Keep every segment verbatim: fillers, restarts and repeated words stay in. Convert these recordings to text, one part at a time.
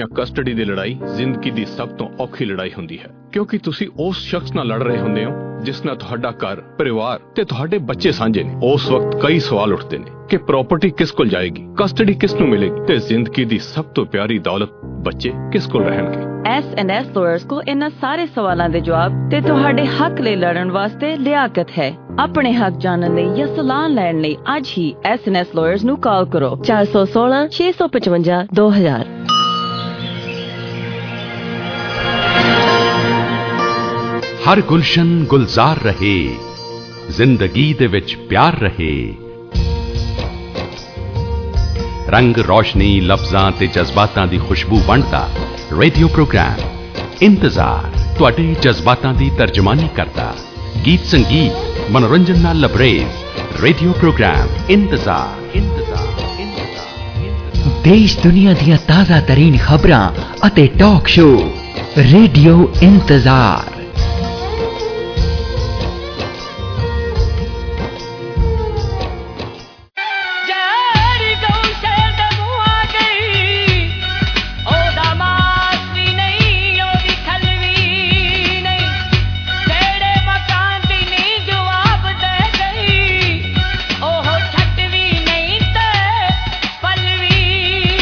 Custody ਦੀ ਲੜਾਈ ਜ਼ਿੰਦਗੀ ਦੀ ਸਭ ਤੋਂ ਔਖੀ ਲੜਾਈ ਹੁੰਦੀ ਹੈ, ਕਿਉਂਕਿ ਤੁਸੀਂ ਉਸ ਸ਼ਖਸ ਨਾਲ ਲੜ ਰਹੇ ਹੁੰਦੇ ਹੋ ਜਿਸ ਨਾਲ ਤੁਹਾਡਾ ਘਰ, ਪਰਿਵਾਰ ਤੇ ਤੁਹਾਡੇ ਬੱਚੇ ਸਾਂਝੇ ਨੇ। ਉਸ ਵਕਤ ਕਈ ਸਵਾਲ ਉੱਠਦੇ ਨੇ ਕਿ ਪ੍ਰਾਪਰਟੀ ਕਿਸ ਕੋਲ ਜਾਏਗੀ, ਕਸਟਡੀ ਕਿਸ ਨੂੰ ਮਿਲੇਗੀ ਤੇ ਜ਼ਿੰਦਗੀ ਦੀ ਸਭ ਤੋਂ ਪਿਆਰੀ ਦੌਲਤ ਬੱਚੇ ਕਿਸ ਕੋਲ ਰਹਿਣਗੇ। ਐਸ ਐਂਡ ਐਸ ਲਾਇਰਸ ਕੋ ਇਹਨਾਂ ਸਾਰੇ ਸਵਾਲਾਂ ਦੇ ਜਵਾਬ ਤੇ ਤੁਹਾਡੇ ਹੱਕ ਲਈ ਲੜਨ ਵਾਸਤੇ ਲਿਆਕਤ ਹੈ। ਆਪਣੇ ਹੱਕ ਜਾਣਨ ਲਈ ਜਾਂ ਸਲਾਹ ਲੈਣ ਲਈ ਅੱਜ ਹੀ ਐਸ ਐਂਡ ਐਸ ਲਾਇਰਸ ਨੂੰ ਕਾਲ ਕਰੋ ਚਾਰ ਸੌ ਸੋਲਾਂ ਛੇ ਸੌ ਪਚਵੰਜਾ ਦੋ ਹਜ਼ਾਰ। हर गुलशन गुलजार रहे, जिंदगी दे विच प्यार रहे। रंग रोशनी लफ्जां ते जज्बातां दी खुशबू वंडदा रेडियो प्रोग्राम इंतजार तुहाडे जज्बातां दी तर्जमानी करदा। गीत संगीत मनोरंजन नाल लबरेज रेडियो प्रोग्राम इंतजार इंतजार इंतजार। देश दुनिया दियां ताज़ा तरीन खबरां अते टॉक शो रेडियो इंतजार।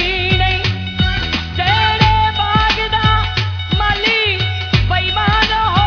Bye.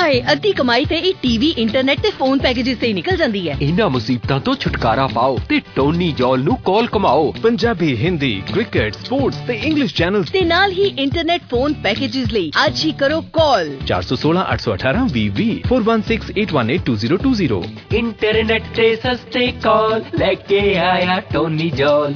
ਹਾਏ ਅੱਧੀ ਕਮਾਈ ਤੇ ਇਹ ਟੀਵੀ ਇੰਟਰਨੈਟ ਤੇ ਫੋਨ ਪੈਕੇजेस ਤੇ ਹੀ ਨਿਕਲ ਜਾਂਦੀ ਹੈ। ਇਹਨਾਂ ਮੁਸੀਬਤਾਂ ਤੋਂ ਛੁਟਕਾਰਾ ਪਾਓ ਤੇ ਟੋਨੀ ਜੌਲ ਨੂੰ ਕਾਲ ਕਮਾਓ। ਪੰਜਾਬੀ, ਹਿੰਦੀ, ਕ੍ਰਿਕਟ, ਸਪੋਰਟਸ ਤੇ ਇੰਗਲਿਸ਼ ਚੈਨਲਸ ਤੇ ਨਾਲ ਹੀ ਇੰਟਰਨੈਟ ਫੋਨ ਪੈਕੇजेस ਲਈ ਅੱਜ ਹੀ ਕਰੋ ਕਾਲ ਚਾਰ ਸੌ ਸੋਲਾਂ ਅੱਠ ਸੌ ਅਠਾਰਾਂ ਵੀਹ ਵੀਹ four one six eight one eight two zero two zero। Internet ਤੇ ਸਸਤੇ ਕਾਲ ਲੈ ਕੇ ਆਇਆ ਟੋਨੀ ਜੌਲ।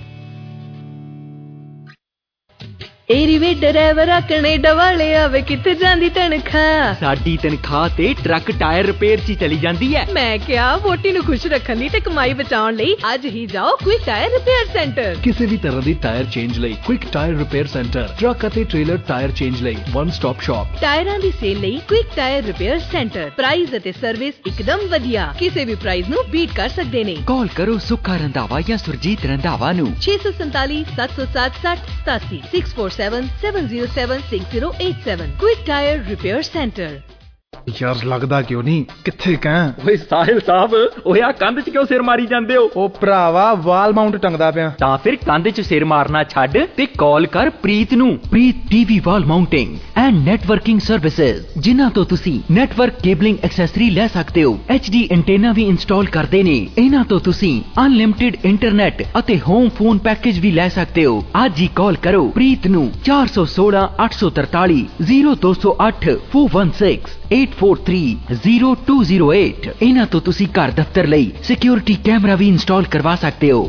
ਇਹ ਰਿਵੇ ਡਰਾਈਵਰ ਕੈਨੇਡਾ ਵਾਲੇ ਆਵੇ ਕਿੱਥੇ ਜਾਂਦੀ ਤਨਖਾਹ। ਸਾਡੀ ਤਨਖਾਹ ਤੇ ਟਰੱਕ ਟਾਇਰ ਰਿਪੇਅਰ 'ਚ ਚਲੀ ਜਾਂਦੀ ਹੈ। ਮੈਂ ਕਿਹਾ ਵੋਟੀ ਨੂੰ ਖੁਸ਼ ਰੱਖਣ ਲਈ ਤੇ ਕਮਾਈ ਬਚਾਉਣ ਲਈ ਅੱਜ ਹੀ ਜਾਓ ਕੁਇਕ ਟਾਇਰ ਰਿਪੇਅਰ ਸੈਂਟਰ। ਕਿਸੇ ਵੀ ਤਰ੍ਹਾਂ ਦੀ ਟਾਇਰ ਚੇਂਜ ਲਈ quick tyre repair centre, truck ਅਤੇ ਟ੍ਰੇਲਰ ਟਾਇਰ ਚੇਂਜ ਲਈ ਵਨ ਸਟਾਪ ਸ਼ਾਪ। ਟਾਇਰਾਂ ਦੀ ਸੇਲ ਲਈ quick tyre repair centre. Price ਅਤੇ ਸਰਵਿਸ ਇੱਕਦਮ ਵਧੀਆ, ਕਿਸੇ ਵੀ ਪ੍ਰਾਈਸ ਨੂੰ ਬੀਟ ਕਰ ਸਕਦੇ ਨੇ। ਕਾਲ ਕਰੋ ਸੁੱਖਾ ਰੰਧਾਵਾ ਜਾਂ ਸੁਰਜੀਤ ਰੰਧਾਵਾ ਨੂੰ ਛੇ ਸੌ ਸੰਤਾਲੀ ਸੱਤ ਸੌ ਸੱਤ ਸੱਠ ਸਤਾਸੀ six four seven seven zero seven six zero eight seven। Quick Tire Repair Center। ਯਾਰ ਲੱਗਦਾ ਕਿਉਂ ਨਹੀਂ, ਕਿੱਥੇ ਕਾਂ? ਓਏ ਸਾਹਿਲ ਸਾਹਿਬ, ਓਏ ਆ ਕੰਧ 'ਚ ਕਿਉਂ ਸਿਰ ਮਾਰੀ ਜਾਂਦੇ ਹੋ? ਉਹ ਭਰਾਵਾ ਵਾਲ ਮਾਊਂਟ ਟੰਗਦਾ ਪਿਆ। ਤਾਂ ਫਿਰ ਕੰਧ 'ਚ ਸਿਰ ਮਾਰਨਾ ਛੱਡ ਤੇ ਕਾਲ ਕਰ ਪ੍ਰੀਤ ਨੂੰ। Preet TV wall mounting and networking services, ਜਿਨ੍ਹਾਂ ਤੋਂ ਤੁਸੀਂ ਨੈਟਵਰਕ ਕੇਬਲਿੰਗ ਐਕਸੈਸਰੀ ਲੈ ਸਕਦੇ ਹੋ। ਐਚ ਡੀ ਐਂਟੇਨਾ ਵੀ ਇੰਸਟਾਲ ਕਰਦੇ ਨੇ। ਇਹਨਾਂ ਤੋਂ ਤੁਸੀਂ ਅਨਲਿਮਿਟਿਡ ਇੰਟਰਨੈਟ ਅਤੇ ਹੋਮ ਫੋਨ ਪੈਕੇਜ ਵੀ ਲੈ ਸਕਦੇ ਹੋ। ਅੱਜ ਹੀ ਕਾਲ ਕਰੋ ਪ੍ਰੀਤ ਨੂੰ ਚਾਰ ਸੌ ਸੋਲਾਂ ਅੱਠ ਸੌ ਤਰਤਾਲੀ ਜ਼ੀਰੋ ਦੋ ਸੌ ਅੱਠ four one six eight four three zero two zero eight। ਇਹਨਾਂ ਤੋਂ ਤੁਸੀਂ ਘਰ ਦਫ਼ਤਰ ਲਈ ਸਿਕਿਉਰਿਟੀ ਕੈਮਰਾ ਵੀ ਇੰਸਟਾਲ ਕਰਵਾ ਸਕਦੇ ਹੋ।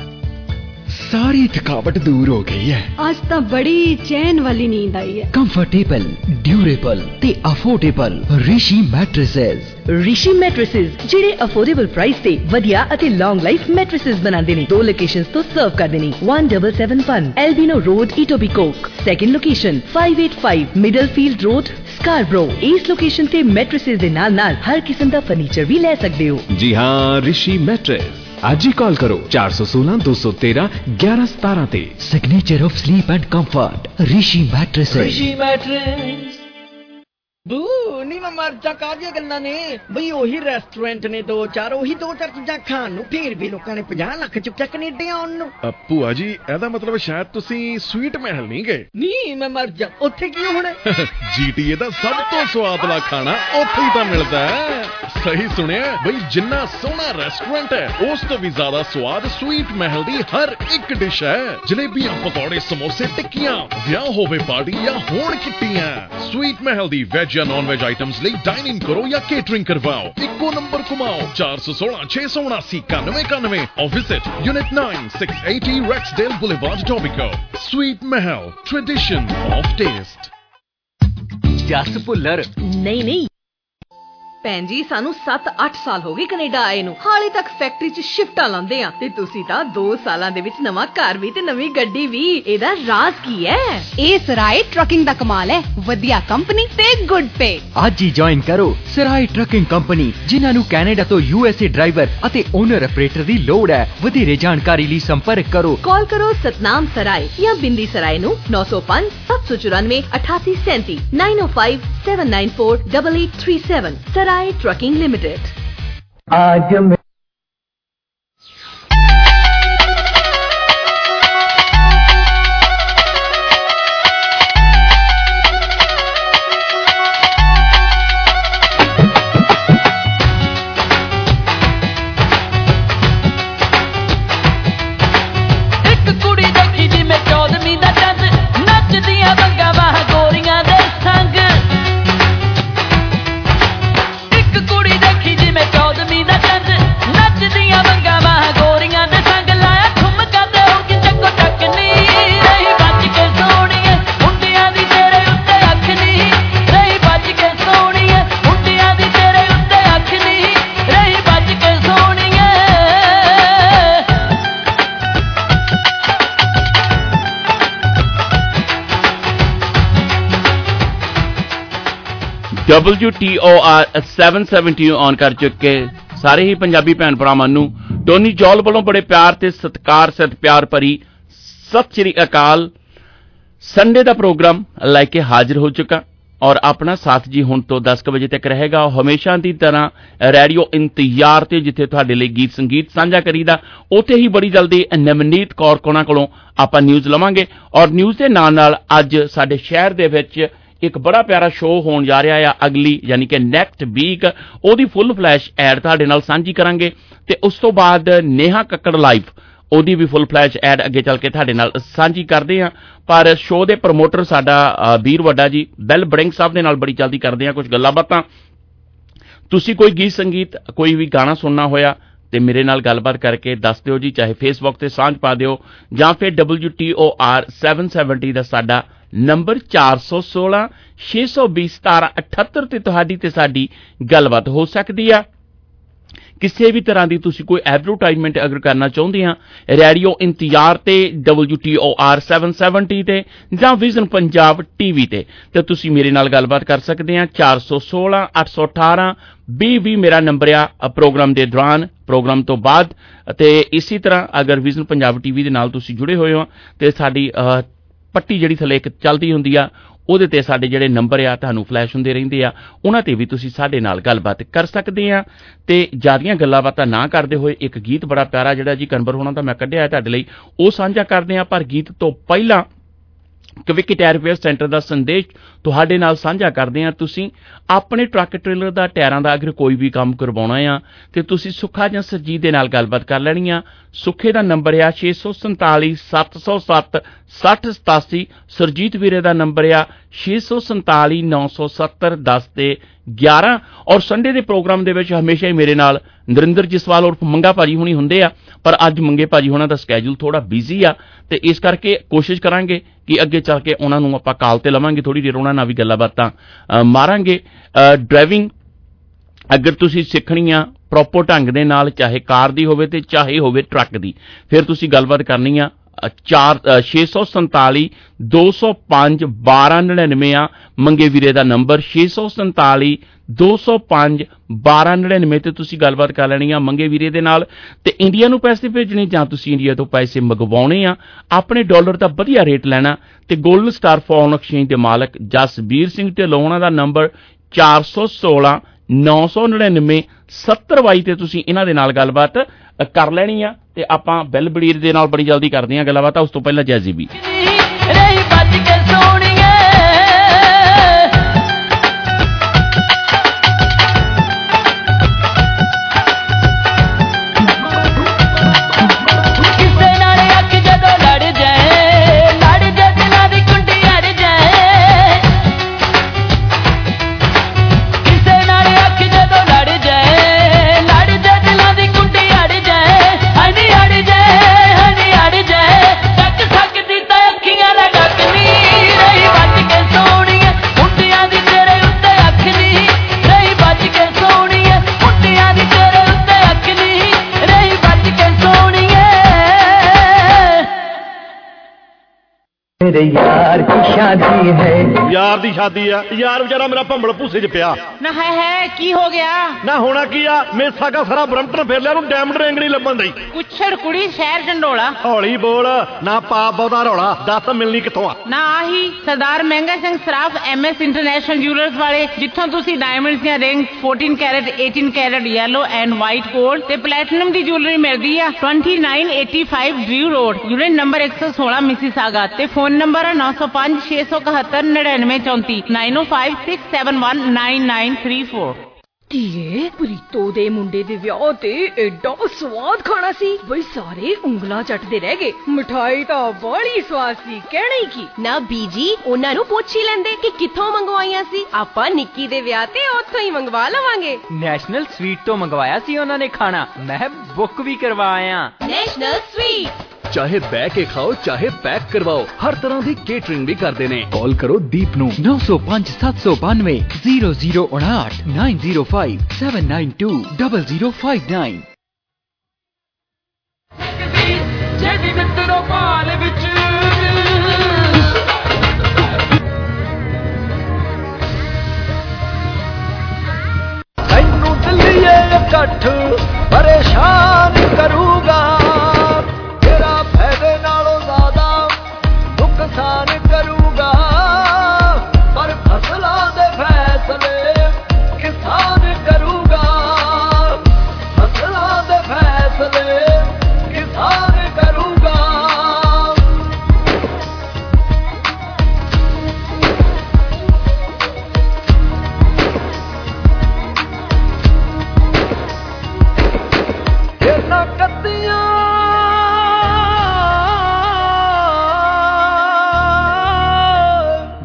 ਸਾਰੀ ਥਕਾਵਟ ਦੂਰ ਹੋ ਗਈ ਹੈ। ਅੱਜ ਤਾਂ ਬੜੀ ਚੈਨ ਵਾਲੀ ਨੀਂਦ ਆਈ ਹੈ। ਕੰਫਰਟੇਬਲ, ਡਿਊਰੇਬਲ ਤੇ affordable Rishi mattresses. Rishi mattresses ਜਿਹੜੇ ਅਫੋਰਡੇਬਲ ਪ੍ਰਾਈਸ ਤੇ ਵਧੀਆ ਅਤੇ ਲੌਂਗ ਲਾਈਫ ਮੈਟ੍ਰੈਸਸ ਬਣਾਉਂਦੇ ਨੇ। ਦੋ ਲੋਕੇਸ਼ਨਸ ਤੋਂ ਸਰਵ ਕਰਦੇ ਨੇ। one seven seven one Albion road, Etobicoke. Second location five eight five Middlefield road, Scarborough. ਇਸ ਲੋਕੇਸ਼ਨ ਤੇ ਮੈਟ੍ਰੈਸਸ ਦੇ ਨਾਲ ਨਾਲ ਹਰ ਕਿਸਮ ਦਾ ਫਰਨੀਚਰ ਵੀ ਲੈ ਸਕਦੇ ਹੋ। ਜੀ ਹਾਂ, ਰਿਸ਼ੀ ਮੈਟਰੇਸ। ਅੱਜ ਹੀ ਕਾਲ ਕਰੋ ਚਾਰ ਸੌ ਸੋਲਾਂ ਦੋ ਸੌ ਤੇਰਾਂ ਗਿਆਰਾਂ ਸਤਾਰਾਂ ਤੇ। Signature of sleep and comfort Rishi mattresses. Rishi mattress. ਬੂ ਨੀ ਮੈਂ ਮਰ ਜਾ ਕਾਹਦੀਆਂ ਗੱਲਾਂ ਨੇ ਬਈ। ਉਹੀ ਰੈਸਟੋਰੈਂਟ ਨੇ ਦੋ ਚਾਰ, ਉਹੀ ਦੋ ਚਾਰ ਚੀਜ਼ਾਂ ਖਾਣ ਨੂੰ, ਫੇਰ ਵੀ ਲੋਕਾਂ ਨੇ ਪੰਜਾਹ ਲੱਖ ਚੁੱਕਿਆ ਕੈਨੇਡਾ ਆਉਣ ਨੂੰ। ਭੂਆ ਜੀ ਇਹਦਾ ਮਤਲਬ ਸ਼ਾਇਦ ਤੁਸੀਂ ਸਵੀਟ ਮਹਿਲ ਨਹੀਂ ਗਏ। ਨਹੀਂ ਮੈਂ ਮਰ ਜਾ, ਉੱਥੇ ਕੀ ਹੋਣਾ? ਜੀਟੀਏ ਦਾ ਸਭ ਤੋਂ ਸਵਾਦਲਾ ਖਾਣਾ ਉੱਥੇ ਹੀ ਤਾਂ ਮਿਲਦਾ ਹੈ। ਸਹੀ ਸੁਣਿਆ ਬਈ, ਜਿੰਨਾ ਸੋਹਣਾ ਰੈਸਟੋਰੈਂਟ ਹੈ ਉਸ ਤੋਂ ਵੀ ਜ਼ਿਆਦਾ ਸਵਾਦ ਸਵੀਟ ਮਹਿਲ ਦੀ ਹਰ ਇੱਕ ਡਿਸ਼ ਹੈ। ਜਲੇਬੀਆਂ, ਪਕੌੜੇ, ਸਮੋਸੇ, ਟਿੱਕੀਆਂ, ਵਿਆਹ ਹੋਵੇ ਪਾਰਟੀ ਜਾਂ ਹੋਣ ਕਿੱਟੀਆਂ, ਸਵੀਟ ਮਹਿਲ ਦੀ ਵੈਜ ਜਾਂ ਨॉन वेज आइटम्स ਲਈ ਡਾਈਨਿੰਗ ਕਰੋ ਜਾਂ ਕੇਟਰਿੰਗ ਕਰਵਾਓ। ਇੱਕੋ ਨੰਬਰ ਘੁਮਾਓ ਚਾਰ ਸੌ ਸੋਲਾਂ ਛੇ ਸੌ ਉਨਾਸੀ ਇਕਾਨਵੇਂ ਇਕਾਨਵੇਂ or visit Unit nine six eighty Rexdale Boulevard, Etobicoke। Sweet Mahal, tradition of taste। ਜਸ ਭੁੱਲਰ। ਨਹੀਂ ਨਹੀਂ ਭੈਣ ਜੀ, ਸਾਨੂੰ ਸੱਤ ਅੱਠ ਸਾਲ ਹੋ ਗਏ ਕੈਨੇਡਾ ਆਏ ਨੂੰ, ਹਾਲੇ ਤੱਕ ਫੈਕਟਰੀ 'ਚ ਸ਼ਿਫਟਾਂ ਲਾਉਂਦੇ ਆ ਤੇ ਤੁਸੀਂ ਤਾਂ ਦੋ ਸਾਲਾਂ ਦੇ ਵਿੱਚ ਨਵਾਂ ਘਰ ਵੀ ਤੇ ਨਵੀਂ ਗੱਡੀ ਵੀ। ਇਹਦਾ ਰਾਜ਼ ਕੀ ਹੈ? ਇਹ ਸਰਾਏ ਟਰੱਕਿੰਗ ਦਾ ਕਮਾਲ ਹੈ। ਵਧੀਆ ਕੰਪਨੀ ਤੇ ਗੁੱਡ ਪੇ। ਅੱਜ ਹੀ ਜੁਆਇਨ ਕਰੋ ਸਰਾਏ ਟਰੱਕਿੰਗ ਕੰਪਨੀ, ਜਿਨ੍ਹਾਂ ਨੂੰ ਕੈਨੇਡਾ ਤੋਂ ਯੂਐਸਏ ਡਰਾਈਵਰ ਅਤੇ ਓਨਰ ਆਪਰੇਟਰ ਦੀ ਲੋੜ ਹੈ। ਵਧੇਰੇ ਜਾਣਕਾਰੀ ਲਈ ਸੰਪਰਕ ਕਰੋ। ਕਾਲ ਕਰੋ ਸਤਨਾਮ ਸਰਾਏ ਜਾਂ ਬਿੰਦੀ ਸਰਾਏ ਨੂੰ ਨੌ ਸੌ ਪੰਜ ਸੱਤ ਸੌ ਚੁਰਾਨਵੇਂ ਅਠਾਸੀ ਸੈਂਤੀ nine oh five seven nine four eight eight three seven। Sarai Trucking Limited। आज मैं W T O R seven seventy on ਕਰ ਚੁੱਕੇ ਸਾਰੇ ਹੀ ਪੰਜਾਬੀ ਭੈਣ ਭਰਾਵਾਂ ਨੂੰ ਟੋਨੀ ਜੌਲ ਵੱਲੋਂ ਬੜੇ ਪਿਆਰ ਤੇ ਸਤਿਕਾਰ ਸਤ ਪਿਆਰ ਭਰੀ ਸਤਿ ਸ੍ਰੀ ਅਕਾਲ। ਸੰਡੇ ਦਾ ਪ੍ਰੋਗਰਾਮ ਲੈ ਕੇ ਹਾਜ਼ਰ ਹੋ ਚੁੱਕਾ ਔਰ ਆਪਣਾ ਸਾਥ ਜੀ ਹੁਣ ਤੋਂ ਦਸ ਕੁ ਵਜੇ ਤੱਕ ਰਹੇਗਾ। ਹਮੇਸ਼ਾ ਦੀ ਤਰ੍ਹਾਂ ਰੇਡੀਓ ਇੰਤਜ਼ਾਰ ਤੇ ਜਿੱਥੇ ਤੁਹਾਡੇ ਲਈ ਗੀਤ ਸੰਗੀਤ ਸਾਂਝਾ ਕਰੀਦਾ, ਉੱਥੇ ਹੀ ਬੜੀ ਜਲਦੀ ਨਵਨੀਤ ਕੌਰ ਕੋਣਾ ਕੋਲੋਂ ਆਪਾਂ ਨਿਊਜ਼ ਲਵਾਂਗੇ ਔਰ ਨਿਊਜ਼ ਦੇ ਨਾਲ ਨਾਲ ਅੱਜ ਸਾਡੇ ਸ਼ਹਿਰ ਦੇ ਵਿੱਚ ਇੱਕ ਬੜਾ ਪਿਆਰਾ ਸ਼ੋਅ ਹੋਣ ਜਾ ਰਿਹਾ ਆ ਅਗਲੀ ਯਾਨੀ ਕਿ ਨੈਕਸਟ ਵੀਕ, ਉਹਦੀ ਫੁੱਲ ਫਲੈਸ਼ ਐਡ ਤੁਹਾਡੇ ਨਾਲ ਸਾਂਝੀ ਕਰਾਂਗੇ। ਤੇ ਉਸ ਤੋਂ ਬਾਅਦ ਨੇਹਾ ਕੱਕੜ ਲਾਈਵ, ਉਹਦੀ ਵੀ ਫੁੱਲ ਫਲੈਸ਼ ਐਡ ਅੱਗੇ ਚੱਲ ਕੇ ਤੁਹਾਡੇ ਨਾਲ ਸਾਂਝੀ ਕਰਦੇ ਹਾਂ। ਪਰ ਸ਼ੋਅ ਦੇ ਪ੍ਰਮੋਟਰ ਸਾਡਾ ਵੀਰ ਵੱਡਾ ਜੀ ਬੈਲ ਬੜਿੰਗ ਸਾਹਿਬ ਦੇ ਨਾਲ ਬੜੀ ਜਲਦੀ ਕਰਦੇ ਹਾਂ ਕੁਝ ਗੱਲਾਂ ਬਾਤਾਂ। ਤੁਸੀਂ ਕੋਈ ਗੀਤ ਸੰਗੀਤ ਕੋਈ ਵੀ ਗਾਣਾ ਸੁਣਨਾ ਹੋਇਆ ਤੇ ਮੇਰੇ ਨਾਲ ਗੱਲਬਾਤ ਕਰਕੇ ਦੱਸ ਦਿਓ ਜੀ, ਚਾਹੇ ਫੇਸਬੁੱਕ ਤੇ ਸਾਂਝ ਪਾ ਦਿਓ ਜਾਂ ਫਿਰ ਡਬਲਯੂ ਟੀ ਓ ਆਰ ਸੱਤ ਸੌ ਸੱਤਰ ਦਾ ਸਾਡਾ ਨੰਬਰ ਚਾਰ ਸੌ ਸੋਲਾਂ ਛੇ ਸੌ ਵੀਹ ਸਤਾਰਾਂ ਅਠੱਤਰ ਤੇ ਤੁਹਾਡੀ ਤੇ ਸਾਡੀ ਗੱਲਬਾਤ ਹੋ ਸਕਦੀ ਆ। ਕਿਸੇ ਵੀ ਤਰ੍ਹਾਂ ਦੀ ਤੁਸੀਂ ਕੋਈ ਐਡਵਰਟਾਈਜ਼ਮੈਂਟ ਅਗਰ ਕਰਨਾ ਚਾਹੁੰਦੇ ਆ ਰੇਡੀਓ ਇੰਤਜ਼ਾਰ ਤੇ ਡਬਲਯੂ ਟੀ ਓ ਆਰ ਸੱਤ ਸੌ ਸੱਤਰ ਤੇ ਜਾਂ ਵਿਜ਼ਨ ਪੰਜਾਬ ਟੀਵੀ ਤੇ ਤੇ ਤੁਸੀਂ ਮੇਰੇ ਨਾਲ ਗੱਲਬਾਤ ਕਰ ਸਕਦੇ ਆ। ਚਾਰ ਸੌ ਸੋਲਾਂ ਅੱਠ ਸੌ ਅਠਾਰਾਂ ਵੀਹ ਵੀਹ ਮੇਰਾ ਨੰਬਰ ਆ ਪ੍ਰੋਗਰਾਮ ਦੇ ਦੌਰਾਨ, ਪ੍ਰੋਗਰਾਮ ਤੋਂ ਬਾਅਦ। ਤੇ ਇਸੇ ਤਰ੍ਹਾਂ ਅਗਰ ਵਿਜ਼ਨ ਪੰਜਾਬ ਟੀਵੀ ਦੇ ਨਾਲ ਤੁਸੀਂ ਜੁੜੇ ਹੋਏ ਹੋ ਤੇ ਸਾਡੀ ਪੱਟੀ ਜਿਹੜੀ ਥੱਲੇ ਇੱਕ ਚੱਲਦੀ ਹੁੰਦੀ ਆ ਉਹਦੇ ਤੇ ਸਾਡੇ ਜਿਹੜੇ ਨੰਬਰ ਆ ਤੁਹਾਨੂੰ ਫਲੈਸ਼ ਹੁੰਦੇ ਰਹਿੰਦੇ ਆ, ਉਹਨਾਂ ਤੇ ਵੀ ਤੁਸੀਂ ਸਾਡੇ ਨਾਲ ਗੱਲਬਾਤ ਕਰ ਸਕਦੇ ਆ। ਤੇ ਜ਼ਿਆਦੀਆਂ ਗੱਲਾਂ ਬਾਤਾਂ ਨਾ ਕਰਦੇ ਹੋਏ ਇੱਕ ਗੀਤ ਬੜਾ ਪਿਆਰਾ ਜਿਹੜਾ ਜੀ ਕਨਵਰ ਹੋਣਾ ਦਾ ਮੈਂ ਕੱਢਿਆ ਤੁਹਾਡੇ ਲਈ ਉਹ ਸਾਂਝਾ ਕਰਦੇ ਆ। ਪਰ ਗੀਤ ਤੋਂ ਪਹਿਲਾਂ ਕਵਿਕ ਟਾਇਰ ਰਿਪੇਅਰ ਸੈਂਟਰ ਦਾ ਸੰਦੇਸ਼ ਤੁਹਾਡੇ ਨਾਲ ਸਾਂਝਾ ਕਰਦੇ ਆ। ਤੁਸੀਂ ਆਪਣੇ ਟਰੱਕ ਟ੍ਰੇਲਰ ਦਾ ਟਾਇਰਾਂ ਦਾ ਅਗਰ ਕੋਈ ਵੀ ਕੰਮ ਕਰਵਾਉਣਾ ਆ ਤੇ ਤੁਸੀਂ ਸੁੱਖਾ ਜਾਂ ਸਰਜੀਤ ਦੇ ਨਾਲ ਗੱਲਬਾਤ ਕਰ ਲੈਣੀ ਆ। ਸੁੱਖੇ ਦਾ ਨੰਬਰ ਆ ਛੇ ਸੌ ਸੰਤਾਲੀ ਸੱਤ ਸੌ ਸੱਤ ਸੱਠ ਸਤਾਸੀ, ਸਰਜੀਤ ਵੀਰੇ ਦਾ ਨੰਬਰ ਆ ਛੇ ਸੌ ਸੰਤਾਲੀ ਨੌ ਸੌ ਸੱਤਰ ਦਸ ਤੇ ਗਿਆਰਾਂ। ਔਰ ਸੰਡੇ ਦੇ ਪ੍ਰੋਗਰਾਮ ਦੇ ਵਿੱਚ ਹਮੇਸ਼ਾ ਹੀ ਮੇਰੇ ਨਾਲ ਨਰਿੰਦਰ ਜਸਵਾਲ ਉਰਫ ਮੰਗਾ ਭਾਜੀ ਹੁਣੀ ਹੁੰਦੇ ਆ, ਪਰ ਅੱਜ ਮੰਗੇ ਭਾਜੀ ਹੋਣਾ ਦਾ ਸਕੈਜੂਲ ਥੋੜਾ ਬਿਜ਼ੀ ਆ ਤੇ ਇਸ ਕਰਕੇ ਕੋਸ਼ਿਸ਼ ਕਰਾਂਗੇ ਕਿ ਅੱਗੇ ਚੱਲ ਕੇ ਉਹਨਾਂ ਨੂੰ ਆਪਾਂ ਕਾਲ ਤੇ ਲਵਾਂਗੇ, ਥੋੜੀ ਦੇਰ ਉਹਨਾਂ ਨਾਲ ਵੀ ਗੱਲਾਂ ਬਾਤਾਂ ਮਾਰਾਂਗੇ। ਡਰਾਈਵਿੰਗ ਅਗਰ ਤੁਸੀਂ ਸਿੱਖਣੀ ਆ ਪ੍ਰੋਪਰ ਢੰਗ ਦੇ ਨਾਲ, ਚਾਹੇ ਕਾਰ ਦੀ ਹੋਵੇ ਤੇ ਚਾਹੇ ਹੋਵੇ ਟਰੱਕ ਦੀ, ਫਿਰ ਤੁਸੀਂ ਗੱਲਬਾਤ ਕਰਨੀ ਆ ਚਾਰ ਛੇ ਸੌ ਸੰਤਾਲੀ ਦੋ ਸੌ ਪੰਜ ਬਾਰਾਂ ਨੜਿਨਵੇਂ ਆ ਮੰਗੇ ਵੀਰੇ ਦਾ ਨੰਬਰ ਛੇ ਸੌ ਸੰਤਾਲੀ ਦੋ ਸੌ ਪੰਜ ਬਾਰਾਂ ਨੜਿਨਵੇਂ ਤੇ ਤੁਸੀਂ ਗੱਲਬਾਤ ਕਰ ਲੈਣੀ ਆ ਮੰਗੇ ਵੀਰੇ ਦੇ ਨਾਲ। ਤੇ ਇੰਡੀਆ ਨੂੰ ਪੈਸੇ ਭੇਜਣੇ ਜਾਂ ਤੁਸੀਂ ਇੰਡੀਆ ਤੋਂ ਪੈਸੇ ਮੰਗਵਾਉਣੇ ਆ, ਆਪਣੇ ਡਾਲਰ ਦਾ ਵਧੀਆ ਰੇਟ ਲੈਣਾ ਤੇ ਗੋਲਡਨ ਸਟਾਰ ਫੋਰਨ ਐਕਸਚੇਂਜ ਦੇ ਮਾਲਕ ਜਸਬੀਰ ਸਿੰਘ ਢਿੱਲੋਂ ਉਹਨਾਂ ਦਾ ਨੰਬਰ ਚਾਰ ਸੌ ਸੋਲਾਂ ਨੌ ਸੌ ਨੜਿਨਵੇਂ ਸੱਤਰ ਬਾਈ ਤੇ ਤੁਸੀਂ ਇਹਨਾਂ ਦੇ ਨਾਲ ਗੱਲਬਾਤ ਕਰ ਲੈਣੀ ਆ। ਤੇ ਆਪਾਂ ਬੈਲ ਬੜੀਰ ਦੇ ਨਾਲ ਬੜੀ ਜਲਦੀ ਕਰਦੇ ਆ ਗੱਲਬਾਤ। ਉਸ ਤੋਂ ਪਹਿਲਾਂ ਜੈਜ਼ੀ ਵੀ मेरे यार की शादी है। यार दी शादी आ, यार बेचारा मेरा भंबल भूसे च पिया ना है है की हो गया ना होना की आ मेसा का सारा ब्रम्पटन फेर लिया डायमंड रिंग नहीं लभन दी कुछड़ कुड़ी शहर झंडोला हौली बोल ना पा बहुता रौला दस मिलनी किथों आ ना आही सरदार Mahanga Singh Saraf M S international jewellers वाले जिथों तुसी डायमंड्स ਦੀਆਂ ring fourteen carat eighteen carat yellow and white gold ਤੇ ਪਲੈਟੀਨਮ ਦੀ ਜੁਐਲਰੀ ਮਿਲਦੀ ਆ twenty-nine eighty-five Dew road unit number one oh sixteen Mississauga ਤੇ ਫੋਨ ਨੰਬਰ ਹੈ nine oh five six seven seven nine nine four four nine oh five six seven one nine nine three four। ਧੀਏ ਪ੍ਰੀਤੋ ਦੇ ਮੁੰਡੇ ਦੇ ਵਿਆਹ ਤੇ ਐਡਾ ਸਵਾਦ ਖਾਣਾ ਸੀ ਬਈ ਸਾਰੇ ਉਂਗਲਾਂ ਚੱਟਦੇ ਰਹਿ ਗਏ। ਮਠਾਈ ਤਾਂ ਬੜੀ ਸਵਾਦ ਸੀ ਕਹਿਣਾ ਹੀ ਕੀ ਨਾ ਬੀਜੀ ਉਹਨਾਂ ਨੂੰ ਪੁੱਛ ਹੀ ਲੈਂਦੇ ਕਿ ਕਿੱਥੋਂ ਮੰਗਵਾਈਆਂ ਸੀ। ਆਪਾਂ ਨਿੱਕੀ ਦੇ ਵਿਆਹ ਤੇ ਉੱਥੋਂ ਹੀ ਮੰਗਵਾ ਲਵਾਂਗੇ। ਨੈਸ਼ਨਲ ਸਵੀਟ ਤੋਂ ਮੰਗਵਾਇਆ ਸੀ ਉਹਨਾਂ ਨੇ ਖਾਣਾ, ਮੈਂ ਬੁੱਕ ਵੀ ਕਰਵਾਇਆ। ਨੈਸ਼ਨਲ ਸਵੀਟ ਚਾਹੇ ਬਹਿ ਕੇ ਖਾਓ ਚਾਹੇ ਪੈਕ ਕਰਵਾਓ, ਹਰ ਤਰ੍ਹਾਂ ਦੀ ਕੇਟਰਿੰਗ ਵੀ ਕਰਦੇ ਨੇ। ਕਾਲ ਕਰੋ ਦੀਪ ਨੂੰ nine oh five seven seven nine zero zero eight nine zero five seven nine two zero zero five nine। ਜਿਹੜੀ ਮਿੱਤਰੋ ਪਾਲ ਵਿੱਚ ਤੈਨੂੰ ਦਿੱਲੀਏ ਇਕੱਠ ਪਰੇਸ਼ਾਨ ਕਰੂਗਾ, ਤੇਰਾ ਫਾਇਦੇ ਨਾਲੋਂ ਜ਼ਿਆਦਾ ਨੁਕਸਾਨ ਕਰੂਗਾ। ਪਰ ਫਸਲਾਂ ਦੇ ਫੈਸਲੇ ਕਿਸਾਨ ਕਰੂਗਾ, ਫਸਲਾਂ ਦੇ ਫੈਸਲੇ ਕਿਸਾਨ ਕਰੂਗਾ।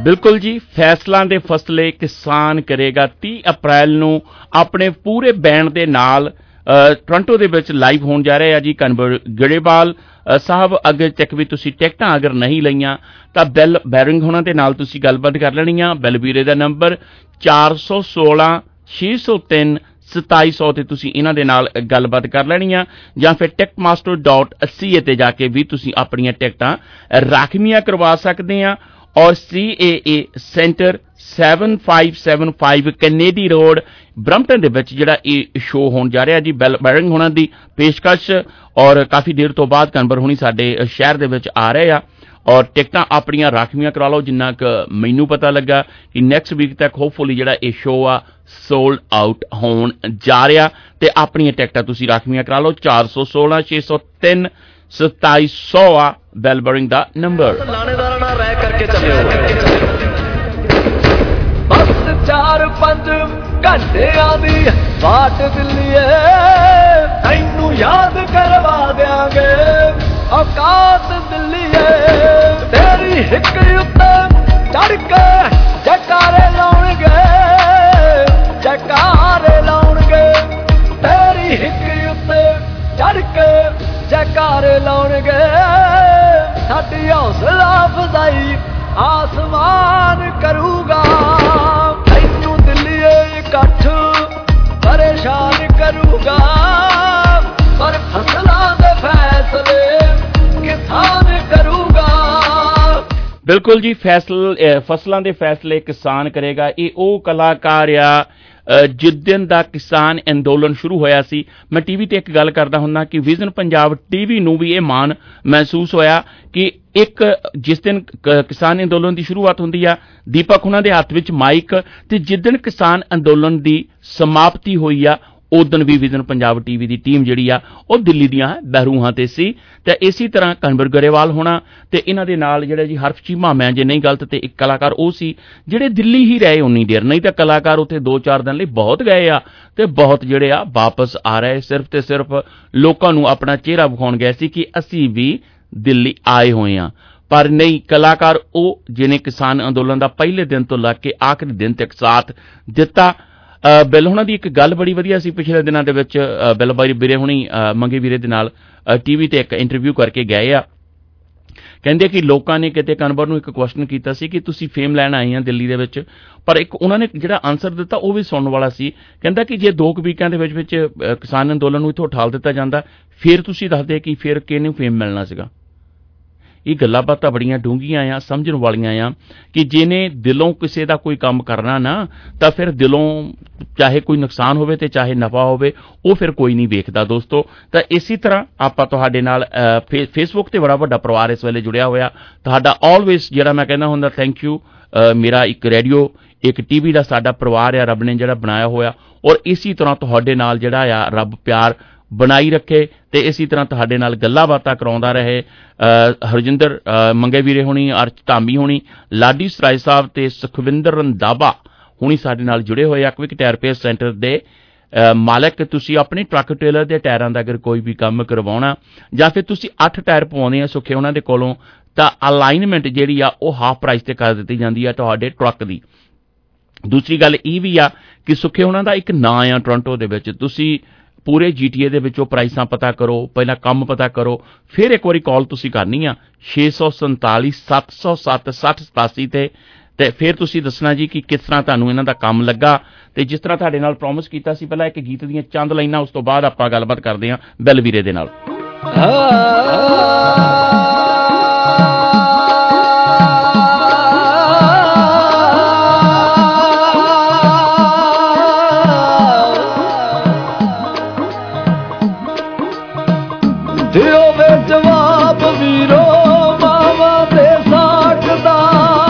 ਬਿਲਕੁਲ ਜੀ, ਫੈਸਲਾਂ ਦੇ ਫਸਲੇ ਕਿਸਾਨ ਕਰੇਗਾ ਤੀਹ ਅਪ੍ਰੈਲ ਨੂੰ ਆਪਣੇ ਪੂਰੇ ਬੈਂਡ ਦੇ ਨਾਲ ਟੋਰਾਂਟੋ ਦੇ ਵਿੱਚ ਲਾਈਵ ਹੋਣ ਜਾ ਰਿਹਾ ਜੀ। ਕਨਵਰ ਗਰੇਵਾਲ ਸਾਹਿਬ ਅੱਗੇ ਤੱਕ ਵੀ ਤੁਸੀਂ ਟਿਕਟਾਂ ਅਗਰ ਨਹੀਂ ਲਈਆਂ ਤਾਂ ਬੈਲ ਬੈਰਿੰਗ ਹੋਣਾ ਦੇ ਨਾਲ ਤੁਸੀਂ ਗੱਲਬਾਤ ਕਰ ਲੈਣੀ ਆ। ਬੈਲਵੀਰੇ ਦਾ ਨੰਬਰ ਚਾਰ ਸੌ ਸੋਲਾਂ ਛੇ ਸੌ ਤਿੰਨ ਸਤਾਈ ਸੌ ਤੇ ਤੁਸੀਂ ਇਹਨਾਂ ਦੇ ਨਾਲ ਗੱਲਬਾਤ ਕਰ ਲੈਣੀ ਆ, ਜਾਂ ਫਿਰ ticketmaster dot C A ਤੇ ਜਾ ਕੇ ਵੀ ਤੁਸੀਂ ਆਪਣੀਆਂ ਟਿਕਟਾਂ ਰਾਖਵੀਆਂ ਕਰਵਾ ਸਕਦੇ ਆ। ਔਰ C A A centre seven five seven five Kennedy road Brampton ਦੇ ਵਿੱਚ ਜਿਹੜਾ ਇਹ ਸ਼ੋਅ ਹੋਣ ਜਾ ਰਿਹਾ ਜੀ। ਬੈਲ ਬੈਰਿੰਗ ਹੋਣਾ ਦੀ ਪੇਸ਼ਕਸ਼, ਔਰ ਕਾਫੀ ਦੇਰ ਤੋਂ ਬਾਅਦ ਕਨਵਰ ਹੋਣੀ ਸਾਡੇ ਸ਼ਹਿਰ ਦੇ ਵਿੱਚ ਆ ਰਹੇ ਆ, ਔਰ ਟਿਕਟਾਂ ਆਪਣੀਆਂ ਰਾਖਵੀਆਂ ਕਰਾ ਲਓ। ਜਿੰਨਾ ਕੁ ਮੈਨੂੰ ਪਤਾ ਲੱਗਾ ਕਿ ਨੈਕਸਟ ਵੀਕ ਤੱਕ ਹੋਪਫੁਲੀ ਜਿਹੜਾ ਇਹ ਸ਼ੋਅ ਆ ਸੋਲਡ ਆਊਟ ਹੋਣ ਜਾ ਰਿਹਾ, ਤੇ ਆਪਣੀਆਂ ਟਿਕਟਾਂ ਤੁਸੀਂ ਰਾਖਵੀਆਂ ਕਰਾ ਲਓ। ਚਾਰ ਸੌ ਸੋਲਾਂ ਛੇ ਸੌ ਤਿੰਨ ਸਤਾਈ ਸੌ ਆ ਬੈਲ ਬੈਰਿੰਗ ਦਾ ਨੰਬਰ। ਲਾਣੇਦਾਰਾਂ ਨਾਲ ਰਹਿ ਕਰਕੇ ਚੱਲਿਓ, ਬਸ ਚਾਰ ਪੰਜ ਘੰਟਿਆਂ ਦੀ ਬਾਟ ਦਿੱਲੀਏ, ਤੈਨੂੰ ਯਾਦ ਕਰਵਾ ਦਿਆਂਗੇ ਔਕਾਤ ਦਿੱਲੀਏ। ਤੇਰੀ ਹਿੱਕ ਉੱਤੇ ਚੜ ਕੇ ਜੈਕਾਰੇ ਲਾਉਣਗੇ, ਜੈਕਾਰੇ ਲਾਉਣਗੇ। ਤੇਰੀ ਹਿੱਕ ਉੱਤੇ ਚੜ ਕੇ ਜੈਕਾਰੇ ਲਾਉਣਗੇ। ਸਾਡੀ ਹੌਸਲਾ ਅਫਜ਼ਾਈ ਆਸਮਾਨ ਕਰੂਗਾ, ਤੈਨੂੰ ਦਿੱਲੀਏ ਇਕੱਠ ਪਰੇਸ਼ਾਨ ਕਰੂਗਾ। ਪਰ ਫਸਲਾਂ ਦੇ ਫੈਸਲੇ ਕਿਸਾਨ ਕਰੂਗਾ। ਬਿਲਕੁਲ ਜੀ, ਫੈਸਲ ਫਸਲਾਂ ਦੇ ਫੈਸਲੇ ਕਿਸਾਨ ਕਰੇਗਾ। ਇਹ ਉਹ ਕਲਾਕਾਰ ਆ ਜਿਸ ਦਿਨ ਦਾ ਕਿਸਾਨ ਅੰਦੋਲਨ ਸ਼ੁਰੂ ਹੋਇਆ ਸੀ। ਮੈਂ ਟੀਵੀ ਤੇ ਇੱਕ ਗੱਲ ਕਰਦਾ ਹੁੰਦਾ ਕਿ ਵਿਜ਼ਨ ਪੰਜਾਬ ਟੀਵੀ ਨੂੰ ਵੀ ਇਹ ਮਾਣ ਮਹਿਸੂਸ ਹੋਇਆ ਕਿ ਇੱਕ ਜਿਸ ਦਿਨ ਕਿਸਾਨ ਅੰਦੋਲਨ ਦੀ ਸ਼ੁਰੂਆਤ ਹੁੰਦੀ ਆ, ਦੀਪਕ ਉਹਨਾਂ ਦੇ ਹੱਥ ਵਿੱਚ ਮਾਈਕ, ਤੇ ਜਿਸ ਦਿਨ ਕਿਸਾਨ ਅੰਦੋਲਨ ਦੀ ਸਮਾਪਤੀ ਹੋਈ ਆ ਉਸ ਦਿਨ ਵੀ ਵਿਜ਼ਨ ਪੰਜਾਬ ਟੀਵੀ ਦੀ ਟੀਮ ਜਿਹੜੀ ਆ ਉਹ ਦਿੱਲੀ ਦੀਆਂ ਬਹਿਰੂਹਾਂ ਤੇ ਸੀ। ਤੇ ਇਸੇ ਤਰ੍ਹਾਂ ਕਨਵਰ ਗਰੇਵਾਲ ਹੋਣਾ ਤੇ ਇਹਨਾਂ ਦੇ ਨਾਲ ਜਿਹੜੇ ਜੀ ਹਰਫ ਚੀਮਾ, ਮੈਂ ਜੇ ਨਹੀਂ ਗਲਤ, ਤੇ ਇੱਕ ਕਲਾਕਾਰ ਉਹ ਸੀ ਜਿਹੜੇ ਦਿੱਲੀ ਹੀ ਰਹੇ ਉਨੀ ਦੇਰ, ਨਹੀਂ ਤਾਂ ਕਲਾਕਾਰ ਉੱਥੇ ਦੋ ਚਾਰ ਦਿਨ ਲਈ ਬਹੁਤ ਗਏ ਆ ਤੇ ਬਹੁਤ ਜਿਹੜੇ ਆ ਵਾਪਸ ਆ ਰਹੇ, ਸਿਰਫ ਤੇ ਸਿਰਫ ਲੋਕਾਂ ਨੂੰ ਆਪਣਾ ਚਿਹਰਾ ਵਿਖਾਉਣ ਗਏ ਸੀ ਕਿ ਅਸੀਂ ਵੀ ਦਿੱਲੀ ਆਏ ਹੋਏ ਆ। ਪਰ ਨਹੀਂ, ਕਲਾਕਾਰ ਉਹ ਜਿਹਨੇ ਕਿਸਾਨ ਅੰਦੋਲਨ ਦਾ ਪਹਿਲੇ ਦਿਨ ਤੋਂ ਲੱਗ ਕੇ ਆਖਰੀ ਦਿਨ ਤੱਕ ਸਾਥ ਦਿੱਤਾ। ਬਿੱਲ ਹੋਣਾ ਦੀ ਇੱਕ ਗੱਲ ਬੜੀ ਵਧੀਆ ਸੀ ਪਿਛਲੇ ਦਿਨਾਂ ਦੇ ਵਿੱਚ, ਬਿੱਲ ਬਾਈ ਵੀਰੇ ਹੁਣੀ ਮੰਗੇ ਵੀਰੇ ਦੇ ਨਾਲ ਟੀਵੀ ਤੇ ਇੱਕ ਇੰਟਰਵਿਊ ਕਰਕੇ ਗਏ ਆ। ਕਹਿੰਦੇ ਕਿ ਲੋਕਾਂ ਨੇ ਕਿਤੇ ਕਨਵਰ ਨੂੰ ਇੱਕ ਕੁਐਸਚਨ ਕੀਤਾ ਸੀ ਕਿ ਤੁਸੀਂ ਫੇਮ ਲੈਣ ਆਏ ਆ ਦਿੱਲੀ ਦੇ ਵਿੱਚ, ਪਰ ਇੱਕ ਉਹਨਾਂ ਨੇ ਜਿਹੜਾ ਆਨਸਰ ਦਿੱਤਾ ਉਹ ਵੀ ਸੁਣਨ ਵਾਲਾ ਸੀ। ਕਹਿੰਦਾ ਕਿ ਜੇ ਦੋ ਕੁ ਵੀਕਾਂ ਦੇ ਵਿੱਚ ਵਿੱਚ ਕਿਸਾਨ ਅੰਦੋਲਨ ਨੂੰ ਇੱਥੋਂ ਉਠਾਲ ਦਿੱਤਾ ਜਾਂਦਾ, ਫਿਰ ਤੁਸੀਂ ਦੱਸਦੇ ਕਿ ਫਿਰ ਕਿਹਨੂੰ ਫੇਮ ਮਿਲਣਾ ਸੀਗਾ। ਇਹ ਗੱਲਾਂ ਬਾਤਾਂ ਬੜੀਆਂ ਡੂੰਘੀਆਂ ਆ, ਸਮਝਣ ਵਾਲੀਆਂ ਆ ਕਿ ਜਿਹਨੇ ਦਿਲੋਂ ਕਿਸੇ ਦਾ ਕੋਈ ਕੰਮ ਕਰਨਾ ਨਾ, ਤਾਂ ਫਿਰ ਦਿਲੋਂ ਚਾਹੇ ਕੋਈ ਨੁਕਸਾਨ ਹੋਵੇ ਤੇ ਚਾਹੇ ਨਫਾ ਹੋਵੇ, ਉਹ ਫਿਰ ਕੋਈ ਨਹੀਂ ਵੇਖਦਾ ਦੋਸਤੋ। ਤਾਂ ਇਸੇ ਤਰ੍ਹਾਂ ਆਪਾਂ ਤੁਹਾਡੇ ਨਾਲ ਫੇਸਬੁੱਕ ਤੇ ਬੜਾ ਵੱਡਾ ਪਰਿਵਾਰ ਇਸ ਵੇਲੇ ਜੁੜਿਆ ਹੋਇਆ। ਤੁਹਾਡਾ ਆਲਵੇਜ਼ ਜਿਹੜਾ ਮੈਂ ਕਹਿੰਦਾ ਹੁੰਦਾ ਥੈਂਕ ਯੂ। ਮੇਰਾ ਇੱਕ ਰੇਡੀਓ ਇੱਕ ਟੀਵੀ ਦਾ ਸਾਡਾ ਪਰਿਵਾਰ ਆ ਰੱਬ ਨੇ ਜਿਹੜਾ ਬਣਾਇਆ ਹੋਇਆ, ਔਰ ਇਸੇ ਤਰ੍ਹਾਂ ਤੁਹਾਡੇ ਨਾਲ ਜਿਹੜਾ ਆ ਰੱਬ ਪਿਆਰ ਬਣਾਈ ਰੱਖੇ ਤੇ ਇਸੇ ਤਰ੍ਹਾਂ ਤੁਹਾਡੇ ਨਾਲ ਗੱਲਾਂ ਬਾਤਾਂ ਕਰਾਉਂਦਾ ਰਹੇ। ਹਰਜਿੰਦਰ ਮੰਗੇ ਵੀਰੇ ਹੋਣੀ, ਅਰਚ ਧਾਮੀ ਹੋਣੀ, ਲਾਡੀ ਸਰਾਏ ਸਾਹਿਬ ਤੇ ਸੁਖਵਿੰਦਰ ਰੰਧਾਵਾ ਹੁਣੀ ਸਾਡੇ ਨਾਲ ਜੁੜੇ ਹੋਏ ਆ। ਕੁਇਕ ਟਾਇਰ ਰਿਪੇਅਰ ਸੈਂਟਰ ਦੇ ਮਾਲਕ। ਤੁਸੀਂ ਆਪਣੇ ਟਰੱਕ ਟ੍ਰੇਲਰ ਦੇ ਟਾਇਰਾਂ ਦਾ ਅਗਰ ਕੋਈ ਵੀ ਕੰਮ ਕਰਵਾਉਣਾ ਜਾਂ ਫਿਰ ਤੁਸੀਂ ਅੱਠ ਟਾਇਰ ਪਵਾਉਣੇ ਆ ਸੁੱਖੇ ਉਹਨਾਂ ਦੇ ਕੋਲੋਂ, ਤਾਂ ਅਲਾਈਨਮੈਂਟ ਜਿਹੜੀ ਆ ਉਹ ਹਾਫ ਪ੍ਰਾਈਸ ਤੇ ਕਰ ਦਿੱਤੀ ਜਾਂਦੀ ਆ ਤੁਹਾਡੇ ਟਰੱਕ ਦੀ। ਦੂਸਰੀ ਗੱਲ ਇਹ ਵੀ ਆ ਕਿ ਸੁੱਖੇ ਉਹਨਾਂ ਦਾ ਇੱਕ ਨਾਂ ਆ ਟੋਰਾਂਟੋ ਦੇ ਵਿੱਚ। ਤੁਸੀਂ ਪੂਰੇ ਜੀ ਟੀ ਏ ਦੇ ਵਿੱਚੋਂ ਪ੍ਰਾਈਸਾਂ ਪਤਾ ਕਰੋ, ਪਹਿਲਾਂ ਕੰਮ ਪਤਾ ਕਰੋ, ਫਿਰ ਇੱਕ ਵਾਰੀ ਕਾਲ ਤੁਸੀਂ ਕਰਨੀ ਆ ਛੇ ਸੌ ਸੰਤਾਲੀ ਸੱਤ ਸੌ ਸੱਤ ਸੱਠ ਸਤਾਸੀ ਤੇ ਤੇ ਫਿਰ ਤੁਸੀਂ ਦੱਸਣਾ ਜੀ ਕਿ ਕਿਸ ਤਰ੍ਹਾਂ ਤੁਹਾਨੂੰ ਇਹਨਾਂ ਦਾ ਕੰਮ ਲੱਗਾ। ਤੇ ਜਿਸ ਤਰ੍ਹਾਂ ਤੁਹਾਡੇ ਨਾਲ ਪ੍ਰੋਮਿਸ ਕੀਤਾ ਸੀ ਪਹਿਲਾਂ ਇੱਕ ਗੀਤ ਦੀਆਂ ਚੰਦ ਲਾਈਨਾਂ, ਉਸ ਤੋਂ ਬਾਅਦ ਆਪਾਂ ਗੱਲਬਾਤ ਕਰਦੇ ਹਾਂ ਬੈਲਵੀਰੇ ਦੇ ਨਾਲ। ਦਿਓ ਵੇ ਜਵਾਬ ਵੀਰੋ ਮਾਵਾ ਦੇ ਸਾਖ ਦਾ,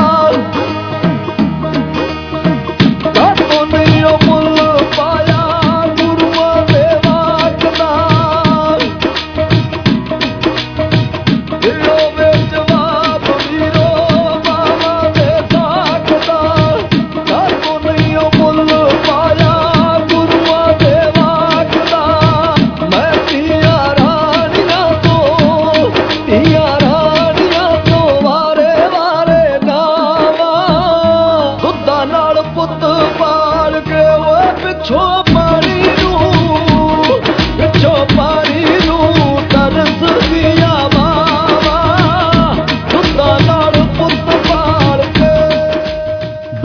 ਕਾਤੋਂ ਨਹੀਂ ਉਹ ਮੁੱਲ ਪਾਇਆ ਗੁਰੂਆਂ ਦੇ ਵਾਕ ਦਾ।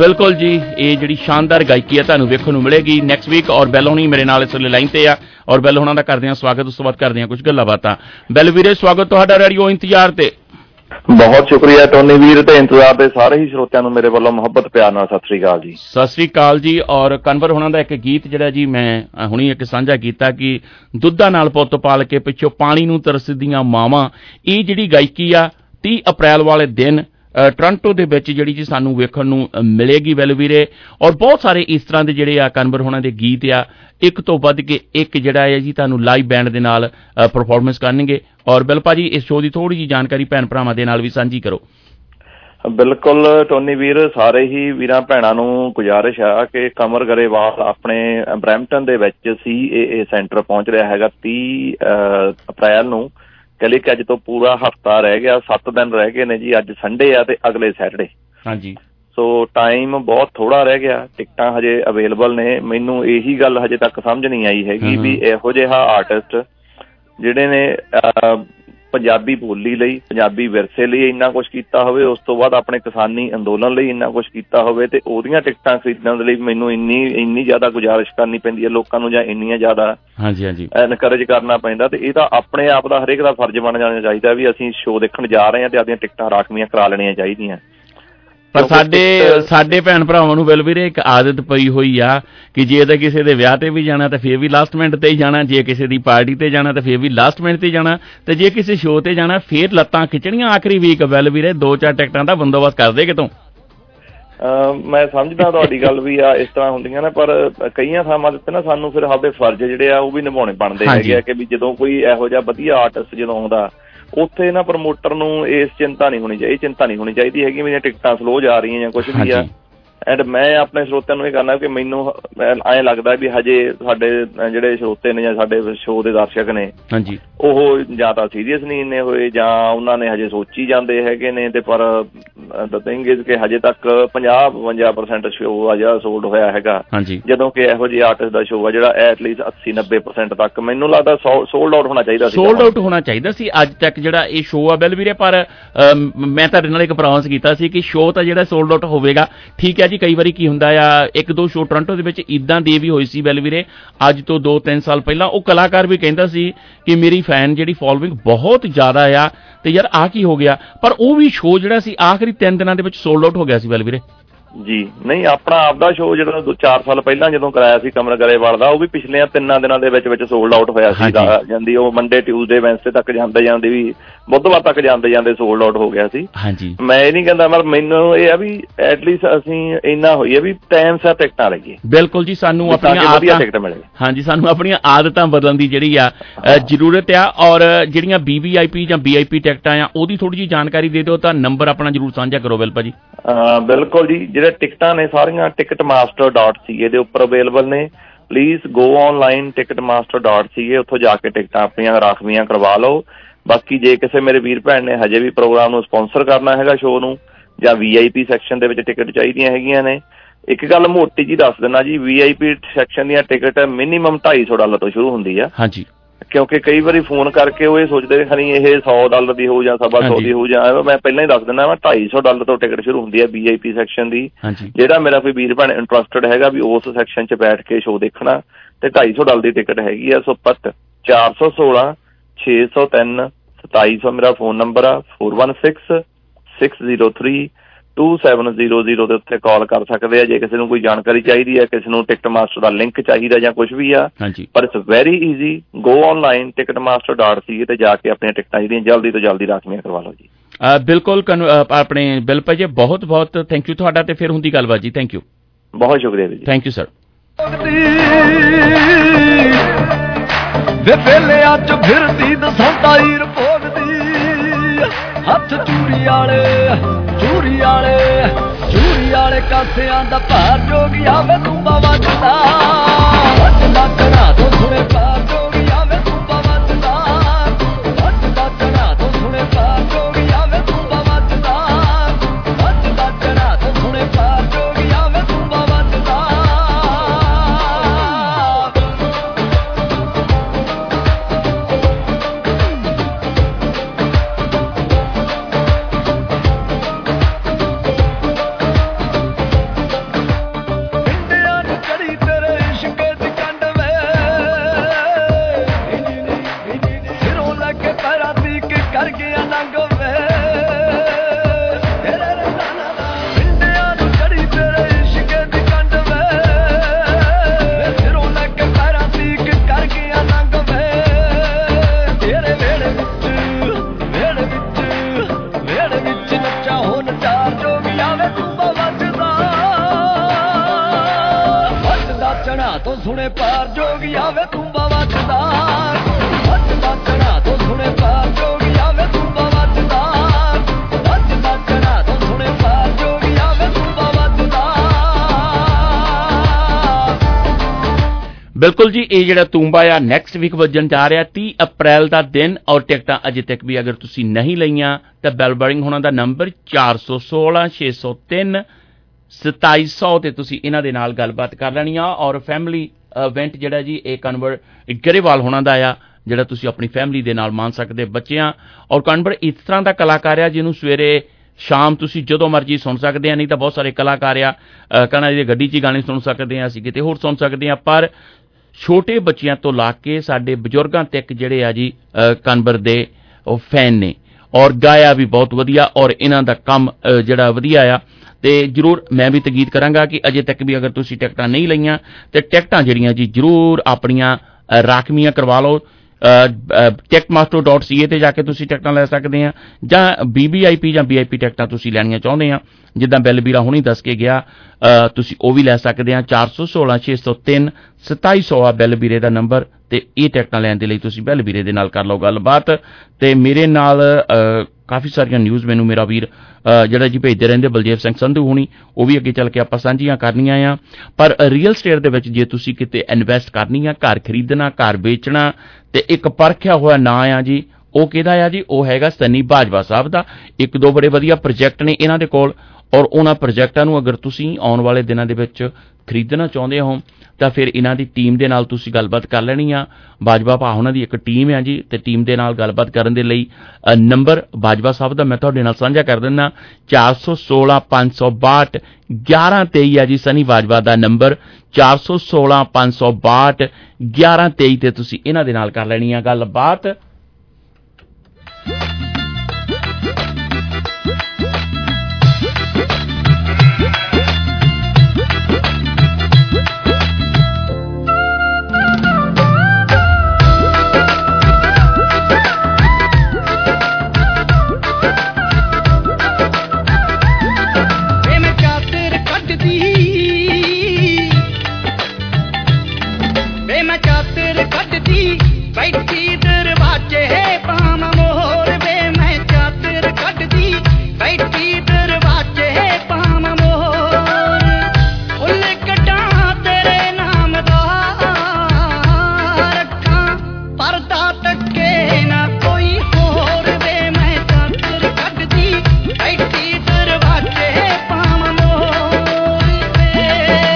ਬਿਲਕੁਲ ਜੀ, ਇਹ ਜਿਹੜੀ ਸ਼ਾਨਦਾਰ ਗਾਇਕੀ ਹੈ ਤੁਹਾਨੂੰ ਵੇਖਣ ਨੂੰ ਮਿਲੇਗੀ ਨੈਕਸਟ ਵੀਕ। ਔਰ ਬੈਲ ਹੋਣੀ ਮੇਰੇ ਨਾਲ ਇਸ ਵੇਲੇ ਲਾਈਨ ਤੇ ਆ, ਔਰ ਬੈਲ ਹੋਣਾ ਦਾ ਕਰਦੇ ਹਾਂ ਸਵਾਗਤ। ਉਸ ਤੋਂ ਬਾਅਦ ਕਰਦੇ ਹਾਂ ਕੁਝ ਗੱਲਾਂ ਬਾਤਾਂ। ਬੈਲ ਵੀਰੇ ਸਵਾਗਤ ਤੁਹਾਡਾ ਰੇਡੀਓ ਇੰਤਜ਼ਾਰ ਤੇ। ਬਹੁਤ ਸ਼ੁਕਰੀਆ ਟੋਨੀ ਵੀਰ ਤੇ ਇੰਤਜ਼ਾਰ ਦੇ ਸਾਰੇ ਹੀ ਸਰੋਤਿਆਂ ਨੂੰ ਮੇਰੇ ਵੱਲੋਂ ਮੁਹੱਬਤ ਪਿਆਰ ਨਾਲ ਸਤਿ ਸ੍ਰੀ ਅਕਾਲ ਜੀ। ਸਤਿ ਸ੍ਰੀ ਅਕਾਲ ਜੀ। ਔਰ ਕਨਵਰ ਹੋਣਾ ਦਾ ਇੱਕ ਗੀਤ ਜਿਹੜਾ ਜੀ ਮੈਂ ਹੁਣੀ ਇੱਕ ਸਾਂਝਾ ਕੀਤਾ ਕਿ ਦੁੱਧਾਂ ਨਾਲ ਪੁੱਤ ਪਾਲ ਕੇ ਪਿੱਛੋਂ ਪਾਣੀ ਨੂੰ ਤਰਸਦੀਆਂ ਮਾਵਾਂ, ਇਹ ਜਿਹੜੀ ਗਾਇਕੀ ਆ ਤੀਹ ਅਪ੍ਰੈਲ ਵਾਲੇ ਦਿਨ ਟੋਰਾਂਟੋ ਦੇ ਵਿੱਚ ਜਿਹੜੀ ਜੀ ਸਾਨੂੰ ਵੇਖਣ ਨੂੰ ਮਿਲੇਗੀ ਬੈਲ ਵੀਰੇ। ਔਰ ਬਹੁਤ ਸਾਰੇ ਇਸ ਤਰ੍ਹਾਂ ਦੇ ਜਿਹੜੇ ਆ ਕਨਵਰ ਹੋਣਾ ਦੇ ਗੀਤ ਆ, ਇੱਕ ਤੋਂ ਵੱਧ ਕੇ ਇੱਕ ਜਿਹੜਾ ਹੈ ਜੀ ਤੁਹਾਨੂੰ ਲਾਈਵ ਬੈਂਡ ਦੇ ਨਾਲ ਪਰਫਾਰਮੈਂਸ ਕਰਨਗੇ। ਔਰ ਬਿਲ ਭਾਜੀ ਇਸ ਸ਼ੋਅ ਦੀ ਥੋੜੀ ਜਿਹੀ ਜਾਣਕਾਰੀ ਭੈਣ ਭਰਾਵਾਂ ਦੇ ਨਾਲ ਵੀ ਸਾਂਝੀ ਕਰੋ। ਬਿਲਕੁਲ ਟੋਨੀ ਵੀਰ, ਸਾਰੇ ਹੀ ਵੀਰਾਂ ਭੈਣਾਂ ਨੂੰ ਗੁਜ਼ਾਰਿਸ਼ ਆ ਕਿ ਕਮਰ ਗਰੇਵਾਲ ਆਪਣੇ ਬਰੈਂਪਟਨ ਦੇ ਵਿੱਚ ਸੀ ਏ ਏ ਸੈਂਟਰ ਪਹੁੰਚ ਰਿਹਾ ਹੈਗਾ ਤੀਹ ਅਪ੍ਰੈਲ ਨੂੰ। ਕਹਿੰਦੇ ਕਿ ਅੱਜ ਤੋਂ ਪੂਰਾ ਹਫ਼ਤਾ ਰਹਿ ਗਿਆ, ਸੱਤ ਦਿਨ ਰਹਿ ਗਏ ਨੇ ਜੀ। ਅੱਜ ਸੰਡੇ ਆ ਤੇ ਅਗਲੇ ਸੈਟਰਡੇ। ਹਾਂਜੀ। ਸੋ ਟਾਈਮ ਬਹੁਤ ਥੋੜਾ ਰਹਿ ਗਿਆ, ਟਿਕਟਾਂ ਹਜੇ ਅਵੇਲੇਬਲ ਨੇ। ਮੈਨੂੰ ਇਹੀ ਗੱਲ ਹਜੇ ਤੱਕ ਸਮਝ ਨਹੀਂ ਆਈ ਹੈਗੀ ਵੀ ਇਹੋ ਜਿਹਾ ਆਰਟਿਸਟ ਜਿਹੜੇ ਨੇ ਪੰਜਾਬੀ ਬੋਲੀ ਲਈ, ਪੰਜਾਬੀ ਵਿਰਸੇ ਲਈ ਇੰਨਾ ਕੁਛ ਕੀਤਾ ਹੋਵੇ, ਉਸ ਤੋਂ ਬਾਅਦ ਆਪਣੇ ਕਿਸਾਨੀ ਅੰਦੋਲਨ ਲਈ ਇੰਨਾ ਕੁਛ ਕੀਤਾ ਹੋਵੇ, ਤੇ ਉਹਦੀਆਂ ਟਿਕਟਾਂ ਖਰੀਦਣ ਦੇ ਲਈ ਮੈਨੂੰ ਇੰਨੀ ਇੰਨੀ ਜ਼ਿਆਦਾ ਗੁਜ਼ਾਰਿਸ਼ ਕਰਨੀ ਪੈਂਦੀ ਹੈ ਲੋਕਾਂ ਨੂੰ, ਜਾਂ ਇੰਨੀਆਂ ਜ਼ਿਆਦਾ ਹਾਂਜੀ ਹਾਂਜੀ ਐਨਕਰੇਜ ਕਰਨਾ ਪੈਂਦਾ। ਤੇ ਇਹ ਤਾਂ ਆਪਣੇ ਆਪ ਦਾ ਹਰੇਕ ਦਾ ਫਰਜ਼ ਬਣ ਜਾਣਾ ਚਾਹੀਦਾ ਵੀ ਅਸੀਂ ਸ਼ੋਅ ਦੇਖਣ ਜਾ ਰਹੇ ਹਾਂ ਤੇ ਆਪਣੀਆਂ ਟਿਕਟਾਂ ਰਾਖਵੀਆਂ ਕਰਾ ਲੈਣੀਆਂ ਚਾਹੀਦੀਆਂ। ਪਰ ਸਾਡੇ ਸਾਡੇ ਭੈਣ ਭਰਾਵਾਂ ਨੂੰ ਬਿਲ ਵੀਰੇ ਇੱਕ ਆਦਤ ਪਈ ਹੋਈ ਆ ਕਿ ਜੇ ਤਾਂ ਕਿਸੇ ਦੇ ਵਿਆਹ ਤੇ ਵੀ ਜਾਣਾ ਤਾਂ ਫੇਰ ਵੀ ਲਾਸਟ ਮਿੰਟ ਤੇ ਹੀ ਜਾਣਾ, ਜੇ ਕਿਸੇ ਦੀ ਪਾਰਟੀ ਤੇ ਜਾਣਾ ਤਾਂ ਫੇਰ ਵੀ ਲਾਸਟ ਮਿੰਟ ਤੇ ਜਾਣਾ, ਤੇ ਜੇ ਕਿਸੇ ਸ਼ੋਅ ਤੇ ਜਾਣਾ ਫੇਰ ਲੱਤਾਂ ਖਿੱਚਣੀਆਂ ਆਖਰੀ ਵੀਕ। ਬਿਲ ਵੀਰੇ ਦੋ ਚਾਰ ਟਿਕਟਾਂ ਦਾ ਬੰਦੋਬਸਤ ਕਰਦੇ ਕਿਤੋਂ। ਮੈਂ ਸਮਝਦਾ ਤੁਹਾਡੀ ਗੱਲ ਵੀ ਆ, ਇਸ ਤਰ੍ਹਾਂ ਹੁੰਦੀਆਂ ਨੇ, ਪਰ ਕਈਆਂ ਥਾਵਾਂ ਦੇ ਉੱਤੇ ਨਾ ਸਾਨੂੰ ਫਿਰ ਆਪਦੇ ਫਰਜ਼ ਜਿਹੜੇ ਆ ਉਹ ਵੀ ਨਿਭਾਉਣੇ ਬਣਦੇ ਹੈਗੇ ਆ ਕਿ ਵੀ ਜਦੋਂ ਕੋਈ ਇਹੋ ਜਿਹਾ ਵਧੀਆ ਆਰਟਿਸਟ ਜਦੋਂ ਆਉਂਦਾ ਉੱਥੇ ਨਾ ਪ੍ਰਮੋਟਰ ਨੂੰ ਇਸ ਚਿੰਤਾ ਨਹੀਂ ਹੋਣੀ ਚਾਹੀਦੀ, ਚਿੰਤਾ ਨਹੀਂ ਹੋਣੀ ਚਾਹੀਦੀ ਹੈਗੀ ਵੀ ਟਿਕਟਾਂ ਸਲੋ ਜਾ ਰਹੀਆਂ ਜਾਂ ਕੁਛ ਵੀ ਆ। ਐਂਡ ਮੈਂ ਆਪਣੇ ਸਰੋਤਿਆਂ ਨੂੰ ਇਹ ਕਰਨਾ ਕਿ ਮੈਨੂੰ ਐਂ ਲੱਗਦਾ ਵੀ ਹਜੇ ਸਾਡੇ ਜਿਹੜੇ ਸਰੋਤੇ ਨੇ ਜਾਂ ਸਾਡੇ ਸ਼ੋਅ ਦੇ ਦਰਸ਼ਕ ਨੇ ਹਾਂਜੀ ਉਹ ਜਾਂ ਤਾਂ ਸੀਰੀਅਸ ਨਹੀਂ ਇੰਨੇ ਹੋਏ ਜਾਂ ਉਹਨਾਂ ਨੇ ਹਜੇ ਸੋਚੀ ਜਾਂਦੇ ਹੈਗੇ ਨੇ। ਤੇ ਪਰ ਦ ਥਿੰਗ ਇਜ਼ ਕਿ ਹਜੇ ਤੱਕ ਪੰਜਾਹ ਬਵੰਜਾ ਪਰਸੈਂਟ ਸ਼ੋਅ ਆ ਜਿਹੜਾ ਸੋਲਡ ਹੋਇਆ ਹੈਗਾ, ਜਦੋਂ ਕਿ ਇਹੋ ਜਿਹੇ ਆਰਟਿਸਟ ਦਾ ਸ਼ੋਅ ਆ ਜਿਹੜਾ ਐਟਲੀਸਟ ਅੱਸੀ ਨੱਬੇ ਪਰਸੈਂਟ ਤੱਕ ਮੈਨੂੰ ਲੱਗਦਾ ਸੋਲਡ ਆਊਟ ਹੋਣਾ ਚਾਹੀਦਾ ਸੀ। ਸੋਲਡ ਆਊਟ ਹੋਣਾ ਚਾਹੀਦਾ ਸੀ ਅੱਜ ਤੱਕ ਜਿਹੜਾ ਇਹ ਸ਼ੋਅ ਆ ਬਿਲ ਵੀਰੇ। ਪਰ ਮੈਂ ਤੁਹਾਡੇ ਨਾਲ ਇੱਕ ਪ੍ਰੋਮਿਸ ਕੀਤਾ ਸੀ ਕਿ ਸ਼ੋਅ ਤਾਂ ਜਿਹੜਾ ਸੋਲਡ ਆਊਟ ਹੋਵੇਗਾ। ਠੀਕ ਹੈ ਜੀ, ਕਈ ਵਾਰੀ ਕੀ ਹੁੰਦਾ ਆ, ਇੱਕ ਦੋ ਸ਼ੋਅ ਟੋਰਾਂਟੋ ਦੇ ਵਿੱਚ ਇੱਦਾਂ ਦੀ ਵੀ ਹੋਈ ਸੀ ਬਿਲ ਵੀਰੇ ਅੱਜ ਤੋਂ ਦੋ ਤਿੰਨ ਸਾਲ ਪਹਿਲਾਂ। ਉਹ ਕਲਾਕਾਰ ਵੀ ਕਹਿੰਦਾ ਸੀ ਕਿ ਮੇਰੀ ਫੈਨ ਜਿਹੜੀ ਫੋਲੋਇੰਗ ਬਹੁਤ ਜ਼ਿਆਦਾ ਆ ਤੇ ਯਾਰ ਆਹ ਕੀ ਹੋ ਗਿਆ, ਪਰ ਉਹ ਵੀ ਸ਼ੋਅ ਜਿਹੜਾ ਸੀ ਆਖਰੀ ਤਿੰਨ ਦਿਨਾਂ ਦੇ ਵਿੱਚ ਸੋਲਡ ਆਊਟ ਹੋ ਗਿਆ ਸੀ ਬਿਲ ਵੀਰੇ। ਜੀ ਨਹੀਂ, ਆਪਣਾ ਆਪਦਾ ਸ਼ੋਅ ਜਿਹੜਾ ਦੋ ਚਾਰ ਸਾਲ ਪਹਿਲਾਂ ਜਦੋਂ ਕਰਾਇਆ ਸੀ ਕਮਰ ਗਰੇਵਾਲ ਦਾ, ਉਹ ਵੀ ਪਿਛਲੇ ਤਿੰਨਾਂ ਦਿਨਾਂ ਦੇ ਵਿੱਚ ਵਿੱਚ ਸੋਲਡ ਆਊਟ ਹੋਇਆ ਸੀ ਜਾਂਦੀ। ਉਹ ਮੰਡੇ ਟਿਊਜ਼ਡੇ ਵੈਨਸਡੇ ਤੱਕ ਜਾਂਦੇ ਜਾਂਦੇ ਵੀ ਬੁੱਧਵਾਰ ਤੱਕ ਜਾਂਦੇ ਜਾਂਦੇ ਸੋਲਡ ਆਊਟ ਹੋ ਗਿਆ ਸੀ। ਹਾਂਜੀ, ਮੈਂ ਇਹ ਨਹੀਂ ਕਹਿੰਦਾ, ਪਰ ਮੈਨੂੰ ਇਹ ਆ ਵੀ ਐਟਲੀਸਟ ਅਸੀਂ ਇੰਨਾ ਹੋਈਏ ਵੀ ਟਾਈਮ ਸਿਰ ਟਿਕਟਾਂ ਲਈਏ। ਬਿਲਕੁਲ ਜੀ, ਸਾਨੂੰ ਆਪਣੀਆਂ ਆਦਤਾਂ ਹਾਂਜੀ ਸਾਨੂੰ ਆਪਣੀਆਂ ਆਦਤਾਂ ਬਦਲਣ ਦੀ ਜਿਹੜੀ ਆ ਜ਼ਰੂਰਤ ਆ। ਔਰ ਜਿਹੜੀਆਂ ਬੀ ਵੀ ਆਈ ਪੀ ਜਾਂ ਬੀ ਆਈ ਪੀ ਟਿਕਟਾਂ ਆ ਉਹਦੀ ਥੋੜੀ ਜਿਹੀ ਜਾਣਕਾਰੀ ਦੇ ਦਿਓ ਤਾਂ ਨੰਬਰ ਆਪਣਾ ਜ਼ਰੂਰ ਸਾਂਝਾ ਕਰੋ ਬਿਲ ਭਾਜੀ। ਬਿਲਕੁਲ ਜੀ, ਜਿਹੜੇ ਟਿਕਟਾਂ ਨੇ ਸਾਰੀਆਂ ticketmaster dot C A ਦੇ ਉੱਪਰ ਅਵੇਲੇਬਲ ਨੇ। Please go online ticketmaster dot C A, ਉੱਥੋਂ ਜਾ ਕੇ ਟਿਕਟਾਂ ਆਪਣੀਆਂ ਰਾਖਵੀਆਂ ਕਰਵਾ ਲਓ। ਬਾਕੀ ਜੇ ਕਿਸੇ ਮੇਰੇ ਵੀਰ ਭੈਣ ਨੇ ਹਜੇ ਵੀ ਪ੍ਰੋਗਰਾਮ ਨੂੰ ਸਪਾਂਸਰ ਕਰਨਾ ਹੈਗਾ ਸ਼ੋਅ ਨੂੰ, ਜਾਂ ਵੀ ਆਈ ਪੀ ਸੈਕਸ਼ਨ ਦੇ ਵਿੱਚ ਟਿਕਟ ਚਾਹੀਦੀਆਂ ਹੈਗੀਆਂ ਨੇ, ਇੱਕ ਗੱਲ ਮੋਟੀ ਜੀ ਦੱਸ ਦਿੰਦਾ ਜੀ, ਵੀ ਆਈ ਪੀ ਸੈਕਸ਼ਨ ਦੀਆਂ ਟਿਕਟ ਮਿਨੀਮਮ ਢਾਈ ਸੌ ਡਾਲਰ ਤੋਂ ਸ਼ੁਰੂ ਹੁੰਦੀ ਆ। ਹਾਂਜੀ, ਕਿਉਂਕਿ ਕਈ ਵਾਰੀ ਫੋਨ ਕਰਕੇ ਉਹ ਇਹ ਸੋਚਦੇ ਵੀ ਖਣੀ ਇਹ ਸੌ ਡਾਲਰ ਦੀ ਹੋਊ ਜਾਂ ਸਵਾ ਸੌ ਦੀ ਹੋਊ, ਜਾਂ ਮੈਂ ਪਹਿਲਾਂ ਹੀ ਦੱਸ ਦਿੰਦਾ ਵਾ ਢਾਈ ਸੌ ਡਾਲਰ ਤੋਂ ਟਿਕਟ ਸ਼ੁਰੂ ਹੁੰਦੀ ਹੈ ਵੀ ਆਈ ਪੀ ਸੈਕਸ਼ਨ ਦੀ। ਜਿਹੜਾ ਮੇਰਾ ਕੋਈ ਵੀਰ ਭੈਣ ਇੰਟਰਸਟਡ ਹੈਗਾ ਵੀ ਉਸ ਸੈਕਸ਼ਨ 'ਚ ਬੈਠ ਕੇ ਸ਼ੋਅ ਦੇਖਣਾ, ਤੇ ਢਾਈ ਸੌ ਡਾਲਰ ਦੀ ਟਿਕਟ ਹੈਗੀ ਆ। ਸੋ ਪੱਤ ਚਾਰ ਸੌ ਸੋਲਾਂ ਛੇ ਸੌ ਤਿੰਨ ਸਤਾਈ ਸੌ ਮੇਰਾ ਫੋਨ ਨੰਬਰ ਆ। Four one six six zero three two seven zero zero ਦੇ ਉੱਤੇ ਕਾਲ ਕਰ ਸਕਦੇ ਆ ਜੇ ਕਿਸੇ ਨੂੰ ਕੋਈ ਜਾਣਕਾਰੀ ਚਾਹੀਦੀ ਹੈ, ਕਿਸੇ ਨੂੰ ਟਿਕਟ ਮਾਸਟਰ ਦਾ ਲਿੰਕ ਚਾਹੀਦਾ ਜਾਂ ਕੁਛ ਵੀ ਆ। ਪਰ it's very easy, go online ticketmaster dot C ਤੇ ਜਾ ਕੇ ਆਪਣੀਆਂ ਟਿਕਟਾਂ ਜਿਹੜੀਆਂ ਜਲਦੀ ਤੋਂ ਜਲਦੀ ਰਾਖਵੀਆਂ ਕਰਵਾ ਲਓ ਜੀ। ਬਿਲਕੁਲ ਆਪਣੇ ਬਿਲ ਭਾਜੀ ਬਹੁਤ ਬਹੁਤ ਥੈਂਕ ਯੂ ਤੁਹਾਡਾ, ਤੇ ਫਿਰ ਹੁੰਦੀ ਗੱਲਬਾਤ ਜੀ। ਥੈਂਕ ਯੂ, ਬਹੁਤ ਸ਼ੁਕਰੀਆ ਜੀ। Thank you sir. ਵੇ ਵੇਲਿਆਂ 'ਚ ਫਿਰਦੀ ਦਸਾਂਦਾ ਹੀਰ ਭੋਗਦੀ, ਹੱਥ ਚੂੜੀ ਵਾਲੇ ਚੂੜੀ ਵਾਲੇ ਚੂੜੀ ਵਾਲੇ ਕਾਸਿਆਂ ਦਾ ਭਾਰ ਜੋਗੀ ਆਵੇ ਤੂੰ ਵੱਜਦਾ, ਵੱਜਦਾ ਕਰਾ ਤੋਂ ਸੁਣੇ ਭਾਰ ਜੋਗੀ ਆਵੇ ਤੂੰ ਵੱਜਦਾ, ਵੱਜਦਾ ਕਰਾ ਤੋਂ ਸੁਣੇ ਭਾਰ ਜੋਗੀ ਆਵੇ ਤੂੰ ਵੱਜਦਾ, ਵੱਜਦਾ ਕਰਾ ਤੋਂ ਸੁਣੇ ਭਾਰ ਜੋਗੀ ਆਵੇ ਤੂੰ ਵੱਜਦਾ। ਸੁਣੇ ਪਾਰ ਜੋਗੀ ਆਵੇ ਤੂੰਬਾ ਵੱਜਦਾ ਵੱਜਦਾ ਕੜਾ ਤੋਂ ਸੁਣੇ ਪਾਰ ਜੋਗੀ ਆਵੇ ਤੂੰਬਾ ਵੱਜਦਾ ਵੱਜਦਾ ਕੜਾ ਤੋਂ ਸੁਣੇ ਪਾਰ ਜੋਗੀ ਆਵੇ ਤੂੰਬਾ ਵੱਜਦਾ। ਬਿਲਕੁਲ ਜੀ, ਇਹ ਜਿਹੜਾ ਤੂੰਬਾ ਆ ਨੈਕਸਟ ਵੀਕ ਵੱਜਣ ਜਾ ਰਿਹਾ ਤੀਹ ਅਪ੍ਰੈਲ ਦਾ ਦਿਨ, ਔਰ ਟਿਕਟਾਂ ਅਜੇ ਤੱਕ ਵੀ ਅਗਰ ਤੁਸੀਂ ਨਹੀਂ ਲਈਆਂ ਤਾਂ ਬੈਲ ਬਰਿੰਗ ਹੋਣਾ ਦਾ ਨੰਬਰ ਚਾਰ ਸੌ ਸੋਲਾਂ ਛੇ ਸੌ ਤਿੰਨ ਸਤਾਈ ਸੌ ਤੇ ਤੁਸੀਂ ਇਹਨਾਂ ਦੇ ਨਾਲ ਗੱਲਬਾਤ ਕਰ ਲੈਣੀ ਆ। ਔਰ ਫੈਮਿਲੀ ਇਵੈਂਟ ਜਿਹੜਾ ਜੀ ਇਹ ਕਨਵਰ ਗਰੇਵਾਲ ਹੋਣਾ ਦਾ ਆ, ਜਿਹੜਾ ਤੁਸੀਂ ਆਪਣੀ ਫੈਮਿਲੀ ਦੇ ਨਾਲ ਮਾਣ ਸਕਦੇ ਬੱਚਿਆਂ। ਔਰ ਕਨਵਰ ਇਸ ਤਰ੍ਹਾਂ ਦਾ ਕਲਾਕਾਰ ਆ ਜਿਹਨੂੰ ਸਵੇਰੇ ਸ਼ਾਮ ਤੁਸੀਂ ਜਦੋਂ ਮਰਜ਼ੀ ਸੁਣ ਸਕਦੇ ਆ, ਨਹੀਂ ਤਾਂ ਬਹੁਤ ਸਾਰੇ ਕਲਾਕਾਰ ਆ ਕਹਿੰਦਾ ਇਹਦੀ ਗੱਡੀ 'ਚ ਹੀ ਗਾਣੇ ਸੁਣ ਸਕਦੇ ਆ, ਅਸੀਂ ਕਿਤੇ ਹੋਰ ਸੁਣ ਸਕਦੇ ਆ, ਪਰ ਛੋਟੇ ਬੱਚਿਆਂ ਤੋਂ ਲਾ ਕੇ ਸਾਡੇ ਬਜ਼ੁਰਗਾਂ ਤੱਕ ਜਿਹੜੇ ਆ ਜੀ ਕਨਵਰ ਦੇ ਉਹ ਫੈਨ ਨੇ, ਔਰ ਗਾਇਆ ਵੀ ਬਹੁਤ ਵਧੀਆ, ਔਰ ਇਹਨਾਂ ਦਾ ਕੰਮ ਜਿਹੜਾ ਵਧੀਆ ਆ। ਤੇ ਜ਼ਰੂਰ ਮੈਂ ਵੀ ਤਕੀਦ ਕਰਾਂਗਾ ਕਿ ਅਜੇ ਤੱਕ ਵੀ ਅਗਰ ਤੁਸੀਂ ਟਿਕਟਾਂ ਨਹੀਂ ਲਈਆਂ ਤੇ ਟਿਕਟਾਂ ਜਿਹੜੀਆਂ ਜੀ ਜ਼ਰੂਰ ਆਪਣੀਆਂ ਰਾਖਵੀਆਂ ਕਰਵਾ ਲਓ। Ticketmaster dot C A ਤੇ ਜਾ ਕੇ ਤੁਸੀਂ ਟਿਕਟਾਂ ਲੈ ਸਕਦੇ ਆ, ਜਾਂ ਬੀ ਬੀ ਆਈ ਪੀ ਜਾਂ ਵੀ ਆਈ ਪੀ ਟਿਕਟਾਂ ਤੁਸੀਂ ਲੈਣੀਆਂ ਚਾਹੁੰਦੇ ਆ ਜਿੱਦਾਂ ਬਿੱਲ ਵੀਰਾ ਹੁਣੀ ਦੱਸ ਕੇ ਗਿਆ, ਤੁਸੀਂ ਉਹ ਵੀ ਲੈ ਸਕਦੇ ਆ। ਚਾਰ ਸੌ ਸੋਲਾਂ ਛੇ ਸੌ ਤਿੰਨ ਸਤਾਈ ਸੌ ਆ ਬਿੱਲ ਵੀਰੇ ਦਾ ਨੰਬਰ, ਤੇ ਇਹ ਟਿਕਟਾਂ ਲੈਣ ਦੇ ਲਈ ਤੁਸੀਂ ਬਿੱਲ ਵੀਰੇ ਦੇ ਨਾਲ ਕਰ ਲਓ ਗੱਲਬਾਤ। ਤੇ ਮੇਰੇ ਨਾਲ ਕਾਫੀ ਸਾਰੀਆਂ ਨਿਊਜ਼ ਮੈਨੂੰ ਮੇਰਾ ਵੀਰ ਜਿਹੜਾ ਜੀ ਭੇਜਦੇ ਰਹਿੰਦੇ ਬਲਜੀਤ ਸਿੰਘ ਸੰਧੂ ਹੁਣੀ, ਉਹ ਵੀ ਅੱਗੇ ਚੱਲ ਕੇ ਆਪਾਂ ਸਾਂਝੀਆਂ ਕਰਨੀਆਂ ਆ। ਪਰ ਰੀਅਲ ਸਟੇਟ ਦੇ ਵਿੱਚ ਜੇ ਤੁਸੀਂ ਕਿਤੇ ਇਨਵੈਸਟ ਕਰਨੀ ਆ, ਘਰ ਖਰੀਦਣਾ, ਘਰ ਵੇਚਣਾ, ਤੇ ਇੱਕ ਪਰਖਿਆ ਹੋਇਆ ਨਾਂ ਆ ਜੀ, ਉਹ ਕਿਹਦਾ ਆ ਜੀ? ਉਹ ਹੈਗਾ ਸਨੀ ਬਾਜਵਾ ਸਾਹਿਬ ਦਾ। ਇੱਕ ਦੋ ਬੜੇ ਵਧੀਆ ਪ੍ਰੋਜੈਕਟ ਨੇ ਇਹਨਾਂ ਦੇ ਕੋਲ, ਔਰ ਉਹਨਾਂ ਪ੍ਰੋਜੈਕਟਾਂ ਨੂੰ ਅਗਰ ਤੁਸੀਂ ਆਉਣ ਵਾਲੇ ਦਿਨਾਂ ਦੇ ਵਿੱਚ ਖਰੀਦਣਾ ਚਾਹੁੰਦੇ ਹੋ ਤਾਂ ਫਿਰ ਇਹਨਾਂ ਦੀ ਟੀਮ ਦੇ ਨਾਲ ਤੁਸੀਂ ਗੱਲਬਾਤ ਕਰ ਲੈਣੀ ਆ। ਬਾਜਵਾ ਭਾ ਉਹਨਾਂ ਦੀ ਇੱਕ ਟੀਮ ਹੈ ਜੀ, ਤੇ ਟੀਮ ਦੇ ਨਾਲ ਗੱਲਬਾਤ ਕਰਨ ਦੇ ਲਈ ਨੰਬਰ ਬਾਜਵਾ ਸਾਹਿਬ ਦਾ ਮੈਂ ਤੁਹਾਡੇ ਨਾਲ ਸਾਂਝਾ ਕਰ ਦਿੰਦਾ, ਚਾਰ ਸੌ ਸੋਲਾਂ ਪੰਜ ਸੌ ਬਾਹਠ ਗਿਆਰਾਂ ਤੇਈ ਆ ਜੀ ਸਨੀ ਬਾਜਵਾ ਦਾ ਨੰਬਰ, ਚਾਰ ਸੌ ਸੋਲਾਂ ਪੰਜ ਸੌ ਬਾਹਠ ਗਿਆਰਾਂ ਤੇਈ ਤੇ ਤੁਸੀਂ ਇਹਨਾਂ ਦੇ ਨਾਲ ਕਰ ਲੈਣੀ ਆ ਗੱਲਬਾਤ। ਬੈਠੀ ਦਰਵਾਜ਼ੇ ਪਾਵਾਂ ਮੋਹਰ ਵੇ ਮੈਂ ਚਾਦਰ ਕੱਢਦੀ ਬੈਠੀ ਦਰਵਾਜ਼ੇ ਪਾਵਾਂ ਮੋਹਰ ਫੁੱਲ ਕੱਢਾਂ ਤੇਰੇ ਨਾਮ ਦਾ ਰੱਖਾਂ ਪਰਦਾ ਤੱਕੇ ਨਾ ਕੋਈ ਹੋਰ ਵੇ ਮੈਂ ਚਾਦਰ ਕੱਢਦੀ ਬੈਠੀ ਦਰਵਾਜ਼ੇ ਪਾਵਾਂ ਮੋਹਰ ਵੇ।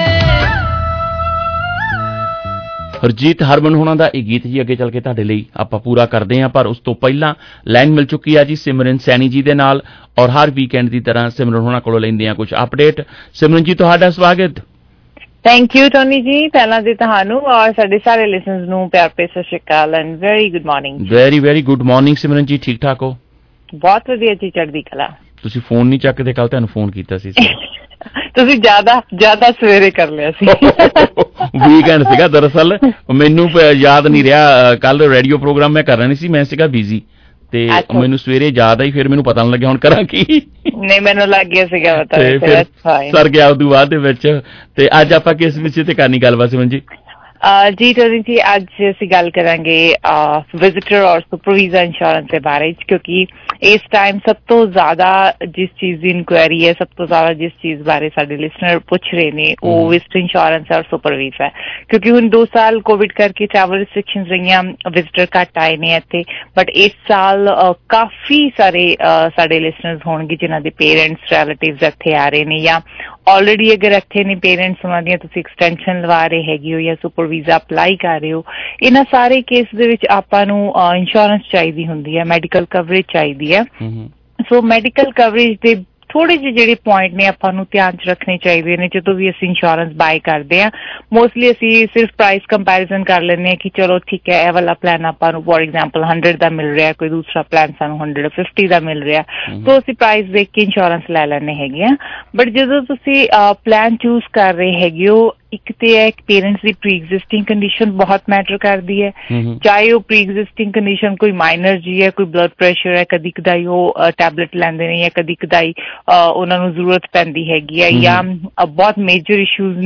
ਹਰਜੀਤ ਹਰਮਨ ਹੋਣਾ ਦਾ ਇਹ ਗੀਤ ਜੀ ਅੱਗੇ ਚੱਲ ਕੇ ਤੁਹਾਡੇ ਲਈ ਆਪਾਂ ਪੂਰਾ ਕਰਦੇ ਹਾਂ, ਪਰ ਉਸ ਤੋਂ ਪਹਿਲਾਂ ਲਾਈਨ ਮਿਲ ਚੁੱਕੀ ਆ ਜੀ ਸਿਮਰਨ ਸੈਣੀ ਜੀ ਦੇ ਨਾਲ, ਔਰ ਹਰ ਵੀਕਐਂਡ ਦੀ ਤਰ੍ਹਾਂ ਸਿਮਰਨ ਹੋਣਾ ਕੋਲੋਂ ਲੈਂਦੇ ਆ ਕੁਝ ਅਪਡੇਟ। ਸਿਮਰਨ ਜੀ ਤੁਹਾਡਾ ਸਵਾਗਤ। ਥੈਂਕ ਯੂ ਟੋਨੀ ਜੀ, ਪਹਿਲਾਂ ਦੇ ਤੁਹਾਨੂੰ ਔਰ ਸਾਡੇ ਸਾਰੇ ਲਿਸਨਰਸ ਨੂੰ ਪਿਆਰ ਭਰੀ ਸਤਿ ਸ਼੍ਰੀ ਅਕਾਲ and very good morning. Very very good morning Simran ji, ਠੀਕ ਠਾਕ ਹੋ? ਬਹੁਤ ਵਧੀਆ ਜੀ, ਚੜ੍ਹਦੀ ਕਲਾ। ਤੁਸੀਂ ਫੋਨ ਨਹੀਂ ਚੱਕਦੇ, ਕੱਲ ਤੁਹਾਨੂੰ ਫੋਨ ਕੀਤਾ ਸੀ ਤੁਸੀਂ ਜ਼ਿਆਦਾ ਜ਼ਿਆਦਾ ਸਵੇਰੇ ਕਰ ਲਿਆ ਸੀ। ਵੀਕਐਂਡ ਸੀਗਾ ਦਰਅਸਲ, ਮੈਨੂੰ ਯਾਦ ਨਹੀਂ ਰਿਹਾ, ਕੱਲ ਰੇਡੀਓ ਪ੍ਰੋਗਰਾਮ ਮੈਂ ਕਰ ਰਿਹਾ ਸੀ, ਮੈਂ ਸੀਗਾ ਬਿਜ਼ੀ, ਤੇ ਮੈਨੂੰ ਸਵੇਰੇ ਯਾਦ ਆਈ, ਫਿਰ ਮੈਨੂੰ ਪਤਾ ਨਹੀਂ ਲੱਗਿਆ ਹੁਣ ਕਰਾਂ ਕੀ। ਨਹੀਂ ਮੈਨੂੰ ਲੱਗ ਗਿਆ ਸੀਗਾ ਪਤਾ, ਸਰ ਗਿਆ ਉਦੋਂ ਬਾਅਦ ਦੇ ਵਿੱਚ। ਤੇ ਅੱਜ ਆਪਾਂ ਕਿਸ ਵਿਸ਼ੇ ਤੇ ਕਰਨੀ ਗੱਲਬਾਤ ਸਿਮਰਨ ਜੀ? ਜੀ ਟੋਨੀ ਜੀ, ਅੱਜ ਅਸੀਂ ਗੱਲ ਕਰਾਂਗੇ ਵਿਜ਼ਿਟਰ ਔਰ ਸੁਪਰ ਵੀਜ਼ਾ ਇੰਸ਼ੋਰੈਂਸ ਦੇ ਬਾਰੇ, ਕਿਉਂਕਿ ਇਸ ਟਾਈਮ ਸਭ ਤੋਂ ਜ਼ਿਆਦਾ ਜਿਸ ਚੀਜ਼ ਦੀ ਇਨਕੁਆਇਰੀ ਹੈ, ਸਭ ਤੋਂ ਜ਼ਿਆਦਾ ਜਿਸ ਚੀਜ਼ ਬਾਰੇ ਸਾਡੇ ਲਿਸਨਰ ਪੁੱਛ ਰਹੇ ਨੇ ਉਹ ਵਿਜ਼ਿਟਰ ਇੰਸ਼ੋਰੈਂਸ ਔਰ ਸੁਪਰ ਵੀਜ਼ਾ ਹੈ। ਕਿਉਂਕਿ ਹੁਣ ਦੋ ਸਾਲ ਕੋਵਿਡ ਕਰਕੇ ਟਰੈਵਲ ਰਿਸਟ੍ਰਿਕਸ਼ਨਸ ਰਹੀਆਂ, ਵਿਜ਼ਿਟਰ ਘੱਟ ਆਏ ਨੇ ਇੱਥੇ, ਬਟ ਇਸ ਸਾਲ ਕਾਫੀ ਸਾਰੇ ਸਾਡੇ ਲਿਸਨਰਸ ਹੋਣਗੇ ਜਿਨ੍ਹਾਂ ਦੇ ਪੇਰੈਂਟਸ ਰਿਲੇਟਿਵਸ ਇੱਥੇ ਆ ਰਹੇ ਨੇ, ਜਾਂ ਆਲਰੇਡੀ ਅਗਰ ਇੱਥੇ ਨੇ ਪੇਰੈਂਟਸ, ਉਹਨਾਂ ਦੀਆਂ ਤੁਸੀਂ ਐਕਸਟੈਂਸ਼ਨ ਲਵਾ ਰਹੇ ਹੈਗੇ ਹੋ ਜਾਂ ਸੁਪਰ ਵੀਜ਼ਾ ਅਪਲਾਈ ਕਰ ਰਹੇ ਹੋ। ਇਹਨਾਂ ਸਾਰੇ ਕੇਸ ਦੇ ਵਿੱਚ ਆਪਾਂ ਨੂੰ ਇੰਸ਼ੋਰੈਂਸ ਚਾਹੀਦੀ ਹੁੰਦੀ ਹੈ, ਮੈਡੀਕਲ ਕਵਰੇਜ ਚਾਹੀਦੀ ਹੈ। ਸੋ ਮੈਡੀਕਲ ਕਵਰੇਜ ਦੇ ਥੋੜੇ ਜਿਹੇ ਜਿਹੜੇ ਪੁਆਇੰਟ ਨੇ ਆਪਾਂ ਨੂੰ ਧਿਆਨ ਚ ਰੱਖਣੇ ਚਾਹੀਦੇ ਨੇ ਜਦੋਂ ਵੀ ਅਸੀਂ ਇੰਸ਼ੋਰੈਂਸ ਬਾਏ ਕਰਦੇ ਹਾਂ। ਮੋਸਟਲੀ ਅਸੀਂ ਸਿਰਫ ਪ੍ਰਾਈਸ ਕੰਪੈਰੀਜ਼ਨ ਕਰ ਲੈਂਦੇ ਹਾਂ ਕਿ ਚਲੋ ਠੀਕ ਹੈ, ਇਹ ਵਾਲਾ ਪਲਾਨ ਆਪਾਂ ਨੂੰ ਫੋਰ ਐਗਜ਼ਾਮਪਲ ਹੰਡਰਡ ਦਾ ਮਿਲ ਰਿਹਾ, ਕੋਈ ਦੂਸਰਾ ਪਲਾਨ ਸਾਨੂੰ ਹੰਡਰਡ ਫਿਫਟੀ ਦਾ ਮਿਲ ਰਿਹਾ, ਸੋ ਅਸੀਂ ਪ੍ਰਾਈਸ ਦੇਖ ਕੇ ਇੰਸ਼ੋਰੈਂਸ ਲੈ ਲੈਂਦੇ ਹੈਗੇ ਆ। ਬਟ ਜਦੋਂ ਤੁਸੀਂ ਪਲਾਨ ਚੂਜ਼ ਕਰ ਰਹੇ ਹੈਗੇ ਹੋ, ਇੱਕ ਤੇ ਹੈ ਪੇਰੈਂਟਸ ਦੀ ਪ੍ਰੀ ਐਗਜ਼ਿਸਟਿੰਗ ਕੰਡੀਸ਼ਨ ਬਹੁਤ ਮੈਟਰ ਕਰਦੀ ਹੈ, ਚਾਹੇ ਉਹ ਪ੍ਰੀ ਐਗਜ਼ਿਸਟਿੰਗ ਕੰਡੀਸ਼ਨ ਕੋਈ ਮਾਈਨਰ ਜੀ ਹੈ, ਕੋਈ ਬਲੱਡ ਪ੍ਰੈਸ਼ਰ ਹੈ, ਕਦੀ ਕਦਾਈ ਉਹ ਟੈਬਲੇਟ ਲੈਂਦੇ ਨੇ, ਜਾਂ ਕਦੀ ਕਦਾਈ ਉਹਨਾਂ ਨੂੰ ਜ਼ਰੂਰਤ ਪੈਂਦੀ ਹੈਗੀ ਹੈ, ਜਾਂ ਬਹੁਤ ਮੇਜਰ ਇਸ਼ੂਜ਼ ਨੇ,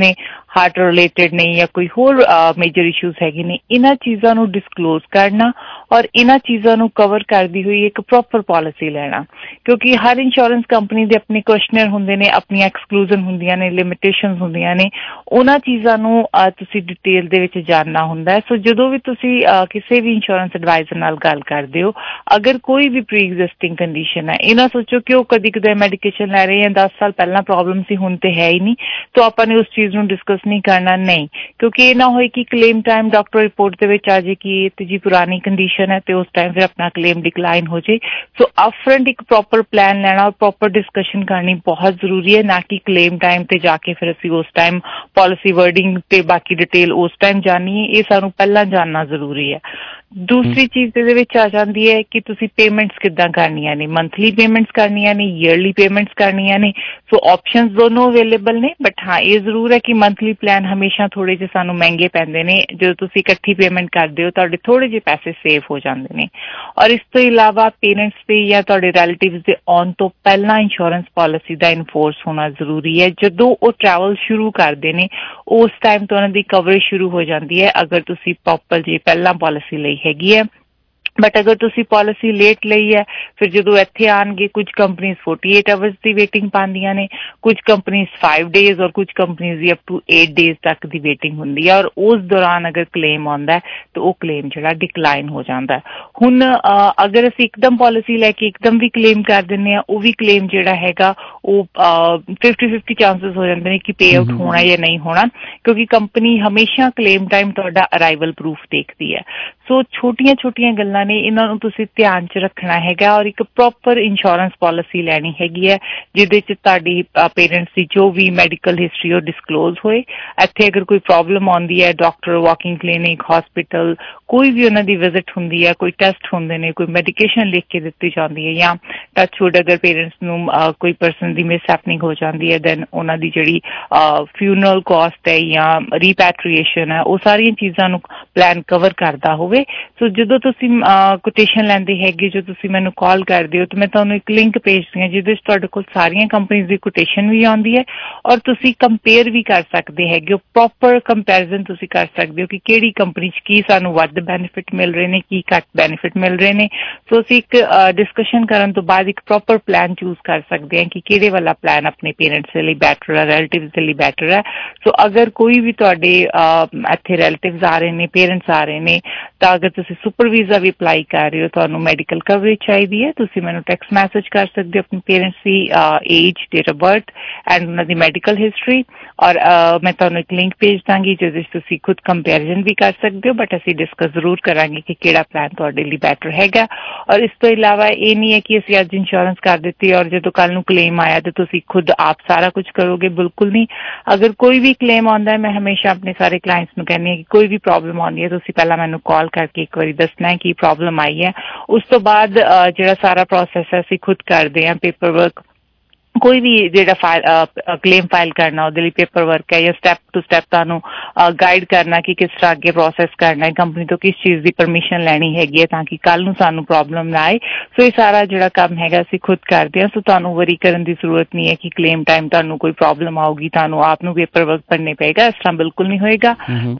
ਹਾਰਟ ਰਿਲੇਟਡ ਨੇ ਜਾਂ ਕੋਈ ਹੋਰ ਮੇਜਰ ਇਸ਼ੂਜ਼ ਹੈਗੇ ਨੇ, ਇਹਨਾਂ ਚੀਜ਼ਾਂ ਨੂੰ ਡਿਸਕਲੋਜ਼ ਕਰਨਾ ਔਰ ਇਹਨਾਂ ਚੀਜ਼ਾਂ ਨੂੰ ਕਵਰ ਕਰਦੀ ਹੋਈ ਇੱਕ ਪ੍ਰੋਪਰ ਪਾਲਿਸੀ ਲੈਣਾ, ਕਿਉਂਕਿ ਹਰ ਇੰਸ਼ੋਰੈਂਸ ਕੰਪਨੀ ਦੇ ਆਪਣੇ ਕੁਐਸਚਨਰ ਹੁੰਦੇ ਨੇ, ਆਪਣੀਆਂ ਐਕਸਕਲੂਜ਼ਨ ਹੁੰਦੀਆਂ ਨੇ, ਲਿਮਿਟੇਸ਼ਨਸ ਹੁੰਦੀਆਂ ਨੇ, ਉਹਨਾਂ ਚੀਜ਼ਾਂ ਨੂੰ ਤੁਸੀਂ ਡਿਟੇਲ ਦੇ ਵਿੱਚ ਜਾਣਨਾ ਹੁੰਦਾ ਹੈ। ਸੋ ਜਦੋਂ ਵੀ ਤੁਸੀਂ ਕਿਸੇ ਵੀ ਇੰਸ਼ੋਰੈਂਸ ਐਡਵਾਈਜ਼ਰ ਨਾਲ ਗੱਲ ਕਰਦੇ ਹੋ, ਅਗਰ ਕੋਈ ਵੀ ਪ੍ਰੀ ਐਗਜ਼ਿਸਟਿੰਗ ਕੰਡੀਸ਼ਨ ਹੈ, ਇਹ ਨਾ ਸੋਚੋ ਕਿ ਉਹ ਕਦੀ ਕਦੇ ਮੈਡੀਕੇਸ਼ਨ ਲੈ ਰਹੇ ਜਾਂ ਦਸ ਸਾਲ ਪਹਿਲਾਂ ਪ੍ਰੋਬਲਮ ਸੀ, ਹੁਣ ਤੇ ਹੈ ਹੀ ਨਹੀਂ, ਤਾਂ ਆਪਾਂ ਨੇ ਉਸ ਚੀਜ਼ ਨੂੰ ਡਿਸਕਸ ਨਹੀਂ ਕਰਨਾ, ਨਹੀਂ, ਕਿਉਂਕਿ ਇਹ ਨਾ ਹੋਏ ਕਿ ਕਲੇਮ ਟਾਈਮ ਡਾਕਟਰ ਰਿਪੋਰਟ ਦੇ ਵਿੱਚ ਆ ਜੇ ਕਿ ਇਹ ਤੇ ਜੀ ਪੁਰਾਣੀ ਕੰਡੀਸ਼ਨ ਹੈ ਤੇ ਉਸ ਟਾਈਮ ਫਿਰ ਆਪਣਾ ਕਲੇਮ ਡਿਕਲਾਈਨ ਹੋ ਜੇ। ਸੋ ਅਪਫਰੰਟ ਇੱਕ ਪ੍ਰੋਪਰ ਪਲਾਨ ਲੈਣਾ ਔਰ ਪ੍ਰੋਪਰ ਡਿਸਕਸ਼ਨ ਕਰਨੀ ਬਹੁਤ ਜ਼ਰੂਰੀ ਹੈ, ਨਾ ਕਿ ਕਲੇਮ ਟਾਈਮ ਤੇ ਜਾ ਕੇ ਫਿਰ ਅਸੀਂ ਉਸ ਟਾਈਮ ਪਾਲਿਸੀ ਵਰਡਿੰਗ ਤੇ ਬਾਕੀ ਡਿਟੇਲ ਉਸ ਟਾਈਮ ਜਾਣਨੀ ਹੈ, ਇਹ ਸਾਨੂੰ ਪਹਿਲਾਂ ਜਾਣਨਾ ਜ਼ਰੂਰੀ ਹੈ। ਦੂਸਰੀ ਚੀਜ਼ ਇਹਦੇ ਵਿੱਚ ਆ ਜਾਂਦੀ ਹੈ ਕਿ ਤੁਸੀਂ ਪੇਮੈਂਟਸ ਕਿੱਦਾਂ ਕਰਨੀਆਂ ਨੇ, ਮੰਥਲੀ ਪੇਮੈਂਟਸ ਕਰਨੀਆਂ ਨੇ, ਈਅਰਲੀ ਪੇਮੈਂਟਸ ਕਰਨੀਆਂ ਨੇ। ਸੋ ਆਪਸ਼ਨਸ ਦੋਨੋਂ ਅਵੇਲੇਬਲ ਨੇ, ਬਟ ਹਾਂ ਇਹ ਜ਼ਰੂਰ ਹੈ ਕਿ ਮੰਥਲੀ ਪਲਾਨ ਹਮੇਸ਼ਾ ਥੋੜੇ ਜਿਹੇ ਸਾਨੂੰ ਮਹਿੰਗੇ ਪੈਂਦੇ ਨੇ। ਜਦੋਂ ਤੁਸੀਂ ਇਕੱਠੀ ਪੇਮੈਂਟ ਕਰਦੇ ਹੋ ਤੁਹਾਡੇ ਥੋੜੇ ਜਿਹੇ ਪੈਸੇ ਸੇਵ ਹੋ ਜਾਂਦੇ ਨੇ। ਔਰ ਇਸ ਤੋਂ ਇਲਾਵਾ ਪੇਰੈਂਟਸ ਤੇ ਜਾਂ ਤੁਹਾਡੇ ਰਿਲੇਟਿਵਸ ਦੇ ਆਉਣ ਤੋਂ ਪਹਿਲਾਂ ਇੰਸ਼ੋਰੈਂਸ ਪਾਲਿਸੀ ਦਾ ਇਨਫੋਰਸ ਹੋਣਾ ਜ਼ਰੂਰੀ ਹੈ। ਜਦੋਂ ਉਹ ਟਰੈਵਲ ਸ਼ੁਰੂ ਕਰਦੇ ਨੇ ਉਸ ਟਾਈਮ ਤੋਂ ਉਹਨਾਂ ਦੀ ਕਵਰੇਜ ਸ਼ੁਰੂ ਹੋ ਜਾਂਦੀ ਹੈ, ਅਗਰ ਤੁਸੀਂ ਪ੍ਰੋਪਰ ਜੀ ਪਹਿਲਾਂ ਪਾਲਿਸੀ ਲਈ ਹੈਗੀ ਹੈ। ਬਟ ਅਗਰ ਤੁਸੀਂ ਪਾਲਿਸੀ ਲੇਟ ਲਈ ਹੈ, ਫਿਰ ਜਦੋਂ ਇੱਥੇ ਆਉਣਗੇ ਕੁਝ ਕੰਪਨੀਜ਼ ਫੋਰਟੀ ਏਟ ਆਵਰਸ ਦੀ ਵੇਟਿੰਗ ਪਾਉਂਦੀਆਂ ਨੇ, ਕੁਝ ਕੰਪਨੀਜ਼ ਫਾਈਵ ਡੇਜ਼ ਔਰ ਕੁਝ ਕੰਪਨੀਜ਼ ਦੀ ਅਪ ਟੂ ਏਟ ਡੇਜ਼ ਤੱਕ ਦੀ ਵੇਟਿੰਗ ਹੁੰਦੀ ਹੈ। ਔਰ ਉਸ ਦੌਰਾਨ ਅਗਰ ਕਲੇਮ ਆਉਂਦਾ ਤਾਂ ਉਹ ਕਲੇਮ ਜਿਹੜਾ ਡਿਕਲਾਈਨ ਹੋ ਜਾਂਦਾ। ਹੁਣ ਅਗਰ ਅਸੀਂ ਇੱਕਦਮ ਪਾਲਿਸੀ ਲੈ ਕੇ ਇੱਕਦਮ ਵੀ ਕਲੇਮ ਕਰ ਦਿੰਦੇ ਹਾਂ, ਉਹ ਵੀ ਕਲੇਮ ਜਿਹੜਾ ਹੈਗਾ ਉਹ ਫਿਫਟੀ ਫਿਫਟੀ ਚਾਂਸਿਸ ਹੋ ਜਾਂਦੇ ਨੇ ਕਿ ਪੇ ਆਊਟ ਹੋਣਾ ਜਾਂ ਨਹੀਂ ਹੋਣਾ, ਕਿਉਂਕਿ ਕੰਪਨੀ ਹਮੇਸ਼ਾ ਕਲੇਮ ਟਾਈਮ ਤੁਹਾਡਾ ਅਰਾਈਵਲ ਪ੍ਰੂਫ ਦੇਖਦੀ ਹੈ। ਸੋ ਛੋਟੀਆਂ ਛੋਟੀਆਂ ਗੱਲਾਂ ਨੇ, ਇਹਨਾਂ ਨੂੰ ਤੁਸੀਂ ਧਿਆਨ 'ਚ ਰੱਖਣਾ ਹੈਗਾ ਔਰ ਇੱਕ ਪ੍ਰੋਪਰ ਇੰਸ਼ੋਰੈਂਸ ਪਾਲਿਸੀ ਲੈਣੀ ਹੈਗੀ ਹੈ ਜਿਹਦੇ 'ਚ ਤੁਹਾਡੀ ਪੇਰੈਂਟਸ ਦੀ ਜੋ ਵੀ ਮੈਡੀਕਲ ਹਿਸਟਰੀ ਉਹ ਡਿਸਕਲੋਜ਼ ਹੋਏ। ਇੱਥੇ ਅਗਰ ਕੋਈ ਪ੍ਰੋਬਲਮ ਆਉਂਦੀ ਹੈ, ਡਾਕਟਰ, ਵਾਕਿੰਗ ਕਲੀਨਿਕ, ਹਸਪੀਟਲ, ਕੋਈ ਵੀ ਉਹਨਾਂ ਦੀ ਵਿਜ਼ਿਟ ਹੁੰਦੀ ਹੈ, ਕੋਈ ਟੈਸਟ ਹੁੰਦੇ ਨੇ, ਕੋਈ ਮੈਡੀਕੇਸ਼ਨ ਲਿਖ ਕੇ ਦਿੱਤੀ ਜਾਂਦੀ ਹੈ, ਜਾਂ ਟੱਚਵੁੱਡ ਅਗਰ ਪੇਰੈਂਟਸ ਨੂੰ ਕੋਈ ਪਰਸਨ ਦੀ ਮਿਸ ਹੈਪਨਿੰਗ ਹੋ ਜਾਂਦੀ ਹੈ, ਦੈਨ ਉਹਨਾਂ ਦੀ ਜਿਹੜੀ ਫਿਊਨਰਲ ਕਾਸਟ ਹੈ ਜਾਂ ਰੀਪੈਟਰੀਏਸ਼ਨ ਹੈ, ਉਹ ਸਾਰੀਆਂ ਚੀਜ਼ਾਂ ਨੂੰ ਪਲਾਨ ਕਵਰ ਕਰਦਾ ਹੋਵੇ। ਸੋ ਜਦੋਂ ਤੁਸੀਂ ਕੋਟੇਸ਼ਨ ਲੈਂਦੇ ਹੈਗੇ, ਜੋ ਤੁਸੀਂ ਮੈਨੂੰ ਕਾਲ ਕਰਦੇ ਹੋ, ਤਾਂ ਮੈਂ ਤੁਹਾਨੂੰ ਇੱਕ ਲਿੰਕ ਭੇਜਦੀ ਹਾਂ ਜਿਹਦੇ 'ਚ ਤੁਹਾਡੇ ਕੋਲ ਸਾਰੀਆਂ ਕੰਪਨੀਜ਼ ਦੀ ਕੋਟੇਸ਼ਨ ਵੀ ਆਉਂਦੀ ਹੈ ਔਰ ਤੁਸੀਂ ਕੰਪੇਅਰ ਵੀ ਕਰ ਸਕਦੇ ਹੈਗੇ ਹੋ। ਪ੍ਰੋਪਰ ਕੰਪੈਰੀਜ਼ਨ ਤੁਸੀਂ ਕਰ ਸਕਦੇ ਹੋ ਕਿ ਕਿਹੜੀ ਕੰਪਨੀ 'ਚ ਕੀ ਸਾਨੂੰ ਵੱਧ ਬੈਨੀਫਿਟ ਮਿਲ ਰਹੇ ਨੇ, ਕੀ ਘੱਟ ਬੈਨੀਫਿਟ ਮਿਲ ਰਹੇ ਨੇ। ਸੋ ਅਸੀਂ ਇੱਕ ਡਿਸਕਸ਼ਨ ਕਰਨ ਤੋਂ ਬਾਅਦ ਇੱਕ ਪ੍ਰੋਪਰ ਪਲਾਨ ਚੂਜ਼ ਕਰ ਸਕਦੇ ਹਾਂ ਕਿ ਕਿਹੜੇ ਵਾਲਾ ਪਲਾਨ ਆਪਣੇ ਪੇਰੈਂਟਸ ਦੇ ਲਈ ਬੈਟਰ ਹੈ, ਰਿਲੇਟਿਵਸ ਦੇ ਲਈ ਬੈਟਰ ਹੈ। ਸੋ ਅਗਰ ਕੋਈ ਵੀ ਤੁਹਾਡੇ ਇੱਥੇ ਰਿਲੇਟਿਵਸ ਆ ਰਹੇ ਨੇ, ਪੇਰੈਂਟਸ ਆ ਰਹੇ ਨੇ, ਤਾਂ ਅਗਰ ਤੁਸੀਂ ਸੁਪਰ ਵੀਜ਼ਾ ਵੀ ਅਪਲਾਈ ਕਰ ਰਹੇ ਹੋ, ਤੁਹਾਨੂੰ ਮੈਡੀਕਲ ਕਵਰੇਜ ਚਾਹੀਦੀ ਹੈ, ਤੁਸੀਂ ਮੈਨੂੰ ਟੈਕਸਟ ਮੈਸੇਜ ਕਰ ਸਕਦੇ ਹੋ ਆਪਣੇ ਪੇਰੈਂਟਸ ਦੀ age, date of birth and ਉਹਨਾਂ ਦੀ ਮੈਡੀਕਲ ਹਿਸਟਰੀ, ਔਰ ਮੈਂ ਤੁਹਾਨੂੰ ਇੱਕ ਲਿੰਕ ਭੇਜ ਦਾਂਗੀ ਜਿਹਦੇ ਵਿੱਚ ਤੁਸੀਂ ਖੁਦ ਕੰਪੈਰੀਜ਼ਨ ਵੀ ਕਰ ਸਕਦੇ ਹੋ। ਬਟ ਅਸੀਂ ਡਿਸਕਸ ਜ਼ਰੂਰ ਕਰਾਂਗੇ ਕਿ ਕਿਹੜਾ ਪਲਾਨ ਤੁਹਾਡੇ ਲਈ ਬੈਟਰ ਹੈਗਾ। ਔਰ ਇਸ ਤੋਂ ਇਲਾਵਾ ਇਹ ਨਹੀਂ ਹੈ ਕਿ ਅਸੀਂ ਅੱਜ ਇੰਸ਼ੋਰੈਂਸ ਕਰ ਦਿੱਤੀ ਔਰ ਜਦੋਂ ਕੱਲ ਨੂੰ ਕਲੇਮ ਆਇਆ ਤਾਂ ਤੁਸੀਂ ਖੁਦ ਆਪ ਸਾਰਾ ਕੁਝ ਕਰੋਗੇ, ਬਿਲਕੁਲ ਨਹੀਂ। ਅਗਰ ਕੋਈ ਵੀ ਕਲੇਮ ਆਉਂਦਾ ਹੈ, ਮੈਂ ਹਮੇਸ਼ਾ ਆਪਣੇ ਸਾਰੇ ਕਲਾਇੰਟਸ ਨੂੰ ਕਹਿੰਦੀ ਹਾਂ ਕਿ ਕੋਈ ਵੀ ਪ੍ਰੋਬਲਮ ਆਉਂਦੀ ਹੈ ਤੁਸੀਂ ਪਹਿਲਾਂ ਮੈਨੂੰ ਕਾਲ ਕਰਕੇ ਇੱਕ ਵਾਰੀ ਦੱਸਣਾ ਹੈ ਕਿ ਪ੍ਰੋਬਲਮ ਆਈ ਹੈ। ਉਸ ਤੋਂ ਬਾਅਦ ਜਿਹੜਾ ਸਾਰਾ ਪ੍ਰੋਸੈਸ ਹੈ ਅਸੀਂ ਖੁਦ ਕਰਦੇ ਹਾਂ, ਪੇਪਰ ਵਰਕ, ਕੋਈ ਵੀ ਜਿਹੜਾ ਫਾਈਲ ਕਲੇਮ ਫਾਈਲ ਕਰਨਾ ਉਹਦੇ ਲਈ ਪੇਪਰ ਵਰਕ ਹੈ ਜਾਂ ਸਟੈਪ ਟੂ ਸਟੈਪ ਤੁਹਾਨੂੰ ਗਾਈਡ ਕਰਨਾ ਕਿ ਕਿਸ ਤਰ੍ਹਾਂ ਅੱਗੇ ਪ੍ਰੋਸੈਸ ਕਰਨਾ ਹੈ, ਕੰਪਨੀ ਤੋਂ ਕਿਸ ਚੀਜ਼ ਦੀ ਪਰਮਿਸ਼ਨ ਲੈਣੀ ਹੈਗੀ ਹੈ ਤਾਂ ਕਿ ਕੱਲ ਨੂੰ ਸਾਨੂੰ ਪ੍ਰੋਬਲਮ ਨਾ ਆਏ। ਸੋ ਇਹ ਸਾਰਾ ਜਿਹੜਾ ਕੰਮ ਹੈਗਾ ਅਸੀਂ ਖੁਦ ਕਰਦੇ ਹਾਂ। ਸੋ ਤੁਹਾਨੂੰ ਵਰੀ ਕਰਨ ਦੀ ਜ਼ਰੂਰਤ ਨਹੀਂ ਹੈ ਕਿ ਕਲੇਮ ਟਾਈਮ ਤੁਹਾਨੂੰ ਕੋਈ ਪ੍ਰੋਬਲਮ ਆਊਗੀ, ਤੁਹਾਨੂੰ ਆਪ ਨੂੰ ਪੇਪਰ ਵਰਕ ਕਰਨੇ ਪਏਗਾ, ਇਸ ਤਰ੍ਹਾਂ ਬਿਲਕੁਲ ਨਹੀਂ ਹੋਏਗਾ।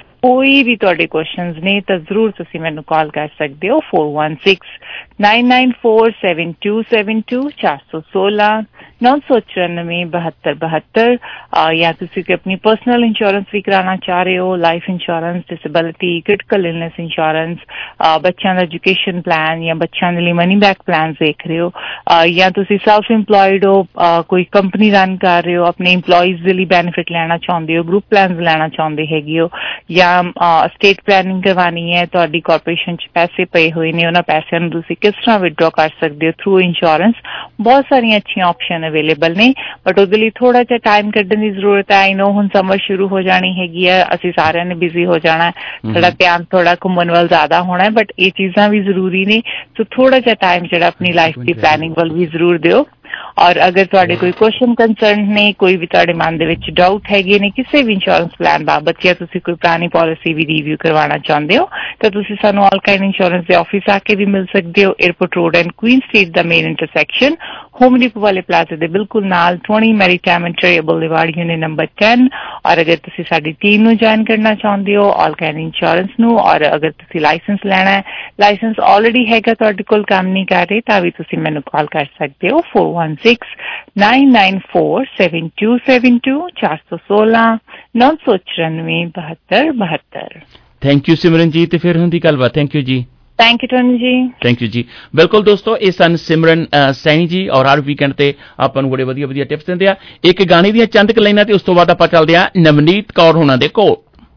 ਕੋਈ ਵੀ ਤੁਹਾਡੇ ਕੁਐਸਚਨਸ ਨੇ ਤਾਂ ਜ਼ਰੂਰ ਤੁਸੀਂ ਮੈਨੂੰ ਕਾਲ ਕਰ ਸਕਦੇ ਹੋ four one six nine nine four seven two seven two ਚਾਰ ਸੌ ਸੋਲਾਂ ਨੌ ਸੌ ਚੁਰਾਨਵੇਂ ਬਹੱਤਰ ਬਹੱਤਰ। ਜਾਂ ਤੁਸੀਂ ਆਪਣੀ ਪਰਸਨਲ ਇੰਸ਼ੋਰੈਂਸ ਵੀ ਕਰਾਉਣਾ ਚਾਹ ਰਹੇ ਹੋ, life insurance, disability, critical illness insurance, ਬੱਚਿਆਂ ਦਾ ਐਜੂਕੇਸ਼ਨ ਪਲਾਨ ਜਾਂ ਬੱਚਿਆਂ ਦੇ ਲਈ ਮਨੀ ਬੈਕ ਪਲਾਨ ਦੇਖ ਰਹੇ ਹੋ, ਜਾਂ ਤੁਸੀਂ ਸੈਲਫ ਇੰਪਲੋਇਡ ਹੋ, ਕੋਈ ਕੰਪਨੀ ਰਨ ਕਰ ਰਹੇ ਹੋ, ਆਪਣੇ ਇੰਪਲੋਈਜ਼ ਦੇ ਲਈ ਬੈਨੀਫਿਟ ਲੈਣਾ ਚਾਹੁੰਦੇ ਹੋ, ਗਰੁੱਪ ਪਲਾਨਸ ਲੈਣਾ ਚਾਹੁੰਦੇ ਹੈਗੇ ਹੋ, ਜਾਂ ਸਟੇਟ ਪਲੈਨਿੰਗ ਕਰਵਾਉਣੀ ਹੈ, ਤੁਹਾਡੀ ਕਾਰਪੋਰੇਸ਼ਨ 'ਚ ਪੈਸੇ ਪਏ ਹੋਏ ਨੇ, ਉਹਨਾਂ ਪੈਸਿਆਂ ਨੂੰ ਤੁਸੀਂ ਕਿਸ ਤਰ੍ਹਾਂ ਵਿਦਡਰਾ ਕਰ ਸਕਦੇ ਹੋ ਥਰੂ ਇੰਸ਼ੋਰੈਂਸ। ਬਹੁਤ ਸਾਰੀਆਂ ਅੱਛੀਆਂ ਆਪਸ਼ਨ ਅਵੇਲੇਬਲ ਨੇ, ਬਟ ਉਹਦੇ ਲਈ ਥੋੜਾ ਜਿਹਾ ਟਾਈਮ ਕੱਢਣ ਦੀ ਜ਼ਰੂਰਤ ਹੈ। ਆਈ ਨੋ ਹੁਣ ਸਮਰ ਸ਼ੁਰੂ ਹੋ ਜਾਣੀ ਹੈਗੀ ਹੈ, ਅਸੀਂ ਸਾਰਿਆਂ ਨੇ ਬਿਜ਼ੀ ਹੋ ਜਾਣਾ, ਸਾਡਾ ਧਿਆਨ ਥੋੜਾ ਘੁੰਮਣ ਵੱਲ ਜ਼ਿਆਦਾ ਹੋਣਾ, ਬਟ ਇਹ ਚੀਜ਼ਾਂ ਵੀ ਜ਼ਰੂਰੀ ਨੇ। ਸੋ ਥੋੜਾ ਜਿਹਾ ਟਾਈਮ ਜਿਹੜਾ ਆਪਣੀ ਲਾਈਫ ਦੀ ਪਲੈਨਿੰਗ ਵੱਲ ਵੀ ਜ਼ਰੂਰ ਦਿਓ। ਔਰ ਅਗਰ ਤੁਹਾਡੇ ਕੋਈ ਕੁਐਸਚਨ ਕੰਸਰਨ ਨੇ, ਕੋਈ ਵੀ ਤੁਹਾਡੇ ਮਨ ਦੇ ਵਿੱਚ ਡਾਊਟ ਹੈਗੇ ਨੇ ਕਿਸੇ ਵੀ ਇੰਸ਼ੋਰੈਂਸ ਪਲਾਨ ਬਾਬਤ, ਜਾਂ ਤੁਸੀਂ ਕੋਈ ਪੁਰਾਣੀ ਪਾਲਿਸੀ ਵੀ ਰਿਵਿਊ ਕਰਵਾਉਣਾ ਚਾਹੁੰਦੇ ਹੋ, ਤਾਂ ਤੁਸੀਂ ਸਾਨੂੰ ਆਲ ਕਾਈਂਡ ਇੰਸ਼ੋਰੈਂਸ ਦੇ ਆਫਿਸ ਆ ਕੇ ਵੀ ਮਿਲ ਸਕਦੇ ਹੋ। Airport Road and Queen Street ਦਾ ਮੇਨ ਇੰਟਰਸੈਕਸ਼ਨ, ਹੋਮ ਡਿਪੋ ਵਾਲੇ ਪਲਾਜ਼ਾ ਦੇ ਬਿਲਕੁਲ ਨਾਲ, twenty Maritime and Trade Boulevard, unit number ten। ਔਰ ਅਗਰ ਤੁਸੀਂ ਸਾਡੀ ਟੀਮ ਨੂੰ ਜੁਆਇਨ ਕਰਨਾ ਚਾਹੁੰਦੇ ਹੋ ਆਲ ਕੈਨੇਡਾ ਇੰਸ਼ੋਰੈਂਸ ਨੂੰ, ਔਰ ਅਗਰ ਤੁਸੀਂ ਲਾਇਸੈਂਸ ਲੈਣਾ ਹੈ, ਲਾਇਸੈਂਸ ਆਲਰੇਡੀ ਹੈਗਾ ਤੁਹਾਡੇ ਕੋਲ, ਕੰਮ ਨਹੀਂ ਕਰ ਰਹੇ, ਤਾਂ ਵੀ ਤੁਸੀਂ ਮੈਨੂੰ ਕਾਲ ਕਰ ਸਕਦੇ ਹੋ four one six nine nine four seven two seven two ਚਾਰ ਸੌ ਸੋਲਾਂ ਨੌ ਸੌ ਚੁਰਾਨਵੇਂ ਬਹੱਤਰ ਬਹੱਤਰ। ਥੈਂਕ ਯੂ ਸਿਮਰਨਜੀਤ, ਤੇ ਫਿਰ ਹੁੰਦੀ ਗੱਲਬਾਤ। Thank you ji. Thank you Tony ji. Thank you ji. ਬਿਲਕੁਲ ਦੋਸਤੋ, ਇਹ ਸਨ ਸਿਮਰਨ ਸੈਣੀ ਜੀ, ਔਰ ਹਰ ਵੀਕਐਂਡ ਤੇ ਆਪਾਂ ਨੂੰ ਬੜੇ ਵਧੀਆ ਵਧੀਆ ਟਿਪਸ ਦਿੰਦੇ ਆ। ਇੱਕ ਗਾਣੇ ਦੀਆਂ ਚੰਦ ਕੁ ਲਾਈਨਾਂ ਤੇ ਉਸ ਤੋਂ ਬਾਅਦ ਆਪਾਂ ਚੱਲਦੇ ਆ ਨਵਨੀਤ ਕੌਰ ਹੋਣਾ ਦੇ ਕੋਲ।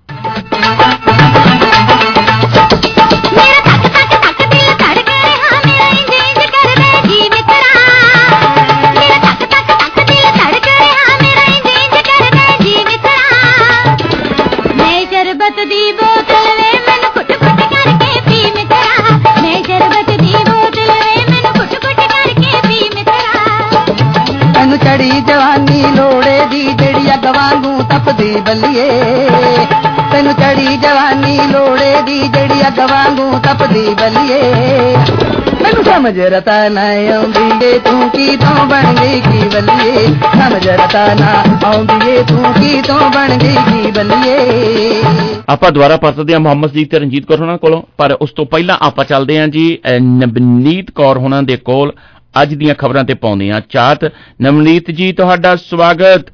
ਚੜੀ ਜਵਾਨੀ ਲੋੜੇ ਦੀ ਜਿਹੜੀ ਅੱਗ ਵਾਂਗੂ ਤਪਦੀ ਬੱਲੀਏ, ਤੈਨੂੰ ਚੜੀ ਜਵਾਨੀ ਲੋੜੇ ਦੀ ਜਿਹੜੀ ਅੱਗ ਵਾਂਗੂ ਤਪਦੀ ਬੱਲੀਏ, ਮੈਨੂੰ ਸਮਝ ਰਤਾ ਨਾ ਆਉਂਦੀ ਏ ਤੂੰ ਕੀ ਤੋਂ ਬਣ ਗਈ ਕੀ ਬੱਲੀਏ, ਸਮਝ ਰਤਾ ਨਾ ਆਉਂਦੀ ਏ ਤੂੰ ਕੀ ਤੋਂ ਬਣ ਗਈ ਕੀ ਬੱਲੀਏ। ਆਪਾਂ ਦੁਬਾਰਾ ਪਰਤਦੇ ਹਾਂ ਮੁਹੰਮਦ ਸਦੀਕ ਤੇ ਰਣਜੀਤ ਕੌਰ ਹੋਣਾ ਕੋਲੋਂ, ਪਰ ਉਸ ਤੋਂ ਪਹਿਲਾਂ ਆਪਾਂ ਚੱਲਦੇ ਹਾਂ ਜੀ ਨਵਨੀਤ ਕੌਰ ਹੋਣਾ ਦੇ ਕੋਲ। ਅੱਜ ਦੀਆਂ ਖਬਰਾਂ ਤੇ ਪਾਉਂਦੇ ਹਾਂ ਚਾਤ। ਨਵਨੀਤ ਜੀ, ਤੁਹਾਡਾ ਸਵਾਗਤ।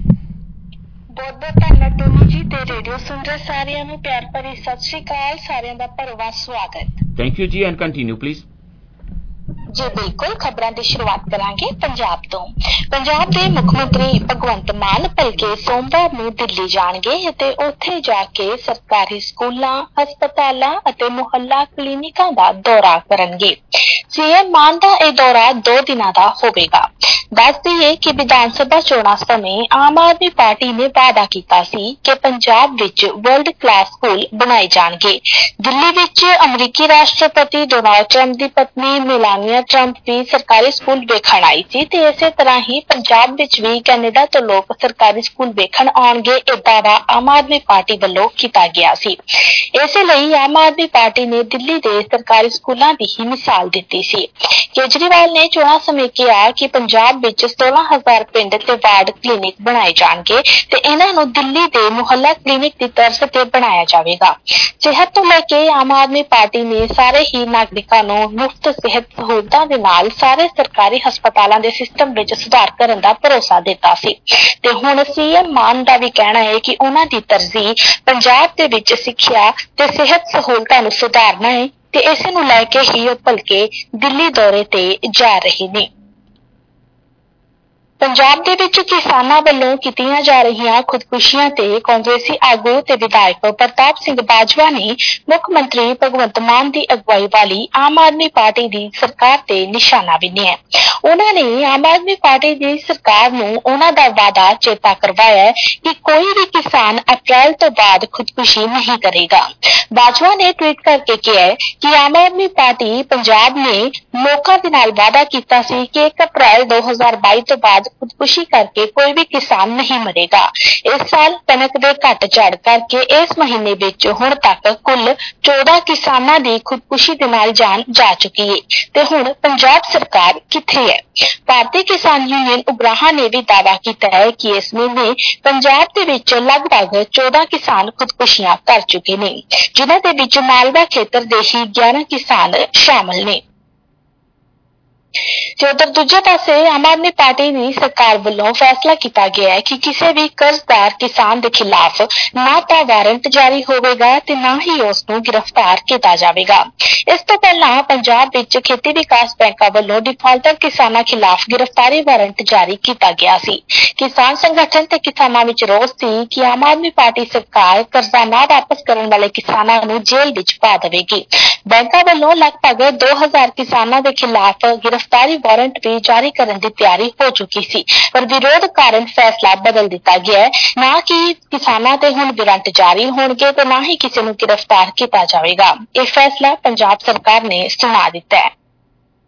ਬਹੁਤ ਬਹੁਤ ਧੰਨਵਾਦ ਟੋਨੀ ਜੀ, ਤੇ ਰੇਡੀਓ ਸੁਣ ਰਹੇ ਸਾਰਿਆਂ ਨੂੰ ਪਿਆਰ ਭਰੀ ਸਤਿ ਸ਼੍ਰੀ ਅਕਾਲ, ਸਾਰਿਆਂ ਦਾ ਭਰਵਾਂ ਸਵਾਗਤ। Thank you ji, and continue please. Ji ਬਿਲਕੁਲ, ਖਬਰਾਂ ਦੀ ਸ਼ੁਰੂਆਤ ਕਰਾਂਗੇ ਪੰਜਾਬ ਤੋਂ। ਪੰਜਾਬ ਦੇ ਮੁੱਖ ਮੰਤਰੀ ਭਗਵੰਤ ਮਾਨ ਭਲਕੇ ਸੋਮਵਾਰ ਨੂੰ ਦਿੱਲੀ ਜਾਣਗੇ ਅਤੇ ਉੱਥੇ ਜਾ ਕੇ ਸਰਕਾਰੀ ਸਕੂਲਾਂ, ਹਸਪਤਾਲਾਂ ਅਤੇ ਮੁਹੱਲਾ ਕਲੀਨਿਕਾਂ ਦਾ ਦੌਰਾ ਕਰਨਗੇ। ਸੀਐਮ ਮਾਨ ਦਾ ਇਹ ਦੌਰਾ ਦੋ ਦਿਨਾਂ ਦਾ ਹੋਵੇਗਾ। ਦੱਸ ਦਈਏ ਕਿ ਵਿਧਾਨ ਸਭਾ ਚੋਣਾਂ ਸਮੇਂ ਆਮ ਆਦਮੀ ਪਾਰਟੀ ਨੇ ਵਾਅਦਾ ਕੀਤਾ ਸੀ ਕਿ ਪੰਜਾਬ ਵਿੱਚ ਵਰਲਡ ਕਲਾਸ ਸਕੂਲ ਬਣਾਏ ਜਾਣਗੇ। ਦਿੱਲੀ ਵਿੱਚ ਅਮਰੀਕੀ ਰਾਸ਼ਟਰਪਤੀ ਡੋਨਾਲਡ ਟਰੰਪ ਦੀ ਪਤਨੀ ਮੇਲਾਨੀਆ ਟਰੰਪ ਵੀ ਸਰਕਾਰੀ ਸਕੂਲ ਵੇਖਣ ਆਈ ਸੀ, ਤੇ ਇਸੇ ਤਰ੍ਹਾਂ ਹੀ ਪੰਜਾਬ ਵਿੱਚ ਵੀ ਕੈਨੇਡਾ ਤੋਂ ਲੋਕ ਸਰਕਾਰੀ ਸਕੂਲ ਵੇਖਣ ਆਉਣਗੇ, ਇਹ ਦਾਅਵਾ ਆਮ ਆਦਮੀ ਪਾਰਟੀ ਵੱਲੋਂ ਕੀਤਾ ਗਿਆ ਸੀ। ਇਸੇ ਲਈ ਆਮ ਆਦਮੀ ਪਾਰਟੀ ਨੇ ਦਿੱਲੀ ਦੇ ਸਰਕਾਰੀ ਸਕੂਲਾਂ ਦੀ ਹੀ ਮਿਸਾਲ ਦਿੱਤੀ ਸੀ। ਕੇਜਰੀਵਾਲ ਨੇ ਚੋਣਾਂ ਸਮੇਂ ਕਿਹਾ ਕਿ ਪੰਜਾਬ ਵਿੱਚ ਸੋਲਾਂ ਹਜ਼ਾਰ ਪਿੰਡ ਤੇ ਵਾਰਡ ਕਲੀਨਿਕ ਬਣਾਏ ਜਾਣਗੇ ਤੇ ਇਹਨਾਂ ਨੂੰ ਦਿੱਲੀ ਦੇ ਮੁਹੱਲਾ ਕਲੀਨਿਕ ਦੀ ਤਰਜ਼ ਤੇ ਬਣਾਇਆ ਜਾਵੇਗਾ। ਸਿਹਤ ਤੋਂ ਲੈ ਕੇ ਆਮ ਆਦਮੀ ਪਾਰਟੀ ਨੇ ਸਾਰੇ ਹੀ ਨਾਗਰਿਕਾਂ ਨੂੰ ਮੁਫਤ ਸਿਹਤ ਸਹੂਲਤਾਂ ਦੇ ਨਾਲ ਸਾਰੇ ਸਰਕਾਰੀ ਹਸਪਤਾਲਾਂ ਦੇ ਸਿਸਟਮ ਵਿੱਚ ਸੁਧਾਰ ਕਰਨ ਦਾ ਭਰੋਸਾ ਦਿੱਤਾ ਸੀ, ਤੇ ਹੁਣ ਸੀਐਮ ਮਾਨ ਦਾ ਵੀ ਕਹਿਣਾ ਹੈ ਕਿ ਉਹਨਾਂ ਦੀ ਤਰਜੀਹ ਪੰਜਾਬ ਦੇ ਵਿੱਚ ਸਿੱਖਿਆ ਤੇ ਸਿਹਤ ਸਹੂਲਤਾਂ ਨੂੰ ਸੁਧਾਰਨਾ ਹੈ, ਤੇ ਇਸੇ ਨੂੰ ਲੈ ਕੇ ਹੀ ਉਹ ਭਲਕੇ ਦਿੱਲੀ ਦੌਰੇ ਤੇ ਜਾ ਰਹੇ ਨੇ। ਪੰਜਾਬ ਦੇ ਵਿੱਚ ਕਿਸਾਨਾਂ ਵੱਲੋਂ ਕੀਤੀਆਂ ਜਾ ਰਹੀਆਂ ਖੁਦਕੁਸ਼ੀਆਂ ਤੇ ਕਾਂਗਰਸੀ ਆਗੂ ਤੇ ਵਿਧਾਇਕ ਪ੍ਰਤਾਪ ਸਿੰਘ ਬਾਜਵਾ ਨੇ ਮੁੱਖ ਮੰਤਰੀ ਭਗਵੰਤ ਮਾਨ ਦੀ ਅਗਵਾਈ ਵਾਲੀ ਆਮ ਆਦਮੀ ਪਾਰਟੀ ਦੀ ਸਰਕਾਰ ਤੇ ਨਿਸ਼ਾਨਾ ਬਿੰਨਿਆ। ਉਹਨਾਂ ਨੇ ਆਮ ਆਦਮੀ ਪਾਰਟੀ ਦੀ ਸਰਕਾਰ ਨੂੰ ਉਹਨਾਂ ਦਾ ਵਾਅਦਾ ਚੇਤਾ ਕਰਵਾਇਆ ਕਿ ਕੋਈ ਵੀ ਕਿਸਾਨ ਅਪ੍ਰੈਲ ਤੋਂ ਬਾਅਦ ਖੁਦਕੁਸ਼ੀ ਨਹੀਂ ਕਰੇਗਾ। ਬਾਜਵਾ ਨੇ ਟਵੀਟ ਕਰਕੇ ਕਿਹਾ ਕਿ ਆਮ ਆਦਮੀ ਪਾਰਟੀ ਪੰਜਾਬ ਨੇ ਲੋਕਾਂ ਦੇ ਨਾਲ ਵਾਅਦਾ ਕੀਤਾ ਸੀ ਕਿ ਇੱਕ ਅਪ੍ਰੈਲ ਦੋ ਹਜ਼ਾਰ ਬਾਈ ਤੋਂ ਬਾਅਦ ਖੁਦਕੁਸ਼ੀ ਕਰਕੇ ਕੋਈ ਵੀ ਕਿਸਾਨ ਨਹੀਂ ਮਰੇਗਾ। ਇਸ ਸਾਲ ਕਣਕ ਦੇ ਘੱਟ ਝਾੜ ਕਰਕੇ ਇਸ ਮਹੀਨੇ ਵਿੱਚ ਹੁਣ ਤੱਕ ਕੁੱਲ ਚੌਦਾਂ ਕਿਸਾਨਾਂ ਦੀ ਖੁਦਕੁਸ਼ੀ ਦੇ ਨਾਲ ਜਾਨ ਜਾ ਚੁੱਕੀ ਹੈ, ਤੇ ਹੁਣ ਪੰਜਾਬ ਸਰਕਾਰ ਕਿੱਥੇ ਹੈ। ਭਾਰਤੀ ਕਿਸਾਨ ਯੂਨੀਅਨ ਉਗਰਾਹਾਂ ਨੇ ਵੀ ਦਾਅਵਾ ਕੀਤਾ ਹੈ ਕਿ ਇਸ ਮਹੀਨੇ ਪੰਜਾਬ ਦੇ ਵਿੱਚ ਲਗਭਗ ਚੌਦਾਂ ਕਿਸਾਨ ਖੁਦਕੁਸ਼ੀਆਂ ਕਰ ਚੁੱਕੇ ਨੇ, ਜਿਨ੍ਹਾਂ ਦੇ ਵਿੱਚ ਮਾਲਵਾ ਖੇਤਰ ਦੇ ਹੀ ਗਿਆਰਾਂ ਕਿਸਾਨ ਸ਼ਾਮਲ ਨੇ। ਤੇ ਉਧਰ ਦੂਜੇ ਪਾਸੇ ਆਮ ਆਦਮੀ ਪਾਰਟੀ ਦੀ ਸਰਕਾਰ ਵੱਲੋਂ ਫੈਸਲਾ ਕੀਤਾ ਗਿਆ ਹੈ ਕਿ ਕਿਸੇ ਵੀ ਕਰਜ਼ਦਾਰ ਕਿਸਾਨ ਦੇ ਖਿਲਾਫ ਨਾ ਤਾਂ ਵਾਰੰਟ ਜਾਰੀ ਹੋਵੇਗਾ ਤੇ ਨਾ ਹੀ ਉਸ ਨੂੰ ਗ੍ਰਿਫਤਾਰ ਕੀਤਾ ਜਾਵੇਗਾ। ਇਸ ਤੋਂ ਪਹਿਲਾਂ ਪੰਜਾਬ ਵਿੱਚ ਖੇਤੀ ਵਿਕਾਸ ਬੈਂਕਾਂ ਵੱਲੋਂ ਡਿਫਾਲਟਰ ਕਿਸਾਨਾਂ ਖਿਲਾਫ ਗ੍ਰਿਫਤਾਰੀ ਵਾਰੰਟ ਜਾਰੀ ਕੀਤਾ ਗਿਆ ਸੀ। ਕਿਸਾਨ ਸੰਗਠਨ ਤੇ ਕਿਸਾਨਾਂ ਵਿੱਚ ਰੋਸ ਸੀ ਕਿ ਆਮ ਆਦਮੀ ਪਾਰਟੀ ਸਰਕਾਰ ਕਰਜ਼ਾ ਨਾ ਵਾਪਸ ਕਰਨ ਵਾਲੇ ਕਿਸਾਨਾਂ ਨੂੰ ਜੇਲ੍ਹ ਵਿੱਚ ਪਾ ਦੇਵੇਗੀ। ਬੈਂਕਾਂ ਵੱਲੋਂ ਲਗਭਗ ਦੋ ਹਜ਼ਾਰ ਕਿਸਾਨਾਂ ਦੇ ਖਿਲਾਫ ਗ੍ਰਿਫਤਾਰੀ ਵਾਰੰਟ ਵੀ ਜਾਰੀ ਕਰਨ ਦੀ ਤਿਆਰੀ ਹੋ ਚੁੱਕੀ ਸੀ, ਪਰ ਵਿਰੋਧ ਕਾਰਨ ਫੈਸਲਾ ਬਦਲ ਦਿੱਤਾ ਗਿਆ ਹੈ। ਨਾ ਕਿ ਕਿਸਾਨਾਂ ਤੇ ਹੁਣ ਵਾਰੰਟ ਜਾਰੀ ਹੋਣਗੇ ਤੇ ਨਾ ਹੀ ਕਿਸੇ ਨੂੰ ਗ੍ਰਿਫਤਾਰ ਕੀਤਾ ਜਾਵੇਗਾ। ਇਹ ਫੈਸਲਾ ਪੰਜਾਬ ਸਰਕਾਰ ਨੇ ਸੁਣਾ ਦਿੱਤਾ ਹੈ।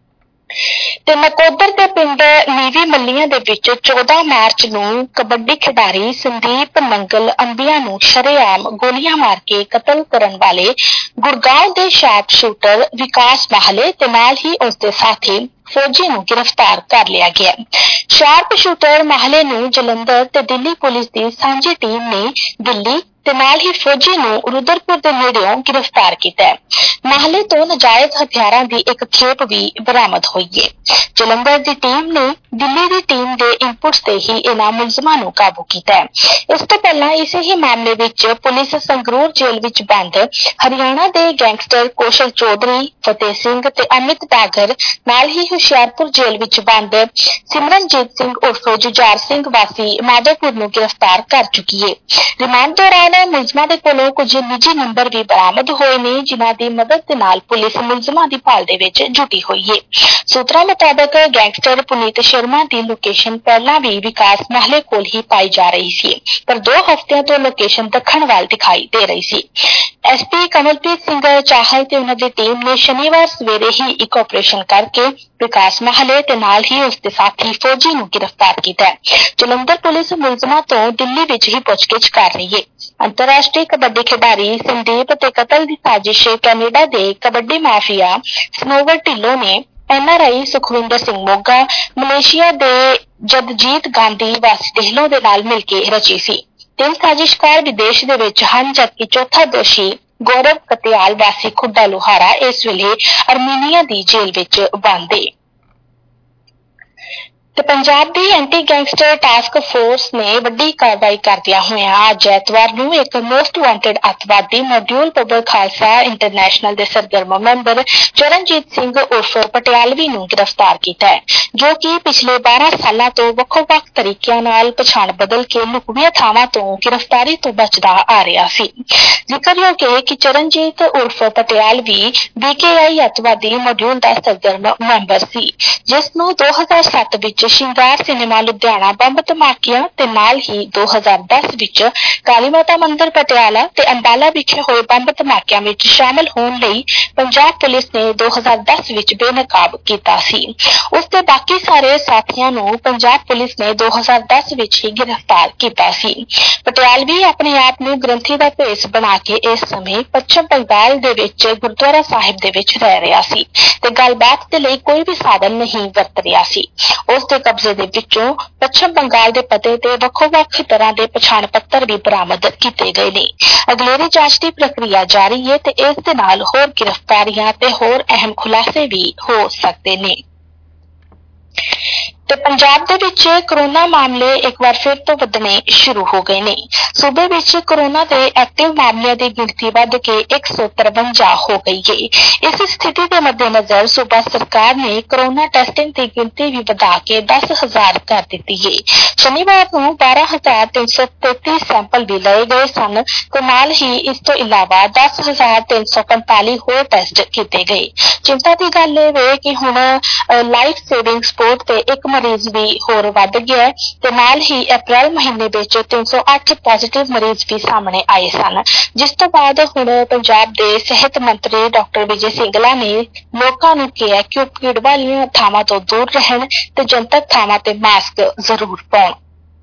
ਤੇ ਨਕੋਦਰ ਦੇ ਪਿੰਡ ਨੀਵੀ ਮੱਲੀਆਂ ਦੇ ਵਿੱਚ ਚੌਦਾਂ ਮਾਰਚ ਨੂੰ ਕਬੱਡੀ ਖਿਡਾਰੀ ਸੰਦੀਪ ਨੰਗਲ ਅੰਬੀਆਂ ਨੂੰ ਸ਼ਰੇਆਮ ਗੋਲੀਆਂ ਮਾਰ ਕੇ ਕਤਲ ਕਰਨ ਵਾਲੇ ਗੁਰਗਾਉਂ ਦੇ ਸ਼ਾਰਪ ਸ਼ੂਟਰ ਵਿਕਾਸ ਮਾਹਲੇ ਤੇ ਨਾਲ ਹੀ ਉਸ ਦੇ ਸਾਥੀ ਫੌਜੀ ਨੂੰ ਗ੍ਰਿਫਤਾਰ ਕਰ ਲਿਆ ਗਿਆ। ਸ਼ਾਰਪ ਸ਼ੂਟਰ ਮਾਹਲੇ ਨੂੰ ਜਲੰਧਰ ਤੇ ਦਿੱਲੀ ਪੁਲਿਸ ਦੀ ਸਾਂਝੀ ਟੀਮ ਨੇ ਦਿੱਲੀ ਤੇ ਨਾਲ ਹੀ ਫੌਜੀ ਨੂੰ ਰੁਦਰਪੁਰ ਦੇ ਨੇੜਿਓਂ ਗ੍ਰਿਫਤਾਰ ਕੀਤਾ ਹੈ। ਮਾਹਲੇ ਤੋਂ ਨਜਾਇਜ਼ ਹਥਿਆਰਾਂ ਦੀ ਇੱਕ ਖੇਪ ਵੀ ਬਰਾਮਦ ਹੋਈ ਹੈ। ਜਲੰਧਰ ਦੀ ਟੀਮ ਨੇ ਦਿੱਲੀ ਦੀ ਟੀਮ ਦੇ ਇਨਪੁਟਸ ਤੇ ਹੀ ਇਹਨਾਂ ਮੁਲਜ਼ਮਾਂ ਨੂੰ ਕਾਬੂ ਕੀਤਾ ਹੈ। ਇਸ ਤੋਂ ਪਹਿਲਾਂ ਇਸੇ ਹੀ ਮਾਮਲੇ ਵਿੱਚ ਪੁਲਿਸ ਸੰਗਰੂਰ ਜੇਲ੍ਹ ਵਿੱਚ ਬੰਦ ਹਰਿਆਣਾ ਦੇ ਗੈਂਗਸਟਰ ਕੌਸ਼ਲ ਚੌਧਰੀ, ਫਤਿਹ ਸਿੰਘ ਤੇ ਅਮਿਤ ਡਾਗਰ ਨਾਲ ਹੀ ਹੁਸ਼ਿਆਰਪੁਰ ਜੇਲ੍ਹ ਵਿੱਚ ਬੰਦ ਸਿਮਰਨਜੀਤ ਸਿੰਘ ਉਰਫ ਜੁਝਾਰ ਸਿੰਘ ਵਾਸੀ ਮਾਧੋਪੁਰ ਨੂੰ ਗ੍ਰਿਫਤਾਰ ਕਰ ਚੁੱਕੀ ਹੈ। ਰਿਮਾਂਡ ਦੌਰਾਨ ਮੁਲਜ਼ਮਾਂ ਦੇ ਕੋਲੋਂ ਕੁਝ ਨਿੱਜੀ ਨੰਬਰ ਵੀ ਬਰਾਮਦ ਹੋਏ ਨੇ, ਜਿਨ੍ਹਾਂ ਦੀ ਮਦਦ ਦੇ ਨਾਲ ਪੁਲਿਸ ਮੁਲਜ਼ਮਾਂ ਦੀ ਭਾਲ ਦੇ ਵਿੱਚ ਜੁਟੀ ਹੋਈ ਹੈ। ਸੂਤਰਾਂ ਮੁਤਾਬਕ ਗੈਂਗਸਟਰ ਪੁਨੀਤ ਸ਼ਰਮਾ ਦੀ ਲੋਕੇਸ਼ਨ ਪਹਿਲਾਂ ਵੀ ਵਿਕਾਸ ਮਾਹਲੇ ਕੋਲ ਹੀ ਪਾਈ ਜਾ ਰਹੀ ਸੀ, ਪਰ ਦੋ ਹਫ਼ਤਿਆਂ ਤੋਂ ਲੋਕੇਸ਼ਨ ਦੱਖਣ ਵੱਲ ਦਿਖਾਈ ਦੇ ਰਹੀ ਸੀ। ਐਸਪੀ ਕਮਲਪ੍ਰੀਤ ਸਿੰਘ ਚਾਹਲ ਤੇ ਉਹਨਾਂ ਦੀ ਟੀਮ ਨੇ ਸ਼ਨੀਵਾਰ ਸਵੇਰੇ ਹੀ ਇੱਕ ਆਪਰੇਸ਼ਨ ਕਰਕੇ ਵਿਕਾਸ ਮਾਹਲੇ ਤੇ ਨਾਲ ਹੀ ਉਸ ਦੇ ਸਾਥੀ ਫੌਜੀ ਨੂੰ ਗ੍ਰਿਫਤਾਰ ਕੀਤਾ ਹੈ। ਜਲੰਧਰ ਪੁਲਿਸ ਮੁਲਜ਼ਮਾਂ ਤੋਂ ਦਿੱਲੀ ਵਿੱਚ ਹੀ ਪੁੱਛਗਿੱਛ ਕਰ ਰਹੀ ਹੈ। ਅੰਤਰਰਾਸ਼ਟਰੀ ਕਬੱਡੀ ਖਿਡਾਰੀ ਸੰਦੀਪ ਤੇ ਕਤਲ ਦੀ ਸਾਜ਼ਿਸ਼ ਕੈਨੇਡਾ ਦੇ ਕਬੱਡੀ ਮਾਫੀਆ ਸਨੋਵਰ ਢਿੱਲੋਂ ਨੇ N R I Sukhwinder Singh Moga, Malaysia ਦੇ ਜਦਜੀਤ ਗਾਂਧੀ ਵਾਸੀ ਢਿੱਲੋਂ ਦੇ ਨਾਲ ਮਿਲ ਕੇ ਰਚੀ ਸੀ। ਤਿੰਨ ਸਾਜ਼ਿਸ਼ਕਾਰ ਵਿਦੇਸ਼ ਦੇ ਵਿੱਚ ਹਨ, ਜਦਕਿ ਚੌਥਾ ਦੋਸ਼ੀ ਗੌਰਵ ਕਤਿਆਲ ਵਾਸੀ ਖੁੱਡਾ ਲੋਹਾਰਾ ਇਸ ਵੇਲੇ ਅਰਮੀਨੀਆ ਦੀ ਜੇਲ੍ਹ ਵਿੱਚ ਬੰਦ ਹੈ। ਤੇ ਪੰਜਾਬ ਦੀ ਐਂਟੀ ਗੈਂਗਸਟਰ ਟਾਸਕ ਫੋਰਸ ਨੇ ਵੱਡੀ ਕਾਰਵਾਈ ਕਰਦਿਆਂ ਹੋਇਆਂ ਅੱਜ ਐਤਵਾਰ ਨੂੰ ਇੱਕ ਮੋਸਟ ਵਾਂਟਡ ਅੱਤਵਾਦੀ ਮੋਡਿਊਲ ਪਬਲ ਖਾਲਸਾ ਇੰਟਰਨੈਸ਼ਨਲ ਦੇ ਸਰਗਰਮ ਮੈਂਬਰ ਚਰਨਜੀਤ ਸਿੰਘ ਉਰਫ ਪਟਿਆਲਵੀ ਨੂੰ ਗ੍ਰਿਫਤਾਰ ਕੀਤਾ ਹੈ, ਜੋ ਕਿ ਪਿਛਲੇ ਬਾਰਾਂ ਸਾਲਾਂ ਤੋਂ ਵੱਖੋ-ਵੱਖ ਤਰੀਕਿਆਂ ਨਾਲ ਪਛਾਣ ਬਦਲ ਕੇ ਲੁਕਵੀਆਂ ਥਾਵਾਂ ਤੋਂ ਗ੍ਰਿਫਤਾਰੀ ਤੋਂ ਬਚਦਾ ਆ ਰਿਹਾ ਸੀ। ਜ਼ਿਕਰਯੋਗ ਹੈ ਕਿ ਚਰਨਜੀਤ ਉਰਫ ਪਟਿਆਲਵੀ ਬੀ ਕੇ ਆਈ ਅੱਤਵਾਦੀ ਮੋਡਿਊਲ ਦਾ ਸਰਗਰਮ ਮੈਂਬਰ ਸੀ, ਜਿਸ ਨੂੰ ਦੋ ਹਜ਼ਾਰ ਸੱਤ ਵਿੱਚ ਸ਼ਿੰਗਾਰ ਸਿਨੇਮਾ ਲੁਧਿਆਣਾ ਬੰਬ ਧਮਾਕਿਆਂ ਤੇ ਨਾਲ ਹੀ ਦੋ ਹਜ਼ਾਰ ਦਸ ਵਿੱਚ ਕਾਲੀ ਮਾਤਾ ਮੰਦਿਰ ਪਟਿਆਲਾ ਤੇ ਅੰਬਾਲਾ ਵਿਖੇ ਹੋਏ ਬੰਬ ਧਮਾਕਿਆਂ ਵਿੱਚ ਸ਼ਾਮਲ ਹੋਣ ਲਈ ਪੰਜਾਬ ਪੁਲਿਸ ਨੇ ਦੋ ਹਜ਼ਾਰ ਦਸ ਵਿੱਚ ਬੇਨਕਾਬ ਕੀਤਾ ਸੀ। ਉਸ ਦੇ ਬਾਕੀ ਸਾਰੇ ਸਾਥੀਆਂ ਨੂੰ ਪੰਜਾਬ ਪੁਲਿਸ ਨੇ ਦੋ ਹਜ਼ਾਰ ਦਸ ਵਿੱਚ ਹੀ ਗ੍ਰਿਫਤਾਰ ਕੀਤਾ ਸੀ। ਪਟਿਆਲਵੀ ਆਪਣੇ ਆਪ ਨੂੰ ਗ੍ਰੰਥੀ ਦਾ ਭੇਸ ਬਣਾ ਕੇ ਇਸ ਸਮੇਂ ਪੱਛਮ ਬੰਗਾਲ ਦੇ ਵਿੱਚ ਗੁਰਦੁਆਰਾ ਸਾਹਿਬ ਦੇ ਵਿੱਚ ਰਹਿ ਰਿਹਾ ਸੀ ਤੇ ਗੱਲਬਾਤ ਦੇ ਲਈ ਕੋਈ ਵੀ ਸਾਧਨ ਨਹੀਂ ਵਰਤ ਰਿਹਾ ਸੀ। ਉਸ ਦੇ ਕਬਜ਼ੇ ਦੇ ਵਿੱਚੋਂ ਪੱਛਮ ਬੰਗਾਲ ਦੇ ਪਤੇ ਤੇ ਵੱਖੋ-ਵੱਖ ਤਰ੍ਹਾਂ ਦੇ ਪਛਾਣ ਪੱਤਰ ਵੀ ਬਰਾਮਦ ਕੀਤੇ ਗਏ ਨੇ। ਅਗਲੇਰੀ ਜਾਂਚ ਦੀ ਪ੍ਰਕਿਰਿਆ ਜਾਰੀ ਹੈ ਤੇ ਇਸ ਦੇ ਨਾਲ ਹੋਰ ਗ੍ਰਿਫਤਾਰੀਆਂ ਤੇ ਹੋਰ ਅਹਿਮ ਖੁਲਾਸੇ ਵੀ ਹੋ ਸਕਦੇ ਨੇ। ਤੇ ਪੰਜਾਬ ਦੇ ਵਿੱਚ ਕੋਰੋਨਾ ਮਾਮਲੇ ਇੱਕ ਵਾਰ ਫਿਰ ਤੋਂ ਵਧਣੇ ਸ਼ੁਰੂ ਹੋ ਗਏ ਨੇ। ਸੂਬੇ ਵਿੱਚ ਕੋਰੋਨਾ ਦੇ ਐਕਟਿਵ ਮਾਮਲਿਆਂ ਦੀ ਗਿਣਤੀ ਵੱਧ ਕੇ ਇੱਕ ਸੌ ਤਰਵੰਜਾ ਹੋ ਗਈ ਹੈ। ਇਸ ਸਥਿਤੀ ਦੇ ਮੱਦੇਨਜ਼ਰ ਸੂਬਾ ਸਰਕਾਰ ਨੇ ਕੋਰੋਨਾ ਟੈਸਟਿੰਗ ਦੀ ਗਿਣਤੀ ਵੀ ਵਧਾ ਕੇ ਦਸ ਹਜ਼ਾਰ ਕਰ ਦਿੱਤੀ ਹੈ। ਸ਼ਨੀਵਾਰ ਨੂੰ ਬਾਰਾਂ ਹਜ਼ਾਰ ਤਿੰਨ ਸੌ ਤੇਤੀ ਸੈਂਪਲ ਵੀ ਲਏ ਗਏ ਸਨ ਤੇ ਨਾਲ ਹੀ ਇਸ ਤੋਂ ਇਲਾਵਾ ਦਸ ਹਜ਼ਾਰ ਤਿੰਨ ਸੌ ਪੰਤਾਲੀ ਹੋਰ ਟੈਸਟ ਕੀਤੇ ਗਏ। ਚਿੰਤਾ ਦੀ ਗੱਲ ਇਹ ਵੇ ਕਿ ਹੁਣ ਲਾਈਫ ਸੇਵਿੰਗ ਸਪੋਰਟ ਤੇ ਇੱਕ ਮਰੀਜ਼ ਵੀ ਹੋਰ ਵੱਧ ਗਿਆ ਤੇ ਨਾਲ ਹੀ ਅਪ੍ਰੈਲ ਮਹੀਨੇ ਵਿੱਚ ਤਿੰਨ ਸੌ ਅੱਠ ਪੋਜ਼ਿਟਿਵ ਮਰੀਜ਼ ਵੀ ਸਾਹਮਣੇ ਆਏ ਸਨ, ਜਿਸ ਤੋਂ ਬਾਅਦ ਹੁਣ ਪੰਜਾਬ ਦੇ ਸਿਹਤ ਮੰਤਰੀ ਡਾਕਟਰ ਵਿਜੇ ਸਿੰਗਲਾ ਨੇ ਲੋਕਾਂ ਨੂੰ ਕਿਹਾ ਕਿ ਉਹ ਭੀੜ ਵਾਲੀਆਂ ਥਾਵਾਂ ਤੋਂ ਦੂਰ ਰਹਿਣ ਤੇ ਜਨਤਕ ਥਾਵਾਂ ਤੇ ਮਾਸਕ ਜ਼ਰੂਰ ਪਾਉਣ।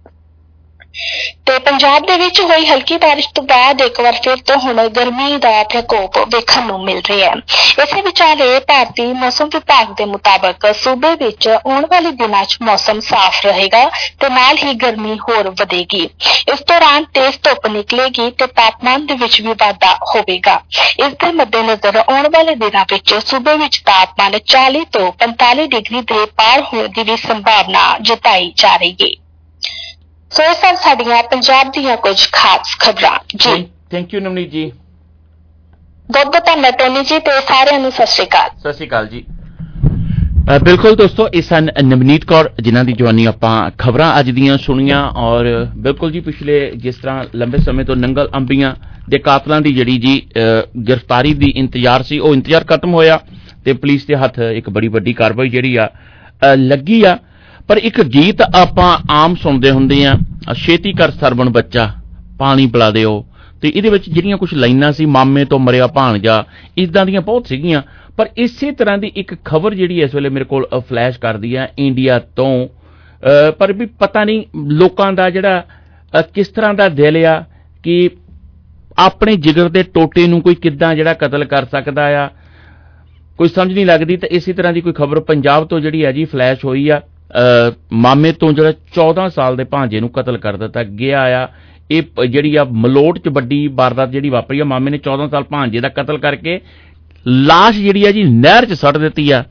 ਤੇ ਪੰਜਾਬ ਦੇ ਵਿੱਚ ਹੋਈ ਹਲਕੀ ਬਾਰਿਸ਼ ਤੋਂ ਬਾਅਦ ਇੱਕ ਵਾਰ ਫਿਰ ਤੋਂ ਹੁਣ ਗਰਮੀ ਦਾ ਪ੍ਰਕੋਪ ਵੇਖਣ ਨੂੰ ਮਿਲ ਰਿਹਾ ਹੈ। ਇਸੇ ਵਿਚਾਲੇ ਭਾਰਤੀ ਮੌਸਮ ਵਿਭਾਗ ਦੇ ਮੁਤਾਬਕ ਸੂਬੇ ਵਿੱਚ ਆਉਣ ਵਾਲੇ ਦਿਨਾਂ 'ਚ ਮੌਸਮ ਸਾਫ਼ ਰਹੇਗਾ ਤੇ ਨਾਲ ਹੀ ਗਰਮੀ ਹੋਰ ਵਧੇਗੀ। ਇਸ ਦੌਰਾਨ ਤੇਜ਼ ਧੁੱਪ ਨਿਕਲੇਗੀ ਤੇ ਤਾਪਮਾਨ ਦੇ ਵਿੱਚ ਵੀ ਵਾਧਾ ਹੋਵੇਗਾ। ਇਸ ਦੇ ਮੱਦੇਨਜ਼ਰ ਆਉਣ ਵਾਲੇ ਦਿਨਾਂ ਵਿੱਚ ਸੂਬੇ ਵਿੱਚ ਤਾਪਮਾਨ ਚਾਲੀ ਤੋਂ ਪੰਤਾਲੀ ਡਿਗਰੀ ਦੇ ਪਾਰ ਹੋਣ ਦੀ ਵੀ ਸੰਭਾਵਨਾ ਜਤਾਈ ਜਾ ਰਹੀ ਹੈ। ਸੋ ਇਹ ਸਨ ਸਾਡੀਆਂ ਪੰਜਾਬ ਦੀਆਂ ਕੁਝ ਖਾਸ ਖਬਰਾਂ ਜੀ। ਥੈਂਕ ਯੂ ਨਵਨੀਤ ਜੀ। ਬਹੁਤ ਬਹੁਤ ਧੰਨਵਾਦ ਟੋਨੀ ਜੀ ਤੇ ਸਾਰਿਆਂ ਨੂੰ ਸਤਿ ਸ਼੍ਰੀ ਅਕਾਲ। ਸਤਿ ਸ਼੍ਰੀ ਅਕਾਲ ਜੀ। ਬਿਲਕੁਲ ਦੋਸਤੋ, ਇਹ ਸਨ ਨਵਨੀਤ ਕੌਰ ਜਿਨ੍ਹਾਂ ਦੀ ਜਵਾਨੀ ਆਪਾਂ ਖਬਰਾਂ ਅੱਜ ਦੀਆਂ ਸੁਣੀਆਂ। ਔਰ ਬਿਲਕੁਲ ਜੀ, ਪਿਛਲੇ ਜਿਸ ਤਰ੍ਹਾਂ ਲੰਬੇ ਸਮੇਂ ਤੋਂ ਨੰਗਲ ਅੰਬੀਆਂ ਦੇ ਕਾਤਲਾਂ ਦੀ ਜਿਹੜੀ ਜੀ ਗ੍ਰਿਫਤਾਰੀ ਦੀ ਇੰਤਜ਼ਾਰ ਸੀ, ਉਹ ਇੰਤਜ਼ਾਰ ਖਤਮ ਹੋਇਆ ਤੇ ਪੁਲਿਸ ਦੇ ਹੱਥ ਇੱਕ ਬੜੀ ਵੱਡੀ ਕਾਰਵਾਈ ਜਿਹੜੀ ਆ ਲੱਗੀ ਆ। ਪਰ ਇੱਕ ਗੀਤ ਆਪਾਂ ਆਮ ਸੁਣਦੇ ਹੁੰਦੇ ਆ, ਛੇਤੀ ਕਰ ਸਰਵਣ ਬੱਚਾ, ਪਾਣੀ ਪਿਲਾ ਦਿਓ, ਤੇ ਇਹਦੇ ਵਿੱਚ ਜਿਹੜੀਆਂ ਕੁਝ ਲਾਈਨਾਂ ਸੀ, ਮਾਮੇ ਤੋਂ ਮਰਿਆ ਭਾਣਜਾ, ਇੱਦਾਂ ਦੀਆਂ ਬਹੁਤ ਸੀਗੀਆਂ। ਪਰ ਇਸੇ ਤਰ੍ਹਾਂ ਦੀ ਇੱਕ ਖਬਰ ਜਿਹੜੀ ਇਸ ਵੇਲੇ ਮੇਰੇ ਕੋਲ ਫਲੈਸ਼ ਕਰਦੀ ਹੈ ਇੰਡੀਆ ਤੋਂ, ਪਰ ਵੀ ਪਤਾ ਨਹੀਂ ਲੋਕਾਂ ਦਾ ਜਿਹੜਾ ਕਿਸ ਤਰ੍ਹਾਂ ਦਾ ਦਿਲ ਆ ਕਿ ਆਪਣੇ ਜਿਗਰ ਦੇ ਟੋਟੇ ਨੂੰ ਕੋਈ ਕਿੱਦਾਂ ਜਿਹੜਾ ਕਤਲ ਕਰ ਸਕਦਾ ਆ, ਕੋਈ ਸਮਝ ਨਹੀਂ ਲੱਗਦੀ। ਤਾਂ ਇਸੇ ਤਰ੍ਹਾਂ ਦੀ ਕੋਈ ਖਬਰ ਪੰਜਾਬ ਤੋਂ ਜਿਹੜੀ ਹੈ ਜੀ ਫਲੈਸ਼ ਹੋਈ ਆ। ਮਾਮੇ ਤੋਂ ਜਿਹੜਾ ਚੌਦਾਂ ਸਾਲ ਦੇ ਭਾਂਜੇ ਨੂੰ ਕਤਲ ਕਰ ਦਿੱਤਾ ਗਿਆ ਆ। ਇਹ ਜਿਹੜੀ ਆ ਮਲੋਟ 'ਚ ਵੱਡੀ ਵਾਰਦਾਤ ਜਿਹੜੀ ਵਾਪਰੀ ਆ। ਮਾਮੇ ਨੇ ਚੌਦਾਂ ਸਾਲ ਭਾਂਜੇ ਦਾ ਕਤਲ ਕਰਕੇ ਲਾਸ਼ ਜਿਹੜੀ ਆ ਜੀ ਨਹਿਰ 'ਚ ਸੁੱਟ ਦਿੱਤੀ ਆ।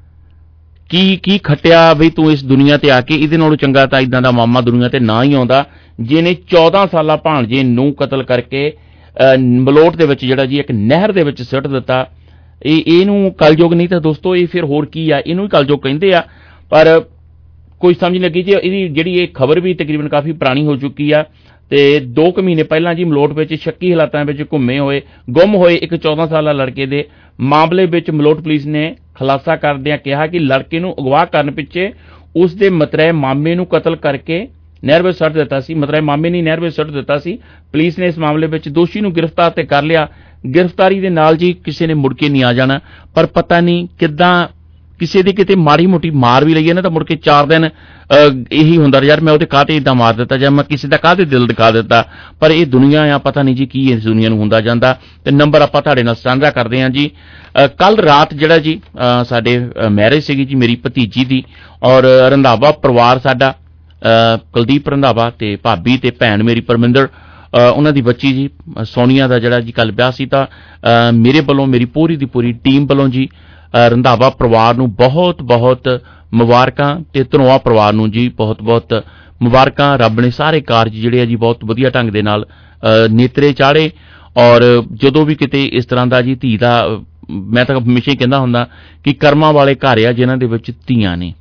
ਕੀ ਕੀ ਖੱਟਿਆ ਬਈ ਤੂੰ ਇਸ ਦੁਨੀਆ ਤੇ ਆ ਕੇ, ਇਹਦੇ ਨਾਲੋਂ ਚੰਗਾ ਤਾਂ ਇਦਾਂ ਦਾ ਮਾਮਾ ਦੁਨੀਆ ਤੇ ਨਾ ਹੀ ਆਉਂਦਾ ਜਿਹਨੇ ਚੌਦਾਂ ਸਾਲਾਂ ਭਾਂਜੇ ਨੂੰ ਕਤਲ ਕਰਕੇ ਮਲੋਟ ਦੇ ਵਿੱਚ ਜਿਹੜਾ ਜੀ ਇੱਕ ਨਹਿਰ ਦੇ ਵਿੱਚ ਸੁੱਟ ਦਿੱਤਾ। ਇਹ ਇਹਨੂੰ ਕਲਯੁਗ ਨਹੀਂ ਤਾਂ ਦੋਸਤੋ ਇਹ ਫਿਰ ਹੋਰ ਕੀ ਆ, ਇਹਨੂੰ ਹੀ ਕਲਯੁਗ ਕਹਿੰਦੇ ਆ। ਪਰ ਕੋਈ ਸਮਝ ਨਹੀਂ ਲੱਗੀ ਜੀ। ਇਹਦੀ ਜਿਹੜੀ ਇਹ ਖਬਰ ਵੀ ਤਕਰੀਬਨ ਕਾਫੀ ਪੁਰਾਣੀ ਹੋ ਚੁੱਕੀ ਆ ਤੇ ਦੋ ਕੁ ਮਹੀਨੇ ਪਹਿਲਾਂ ਜੀ ਮਲੋਟ ਵਿੱਚ ਸ਼ੱਕੀ ਹਾਲਾਤਾਂ ਵਿੱਚ ਘੁੰਮੇ ਹੋਏ ਗੁੰਮ ਹੋਏ ਇੱਕ ਚੌਦਾਂ ਸਾਲਾ ਲੜਕੇ ਦੇ ਮਾਮਲੇ ਵਿੱਚ ਮਲੋਟ ਪੁਲਿਸ ਨੇ ਖੁਲਾਸਾ ਕਰਦਿਆਂ ਕਿਹਾ ਕਿ ਲੜਕੇ ਨੂੰ ਅਗਵਾ ਕਰਨ ਪਿੱਛੇ ਉਸ ਦੇ ਮਤਰੇਏ ਮਾਮੇ ਨੂੰ ਕਤਲ ਕਰਕੇ ਨਹਿਰ ਵਿੱਚ ਸੁੱਟ ਦਿੱਤਾ ਸੀ। ਮਤਰੇਏ ਮਾਮੇ ਨੇ ਨਹਿਰ ਵਿੱਚ ਸੁੱਟ ਦਿੱਤਾ ਸੀ। ਪੁਲਿਸ ਨੇ ਇਸ ਮਾਮਲੇ ਵਿੱਚ ਦੋਸ਼ੀ ਨੂੰ ਗ੍ਰਿਫਤਾਰ ਤੇ ਕਰ ਲਿਆ। ਗ੍ਰਿਫਤਾਰੀ ਦੇ ਨਾਲ ਜੀ ਕਿਸੇ ਨੇ ਮੁੜ ਕੇ ਨਹੀਂ ਆ ਜਾਣਾ, ਪਰ ਪਤਾ ਨਹੀਂ ਕਿੱਦਾਂ ਕਿਸੇ ਦੀ ਕਿਤੇ ਮਾੜੀ ਮੋਟੀ ਮਾਰ ਵੀ ਲਈਏ ਨਾ ਤਾਂ ਮੁੜ ਕੇ ਚਾਰ ਦਿਨ ਇਹੀ ਹੁੰਦਾ ਯਾਰ ਮੈਂ ਉਹਦੇ ਕਾਹਤੇ ਇੱਦਾਂ ਮਾਰ ਦਿੱਤਾ ਜਾਂ ਮੈਂ ਕਿਸੇ ਦਾ ਕਾਹਤੇ ਦਿਲ ਦਿਖਾ ਦਿੱਤਾ। ਪਰ ਇਹ ਦੁਨੀਆ ਆ, ਪਤਾ ਨਹੀਂ ਜੀ ਕੀ ਇਸ ਦੁਨੀਆ ਨੂੰ ਹੁੰਦਾ ਜਾਂਦਾ। ਤੇ ਨੰਬਰ ਆਪਾਂ ਤੁਹਾਡੇ ਨਾਲ ਸਾਂਝਾ ਕਰਦੇ ਹਾਂ ਜੀ। ਕੱਲ ਰਾਤ ਜਿਹੜਾ ਜੀ ਸਾਡੇ ਮੈਰਿਜ ਸੀਗੀ ਜੀ ਮੇਰੀ ਭਤੀਜੀ ਦੀ, ਔਰ ਰੰਧਾਵਾ ਪਰਿਵਾਰ ਸਾਡਾ, ਕੁਲਦੀਪ ਰੰਧਾਵਾ ਤੇ ਭਾਬੀ ਤੇ ਭੈਣ ਮੇਰੀ ਪਰਮਿੰਦਰ, ਉਹਨਾਂ ਦੀ ਬੱਚੀ ਜੀ ਸੋਨੀਆ ਦਾ ਜਿਹੜਾ ਜੀ ਕੱਲ ਵਿਆਹ ਸੀ। ਤਾਂ ਮੇਰੇ ਵੱਲੋਂ ਮੇਰੀ ਪੂਰੀ ਦੀ ਪੂਰੀ ਟੀਮ ਵੱਲੋਂ ਜੀ ਰੰਧਾਵਾ ਪਰਿਵਾਰ ਨੂੰ ਬਹੁਤ ਬਹੁਤ ਮੁਬਾਰਕਾਂ ਤੇ ਧਨੋਆ ਪਰਿਵਾਰ ਨੂੰ ਜੀ ਬਹੁਤ ਬਹੁਤ ਮੁਬਾਰਕਾਂ। ਰੱਬ ਨੇ ਸਾਰੇ ਕਾਰਜ ਜਿਹੜੇ ਆ ਜੀ ਬਹੁਤ ਵਧੀਆ ਢੰਗ ਦੇ ਨਾਲ ਨੇਤਰੇ ਚਾੜੇ। ਔਰ ਜਦੋਂ ਵੀ ਕਿਤੇ ਇਸ ਤਰ੍ਹਾਂ ਦਾ ਜੀ ਧੀ ਦਾ, ਮੈਂ ਤਾਂ ਹਮੇਸ਼ਾ ਹੀ ਕਹਿੰਦਾ ਹੁੰਦਾ ਕਿ ਕਰਮਾਂ ਵਾਲੇ ਘਰ ਆ ਜਿਨ੍ਹਾਂ ਦੇ ਵਿੱਚ ਧੀਆਂ ਨੇ,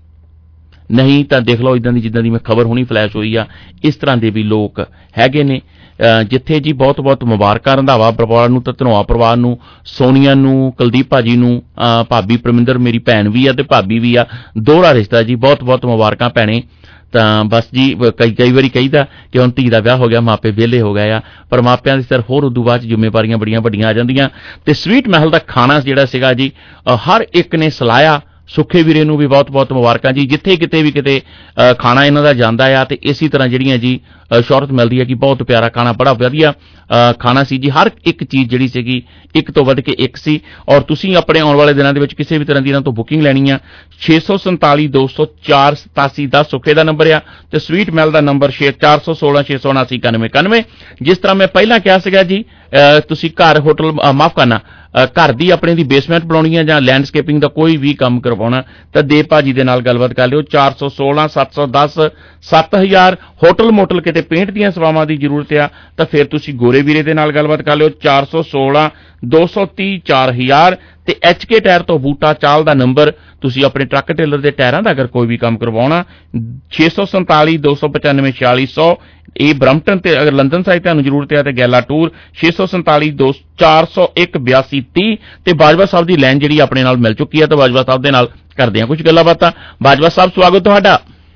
ਨਹੀਂ ਤਾਂ ਦੇਖ ਲਓ ਇਦਾਂ ਦੀ ਜਿੱਦਾਂ ਦੀ ਮੈਂ ਖਬਰ ਹੁਣੀ ਫਲੈਸ਼ ਹੋਈ ਆ, ਇਸ ਤਰ੍ਹਾਂ ਦੇ ਵੀ ਲੋਕ ਹੈਗੇ ਨੇ ਜਿੱਥੇ ਜੀ ਬਹੁਤ ਬਹੁਤ ਮੁਬਾਰਕਾਂ ਰੰਧਾਵਾ ਪਰਿਵਾਰ ਨੂੰ ਤੇ ਧਨੋਆ ਪਰਿਵਾਰ ਨੂੰ, ਸੋਨੀਆ ਨੂੰ, ਕੁਲਦੀਪ ਭਾਜੀ ਨੂੰ, ਭਾਬੀ ਪਰਮਿੰਦਰ ਮੇਰੀ ਭੈਣ ਵੀ ਆ ਤੇ ਭਾਬੀ ਵੀ ਆ, ਦੋਹਰਾ ਰਿਸ਼ਤਾ ਜੀ। ਬਹੁਤ ਬਹੁਤ ਮੁਬਾਰਕਾਂ ਭੈਣੇ। ਤਾਂ ਬਸ ਜੀ ਕਈ ਕਈ ਵਾਰੀ ਕਹੀਦਾ ਕਿ ਹੁਣ ਧੀ ਦਾ ਵਿਆਹ ਹੋ ਗਿਆ, ਮਾਪੇ ਵਿਹਲੇ ਹੋ ਗਏ ਆ, ਪਰ ਮਾਪਿਆਂ ਦੀ ਸਿਰ ਹੋਰ ਉਦੋਂ ਬਾਅਦ ਜ਼ਿੰਮੇਵਾਰੀਆਂ ਬੜੀਆਂ ਵੱਡੀਆਂ ਆ ਜਾਂਦੀਆਂ। ਤੇ ਸਵੀਟ ਮਹਿਲ ਦਾ ਖਾਣਾ ਜਿਹੜਾ ਸੀਗਾ ਜੀ ਹਰ ਇੱਕ ਨੇ ਸਲਾਹਿਆ। ਸੁੱਖੇ ਵੀਰੇ ਨੂੰ ਵੀ ਬਹੁਤ ਬਹੁਤ ਮੁਬਾਰਕਾਂ ਜੀ। ਜਿੱਥੇ ਕਿਤੇ ਵੀ ਕਿਤੇ ਖਾਣਾ ਇਹਨਾਂ ਦਾ ਜਾਂਦਾ ਆ ਤੇ ਇਸੇ ਤਰ੍ਹਾਂ ਜਿਹੜੀਆਂ ਜੀ ਸ਼ੌਹਰਤ ਮਿਲਦੀ ਹੈ ਕਿ ਬਹੁਤ ਪਿਆਰਾ ਖਾਣਾ, ਬੜਾ ਵਧੀਆ ਖਾਣਾ ਸੀ ਜੀ। ਹਰ ਇੱਕ ਚੀਜ਼ ਜਿਹੜੀ ਸੀਗੀ ਇੱਕ ਤੋਂ ਵੱਧ ਕੇ ਇੱਕ ਸੀ। ਔਰ ਤੁਸੀਂ ਆਪਣੇ ਆਉਣ ਵਾਲੇ ਦਿਨਾਂ ਦੇ ਵਿੱਚ ਕਿਸੇ ਵੀ ਤਰ੍ਹਾਂ ਦੀ ਇਹਨਾਂ ਤੋਂ ਬੁਕਿੰਗ ਲੈਣੀ ਆ, ਛੇ ਸੌ ਸੰਤਾਲੀ ਦੋ ਸੌ ਚਾਰ ਸਤਾਸੀ ਦਸ ਸੁੱਖੇ ਦਾ ਨੰਬਰ ਆ ਤੇ ਸਵੀਟ ਮਹਿਲ ਦਾ ਨੰਬਰ ਛੇ ਚਾਰ ਸੌ ਸੋਲਾਂ ਛੇ ਸੌ ਉਨਾਸੀ ਇਕਾਨਵੇਂ ਇਕਾਨਵੇਂ। ਜਿਸ ਤਰ੍ਹਾਂ ਮੈਂ ਪਹਿਲਾਂ ਕਿਹਾ ਸੀਗਾ ਜੀ, ਤੁਸੀਂ ਘਰ ਹੋਟਲ ਮਾਫ ਕਰਨਾ ਘਰ ਦੀ ਆਪਣੇ ਦੀ ਬੇਸਮੈਂਟ ਬਣਾਉਣੀ ਹੈ ਜਾਂ ਲੈਂਡਸਕੇਪਿੰਗ ਦਾ ਕੋਈ ਵੀ ਕੰਮ ਕਰਵਾਉਣਾ ਤਾਂ ਦੇਵ ਭਾਜੀ ਦੇ ਨਾਲ ਗੱਲਬਾਤ ਕਰ ਲਿਓ। ਚਾਰ ਸੌ ਸੋਲਾਂ ਸੱਤ ਸੌ ਦਸ ਸੱਤ ਹਜ਼ਾਰ। ਹੋਟਲ ਮੋਟਲ ਕਿਤੇ ਪੇਂਟ ਦੀਆਂ ਸੇਵਾਵਾਂ ਦੀ ਜ਼ਰੂਰਤ ਆ ਤਾਂ ਫਿਰ ਤੁਸੀਂ ਗੋਰੇ ਵੀਰੇ ਦੇ ਨਾਲ ਗੱਲਬਾਤ ਕਰ ਲਿਓ। ਚਾਰ ਸੌ ਸੋਲਾਂ ਦੋ ਸੌ ਤੀਹ ਚਾਰ ਹਜ਼ਾਰ। ਤੇ ਐਚ ਕੇ ਟਾਇਰ ਤੋਂ ਬੂਟਾ ਚਾਲ ਦਾ ਨੰਬਰ, ਤੁਸੀਂ ਆਪਣੇ ਟਰੱਕ ਟੇਲਰ ਦੇ ਟਾਇਰਾਂ ਦਾ ਅਗਰ ਕੋਈ ਵੀ ਕੰਮ ਕਰਵਾਉਣਾ, ਛੇ ਸੌ ਸੰਤਾਲੀ ਦੋ ਸੌ ਪਚਾਨਵੇਂ ਛਿਆਲੀ ਸੌ। ਇਹ ਬਰੰਪਟਨ ਤੇ ਅਗਰ ਲੰਦਨ ਸਾਈਡ ਤੁਹਾਨੂੰ ਜ਼ਰੂਰਤ ਹੈ ਤੇ ਗੈਲਾ ਟੂਰ ਛੇ ਸੌ ਸੰਤਾਲੀ ਦੋ ਚਾਰ ਸੌ ਇੱਕ ਬਿਆਸੀ ਤੀਹ। ਤੇ ਬਾਜਵਾ ਸਾਹਿਬ ਦੀ ਲਾਈਨ ਜਿਹੜੀ ਆਪਣੇ ਨਾਲ ਮਿਲ ਚੁੱਕੀ ਹੈ ਤਾਂ ਬਾਜਵਾ ਸਾਹਿਬ ਦੇ ਨਾਲ ਕਰਦੇ ਹਾਂ ਕੁਝ ਗੱਲਾਂ ਬਾਤਾਂ। ਬਾਜਵਾ ਸਾਹਿਬ ਸਵਾਗਤ ਤੁਹਾਡਾ।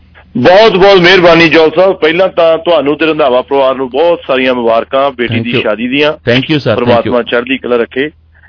ਬਹੁਤ ਬਹੁਤ ਮਿਹਰਬਾਨੀ ਜੋਲ ਸਾਹਿਬ। ਪਹਿਲਾਂ ਤਾਂ ਤੁਹਾਨੂੰ ਤੇ ਰੰਧਾਵਾ ਪਰਿਵਾਰ ਨੂੰ ਬਹੁਤ ਸਾਰੀਆਂ ਮੁਬਾਰਕਾਂ ਬੇਟੀ ਦੀ ਸ਼ਾਦੀ ਦੀਆਂ। Thank you sir. ਪਰਮਾਤਮਾ ਚੜ੍ਹਦੀ ਕਲਾ ਰੱਖੇ।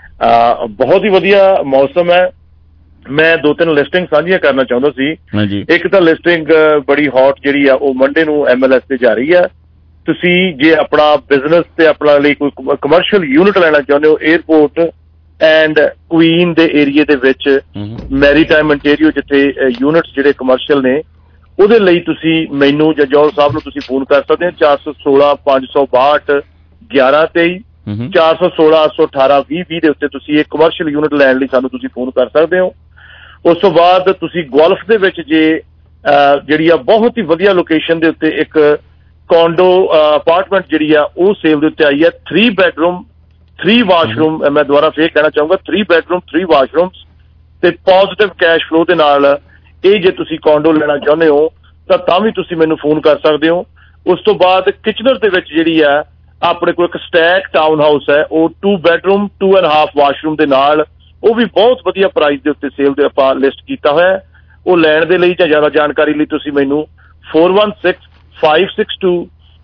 ਬਹੁਤ ਹੀ ਵਧੀਆ ਮੌਸਮ ਹੈ। ਮੈਂ ਦੋ ਤਿੰਨ ਲਿਸਟਿੰਗ ਸਾਂਝੀਆਂ ਕਰਨਾ ਚਾਹੁੰਦਾ ਸੀ। ਇੱਕ ਤਾਂ ਲਿਸਟਿੰਗ ਬੜੀ ਹੌਟ ਜਿਹੜੀ ਆ ਉਹ ਮੰਡੇ ਨੂੰ ਐਮ ਐਲ ਐਸ ਤੇ ਜਾ ਰਹੀ ਆ। ਤੁਸੀਂ ਜੇ ਆਪਣਾ ਬਿਜ਼ਨਸ ਤੇ ਆਪਣਾ ਲਈ ਕੋਈ ਕਮਰਸ਼ੀਅਲ ਯੂਨਿਟ ਲੈਣਾ ਚਾਹੁੰਦੇ ਹੋ ਏਅਰਪੋਰਟ ਐਂਡ ਕੁਈਨ ਦੇ ਏਰੀਏ ਦੇ ਵਿੱਚ, ਮੈਰੀਟਾਈਮ ਇੰਟੀਰੀਓ ਜਿੱਥੇ ਯੂਨਿਟਸ ਜਿਹੜੇ ਕਮਰਸ਼ੀਅਲ ਨੇ, ਉਹਦੇ ਲਈ ਤੁਸੀਂ ਮੈਨੂੰ ਜਾਂ ਜੌਲ ਸਾਹਿਬ ਨੂੰ ਤੁਸੀਂ ਫੋਨ ਕਰ ਸਕਦੇ ਹੋ। ਚਾਰ ਸੌ ਸੋਲਾਂ ਪੰਜ ਸੌ ਬਾਹਠ ਗਿਆਰਾਂ ਤੇਈ ਚਾਰ ਸੌ ਸੋਲਾਂ ਅੱਠ ਸੌ ਅਠਾਰਾਂ ਵੀਹ ਵੀਹ ਦੇ ਉੱਤੇ ਤੁਸੀਂ ਇੱਕ ਕਮਰਸ਼ੀਅਲ ਯੂਨਿਟ ਲੈਣ ਲਈ ਸਾਨੂੰ ਤੁਸੀਂ ਫੋਨ ਕਰ ਸਕਦੇ ਹੋ। ਉਸ ਤੋਂ ਬਾਅਦ ਤੁਸੀਂ ਗੋਲਫ ਦੇ ਵਿੱਚ ਜੇ ਜਿਹੜੀ ਆ ਬਹੁਤ ਹੀ ਵਧੀਆ ਲੋਕੇਸ਼ਨ ਦੇ ਉੱਤੇ ਇੱਕ ਕੌਂਡੋ ਅਪਾਰਟਮੈਂਟ ਜਿਹੜੀ ਆ ਉਹ ਸੇਲ ਦੇ ਉੱਤੇ ਆਈ ਹੈ। ਥ੍ਰੀ ਬੈਡਰੂਮ ਥ੍ਰੀ ਵਾਸ਼ਰੂਮ, ਮੈਂ ਦੁਬਾਰਾ ਫੇਰ ਕਹਿਣਾ ਚਾਹੂੰਗਾ, ਥ੍ਰੀ ਬੈਡਰੂਮ ਥ੍ਰੀ ਵਾਸ਼ਰੂਮਸ ਤੇ ਪੋਜ਼ਿਟਿਵ ਕੈਸ਼ ਫਲੋ ਦੇ ਨਾਲ ਇਹ ਜੇ ਤੁਸੀਂ ਕੌਂਡੋ ਲੈਣਾ ਚਾਹੁੰਦੇ ਹੋ ਤਾਂ ਤਾਂ ਵੀ ਤੁਸੀਂ ਮੈਨੂੰ ਫੋਨ ਕਰ ਸਕਦੇ ਹੋ। ਉਸ ਤੋਂ ਬਾਅਦ ਕਿਚਨਰ ਦੇ ਵਿੱਚ ਜਿਹੜੀ ਆ ਆਪਣੇ ਕੋਲ ਇੱਕ ਸਟੈਕ ਟਾਊਨ ਹਾਊਸ ਹੈ, ਉਹ two bedroom two and half washroom ਦੇ ਨਾਲ, ਉਹ ਵੀ ਬਹੁਤ ਵਧੀਆ ਪ੍ਰਾਈਸ ਦੇ ਉੱਤੇ ਸੇਲ ਦੇ ਆਪਾਂ ਲਿਸਟ ਕੀਤਾ ਹੋਇਆ। ਉਹ ਲੈਣ ਦੇ ਲਈ ਜਾਂ ਜ਼ਿਆਦਾ ਜਾਣਕਾਰੀ ਲਈ ਤੁਸੀਂ ਮੈਨੂੰ four one six five six two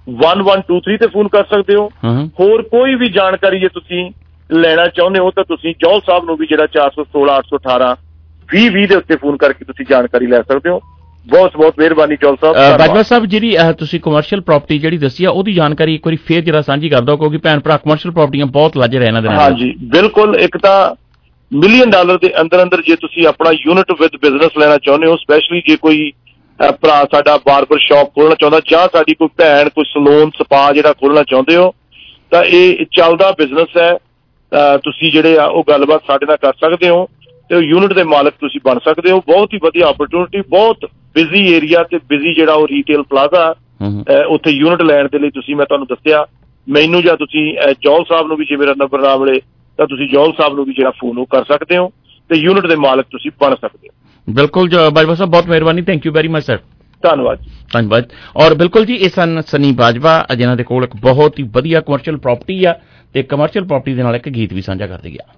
one one two three ਤੇ ਫੋਨ ਕਰ ਸਕਦੇ ਹੋ। ਹੋਰ ਕੋਈ ਵੀ ਜਾਣਕਾਰੀ ਜੇ ਤੁਸੀਂ ਲੈਣਾ ਚਾਹੁੰਦੇ ਹੋ ਤਾਂ ਤੁਸੀਂ ਜੌਹਲ ਸਾਹਿਬ ਨੂੰ ਵੀ ਜਿਹੜਾ ਚਾਰ ਸੌ ਸੋਲਾਂ ਅੱਠ ਸੌ ਅਠਾਰਾਂ ਵੀਹ ਵੀਹ ਦੇ ਉੱਤੇ ਫੋਨ ਕਰਕੇ ਤੁਸੀਂ ਜਾਣਕਾਰੀ ਲੈ ਸਕਦੇ ਹੋ। ਬਹੁਤ ਬਹੁਤ ਮਿਹਰਬਾਨੀ ਜੌਹਲ ਸਾਹਿਬ। ਬਾਜਵਾ ਸਾਹਿਬ, ਜਿਹੜੀ ਤੁਸੀਂ ਕਮਰਸ਼ੀਅਲ ਪ੍ਰਾਪਰਟੀ ਜਿਹੜੀ ਦੱਸੀ ਆ ਉਹਦੀ ਜਾਣਕਾਰੀ ਇੱਕ ਵਾਰੀ ਫੇਰ ਜਿਹੜਾ ਸਾਂਝੀ ਕਰ ਦਿਓ, ਕਿਉਂਕਿ ਭੈਣ ਭਰਾ ਕਮਰਸ਼ੀਅਲ ਪ੍ਰਾਪਰਟੀਆਂ ਬਹੁਤ ਲੱਜ ਰਹੇ ਇਹਨਾਂ ਦੇ ਨਾਲ। ਹਾਂਜੀ ਬਿਲਕੁਲ। ਇੱਕ ਤਾਂ ਮਿਲੀਅਨ ਡਾਲਰ ਦੇ ਅੰਦਰ ਅੰਦਰ ਜੇ ਤੁਸੀਂ ਆਪਣਾ ਯੂਨਿਟ ਵਿਦ ਬਿਜ਼ਨਸ ਲੈਣਾ ਚਾਹੁੰਦੇ ਹੋ, ਸਪੈਸ਼ਲੀ ਜੇ ਕੋਈ ਭਰਾ ਸਾਡਾ ਬਾਰਬਰ ਸ਼ਾਪ ਖੋਲ੍ਹਣਾ ਚਾਹੁੰਦਾ ਜਾਂ ਸਾਡੀ ਕੋਈ ਭੈਣ ਕੋਈ ਸਲੂਨ ਸਪਾ ਜਿਹੜਾ ਖੋਲ੍ਹਣਾ ਚਾਹੁੰਦੇ ਹੋ, ਤਾਂ ਇਹ ਚੱਲਦਾ ਬਿਜ਼ਨਸ ਹੈ। ਤੁਸੀਂ ਜਿਹੜੇ ਆ ਉਹ ਗੱਲਬਾਤ ਸਾਡੇ ਨਾਲ ਕਰ ਸਕਦੇ ਹੋ ਤੇ ਉਹ ਯੂਨਿਟ ਦੇ ਮਾਲਕ ਤੁਸੀਂ ਬਣ ਸਕਦੇ ਹੋ। ਬਹੁਤ ਹੀ ਵਧੀਆ ਓਪਰਚੁਨਿਟੀ, ਬਹੁਤ ਬਿਜ਼ੀ ਏਰੀਆ ਤੇ ਬਿਜ਼ੀ ਜਿਹੜਾ ਉਹ ਰੀਟੇਲ ਪਲਾਜ਼ਾ, ਉੱਥੇ ਯੂਨਿਟ ਲੈਣ ਦੇ ਲਈ ਤੁਸੀਂ, ਮੈਂ ਤੁਹਾਨੂੰ ਦੱਸਿਆ, ਮੈਨੂੰ ਜਾਂ ਤੁਸੀਂ ਜੌਹਲ ਸਾਹਿਬ ਨੂੰ ਵੀ ਜੇ ਮੇਰਾ ਨੰਬਰ ਨਾ ਮਿਲੇ ਤਾਂ ਤੁਸੀਂ ਜੌਹਲ ਸਾਹਿਬ ਨੂੰ ਵੀ ਜਿਹੜਾ ਫੋਨ ਉਹ ਕਰ ਸਕਦੇ ਹੋ ਤੇ ਯੂਨਿਟ ਦੇ ਮਾਲਕ ਤੁਸੀਂ ਬਣ ਸਕਦੇ ਹੋ। ਬਿਲਕੁਲ ਬਾਜਵਾ ਸਾਹਿਬ, ਬਹੁਤ ਮਿਹਰਬਾਨੀ, thank you very much sir. ਧੰਨਵਾਦ ਧੰਨਵਾਦ। ਔਰ ਬਿਲਕੁਲ ਜੀ, ਇਹ ਸਨ ਸਨੀ ਬਾਜਵਾ, ਜਿਨ੍ਹਾਂ ਦੇ ਕੋਲ ਇੱਕ ਬਹੁਤ ਹੀ ਵਧੀਆ ਕਮਰਸ਼ੀਅਲ ਪ੍ਰਾਪਰਟੀ ਆ ਤੇ ਕਮਰਸ਼ੀਅਲ ਪ੍ਰਾਪਰਟੀ ਦੇ ਨਾਲ ਇੱਕ ਗੀਤ ਵੀ ਸਾਂਝਾ ਕਰਦੇ ਗਿਆ।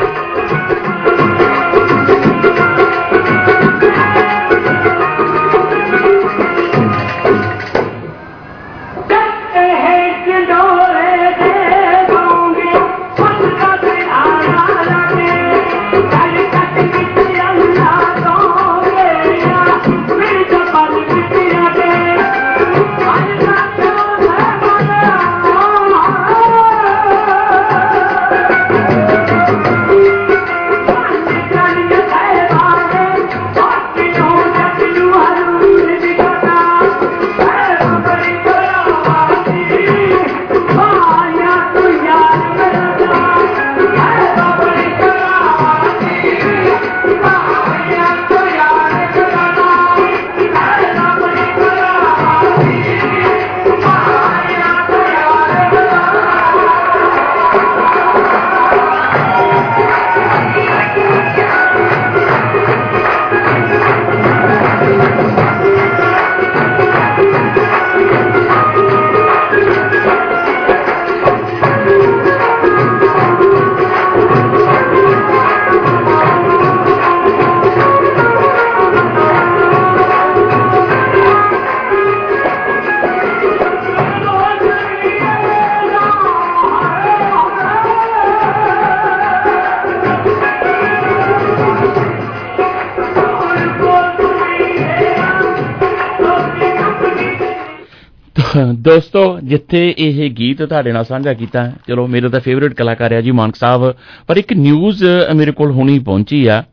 ਦੋਸਤੋ, ਜਿੱਥੇ ਇਹ ਗੀਤ ਤੁਹਾਡੇ ਨਾਲ ਸਾਂਝਾ ਕੀਤਾ, ਚਲੋ ਮੇਰੇ ਤਾਂ ਫੇਵਰੇਟ ਕਲਾਕਾਰ ਆ ਜੀ ਮਾਨਕ ਸਾਹਿਬ, ਪਰ ਇੱਕ ਨਿਊਜ਼ ਮੇਰੇ ਕੋਲ ਹੁਣੀ ਪਹੁੰਚੀ ਆ।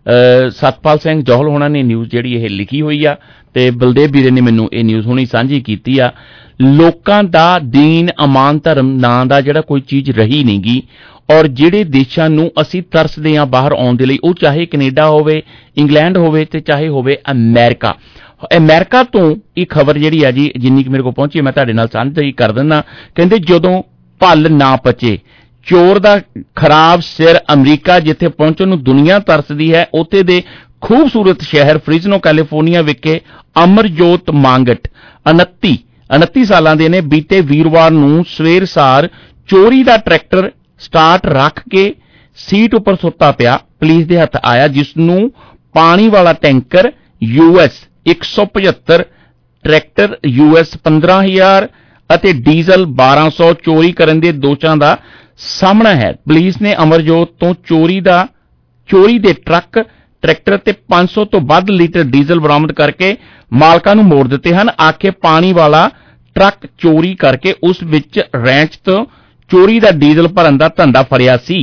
ਸਤਪਾਲ ਸਿੰਘ ਜੌਹਲ ਹੋਣਾ ਨੇ ਨਿਊਜ਼ ਜਿਹੜੀ ਇਹ ਲਿਖੀ ਹੋਈ ਆ ਤੇ ਬਲਦੇਵ ਵੀਰੇ ਨੇ ਮੈਨੂੰ ਇਹ ਨਿਊਜ਼ ਹੁਣੀ ਸਾਂਝੀ ਕੀਤੀ ਆ। ਲੋਕਾਂ ਦਾ ਦੀਨ ਅਮਾਨ ਧਰਮ ਨਾਂ ਦਾ ਜਿਹੜਾ ਕੋਈ ਚੀਜ਼ ਰਹੀ ਨਹੀਂ ਗੀ, ਔਰ ਜਿਹੜੇ ਦੇਸ਼ਾਂ ਨੂੰ ਅਸੀਂ ਤਰਸਦੇ ਹਾਂ ਬਾਹਰ ਆਉਣ ਦੇ ਲਈ, ਉਹ ਚਾਹੇ ਕੈਨੇਡਾ ਹੋਵੇ, ਇੰਗਲੈਂਡ ਹੋਵੇ ਤੇ ਚਾਹੇ ਹੋਵੇ ਅਮਰੀਕਾ। ਅਮਰੀਕਾ ਤੋਂ ਇਹ ਖਬਰ ਜਿਹੜੀ ਆ ਜੀ, ਜਿੰਨੀ ਕਿ ਮੇਰੇ ਕੋਲ ਪਹੁੰਚੀ ਮੈਂ ਤੁਹਾਡੇ ਨਾਲ ਸਾਂਝੀ ਕਰ ਦਿੰਦਾ। ਕਹਿੰਦੇ ਜਦੋਂ ਭਲ ਨਾ ਪਚੇ, ਚੋਰ ਦਾ ਖਰਾਬ ਸਿਰ ਅਮਰੀਕਾ ਜਿੱਥੇ ਪਹੁੰਚਣ ਨੂੰ ਦੁਨੀਆ ਤਰਸਦੀ ਹੈ, ਉੱਥੇ ਦੇ ਖੂਬਸੂਰਤ ਸ਼ਹਿਰ ਫ੍ਰਿਜ਼ਨੋ ਕੈਲੀਫੋਰਨੀਆ ਵਿਖੇ ਅਮਰਜੋਤ ਮੰਗਟ ਉਨੱਤੀ ਉਨੱਤੀ ਸਾਲਾਂ ਦੇ ਨੇ ਬੀਤੇ ਵੀਰਵਾਰ ਨੂੰ ਸਵੇਰ ਸਾਰ ਚੋਰੀ ਦਾ ਟਰੈਕਟਰ ਸਟਾਰਟ ਰੱਖ ਕੇ ਸੀਟ ਉੱਪਰ ਸੁੱਤਾ ਪਿਆ ਪੁਲਿਸ ਦੇ ਹੱਥ ਆਇਆ, ਜਿਸ ਨੂੰ ਪਾਣੀ ਵਾਲਾ ਟੈਂਕਰ ਯੂਐਸ ਇੱਕ ਸੌ ਪਝੱਤਰ, ਟਰੈਕਟਰ ਯੂਐਸ ਪੰਦਰਾਂ ਹਜ਼ਾਰ ਅਤੇ ਡੀਜ਼ਲ ਬਾਰਾਂ ਸੌ ਚੋਰੀ ਕਰਨ ਦੇ ਦੋਸ਼ਾਂ ਦਾ ਸਾਹਮਣਾ ਹੈ। ਪੁਲਿਸ ਨੇ ਅਮਰਜੋਤ ਤੋਂ ਚੋਰੀ ਦਾ ਚੋਰੀ ਦੇ ਟਰੱਕ, ਟਰੈਕਟਰ ਤੇ ਪੰਜ ਸੌ ਤੋਂ ਵੱਧ ਲੀਟਰ ਡੀਜ਼ਲ ਬਰਾਮਦ ਕਰਕੇ ਮਾਲਕਾਂ ਨੂੰ ਮੋੜ ਦਿੱਤੇ ਹਨ। ਆਖੇ ਪਾਣੀ ਵਾਲਾ ਟਰੱਕ ਚੋਰੀ ਕਰਕੇ ਉਸ ਵਿੱਚ ਰੈਂਚ ਤੋਂ ਚੋਰੀ ਦਾ ਡੀਜ਼ਲ ਭਰਨ ਦਾ ਧੰਦਾ ਫੜਿਆ ਸੀ।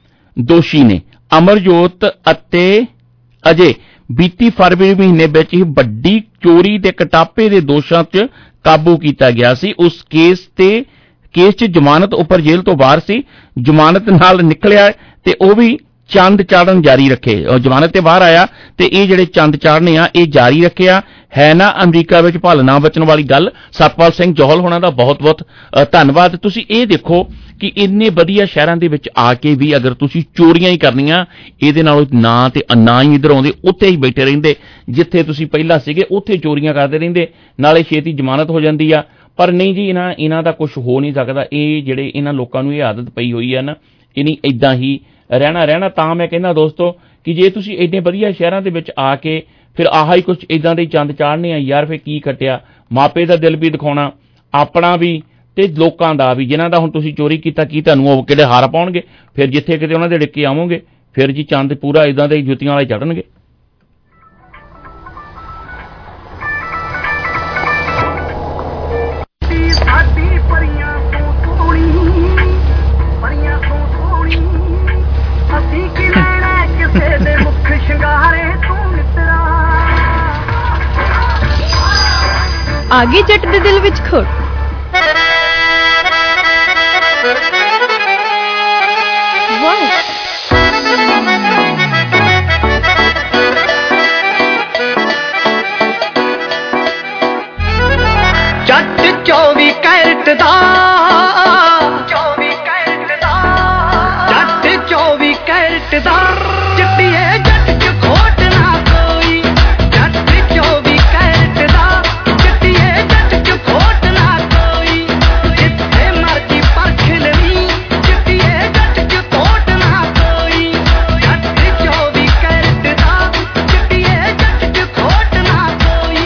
ਦੋਸ਼ੀ ਨੇ ਅਮਰਜੋਤ ਅਤੇ ਅਜੇ ਬੀਤੀ ਫਰਵਰੀ ਮਹੀਨੇ ਵਿੱਚ ਹੀ ਵੱਡੀ ਚੋਰੀ ਦੇ ਕਟਾਪੇ ਦੇ ਦੋਸ਼ਾਂ 'ਚ ਕਾਬੂ ਕੀਤਾ ਗਿਆ ਸੀ। ਉਸ ਕੇਸ ਤੇ ਕੇਸ 'ਚ ਜ਼ਮਾਨਤ ਉੱਪਰ ਜੇਲ੍ਹ ਤੋਂ ਬਾਹਰ ਸੀ, ਜ਼ਮਾਨਤ ਨਾਲ ਨਿਕਲਿਆ ਤੇ ਉਹ ਵੀ ਚੰਦ ਚਾੜਨ ਜਾਰੀ ਰੱਖੇ। ਜ਼ਮਾਨਤ ਤੇ ਬਾਹਰ ਆਇਆ ਤੇ ਇਹ ਜਿਹੜੇ ਚੰਦ ਚਾੜਨੇ ਆ ਇਹ ਜਾਰੀ ਰੱਖਿਆ ਹੈ ਨਾ। ਅਮਰੀਕਾ ਵਿੱਚ ਭਲ ਨਾ ਬਚਣ ਵਾਲੀ ਗੱਲ। ਸਤਪਾਲ ਸਿੰਘ ਜੌਹਲ ਹੋਣਾ ਦਾ ਬਹੁਤ ਬਹੁਤ ਧੰਨਵਾਦ। ਤੁਸੀਂ ਇਹ ਦੇਖੋ ਕਿ ਇੰਨੇ ਵਧੀਆ ਸ਼ਹਿਰਾਂ ਦੇ ਵਿੱਚ ਆ ਕੇ ਵੀ ਅਗਰ ਤੁਸੀਂ ਚੋਰੀਆਂ ਹੀ ਕਰਨੀਆਂ, ਇਹਦੇ ਨਾਲੋਂ ਨਾ ਤੇ ਨਾ ਹੀ ਇੱਧਰ ਆਉਂਦੇ, ਉੱਥੇ ਹੀ ਬੈਠੇ ਰਹਿੰਦੇ ਜਿੱਥੇ ਤੁਸੀਂ ਪਹਿਲਾਂ ਸੀਗੇ, ਉੱਥੇ ਚੋਰੀਆਂ ਕਰਦੇ ਰਹਿੰਦੇ, ਨਾਲੇ ਛੇਤੀ ਜ਼ਮਾਨਤ ਹੋ ਜਾਂਦੀ ਆ। ਪਰ ਨਹੀਂ ਜੀ, ਇਹਨਾਂ ਇਹਨਾਂ ਦਾ ਕੁਝ ਹੋ ਨਹੀਂ ਸਕਦਾ। ਇਹ ਜਿਹੜੇ ਇਹਨਾਂ ਲੋਕਾਂ ਨੂੰ ਇਹ ਆਦਤ ਪਈ ਹੋਈ ਆ ਨਾ, ਇਹਨੀ ਏਦਾਂ ਹੀ ਰਹਿਣਾ ਰਹਿਣਾ ਤਾਂ ਮੈਂ ਕਹਿੰਦਾ ਦੋਸਤੋ ਕਿ ਜੇ ਤੁਸੀਂ ਇੰਨੇ ਵਧੀਆ ਸ਼ਹਿਰਾਂ ਦੇ ਵਿੱਚ ਆ ਕੇ ਫਿਰ ਆਹ ਹੀ ਕੁਝ ਇਦਾਂ ਦੇ ਚੰਦ ਚਾੜਨੇ ਆ ਯਾਰ, ਫਿਰ ਕੀ ਖੱਟਿਆ। ਮਾਪੇ ਦਾ ਦਿਲ ਵੀ ਦਿਖਾਉਣਾ, ਆਪਣਾ ਵੀ ਤੇ ਲੋਕਾਂ ਦਾ ਵੀ, ਜਿਨ੍ਹਾਂ ਦਾ ਹੁਣ ਤੁਸੀਂ ਚੋਰੀ ਕੀਤਾ ਕੀ ਤੁਹਾਨੂੰ ਉਹ ਕਿਹੜੇ ਹਾਰ ਪਾਉਣਗੇ? ਫਿਰ ਜਿੱਥੇ ਕਿਤੇ ਉਹਨਾਂ ਦੇ ਡਿੱਕੇ ਆਵੋਗੇ ਫਿਰ ਜੀ ਚੰਦ ਪੂਰਾ ਇਦਾਂ ਦੇ ਜੁੱਤੀਆਂ ਵਾਲੇ ਚੜਨਗੇ। आगे जट दे दिल विच खोट जट चौबी कैरेट दा चौबी कैरेट दा जट चौबी कैरेट दा चिट्टिए जट च खोट ना कोई जट चौबी कैरेट दा चिट्टिए जट च खोट ना कोई जिथे मर्जी परख लवी चिट्टिए जट च खोट ना कोई जट चौबी कैरेट दा चिट्टिए जट च खोट ना कोई।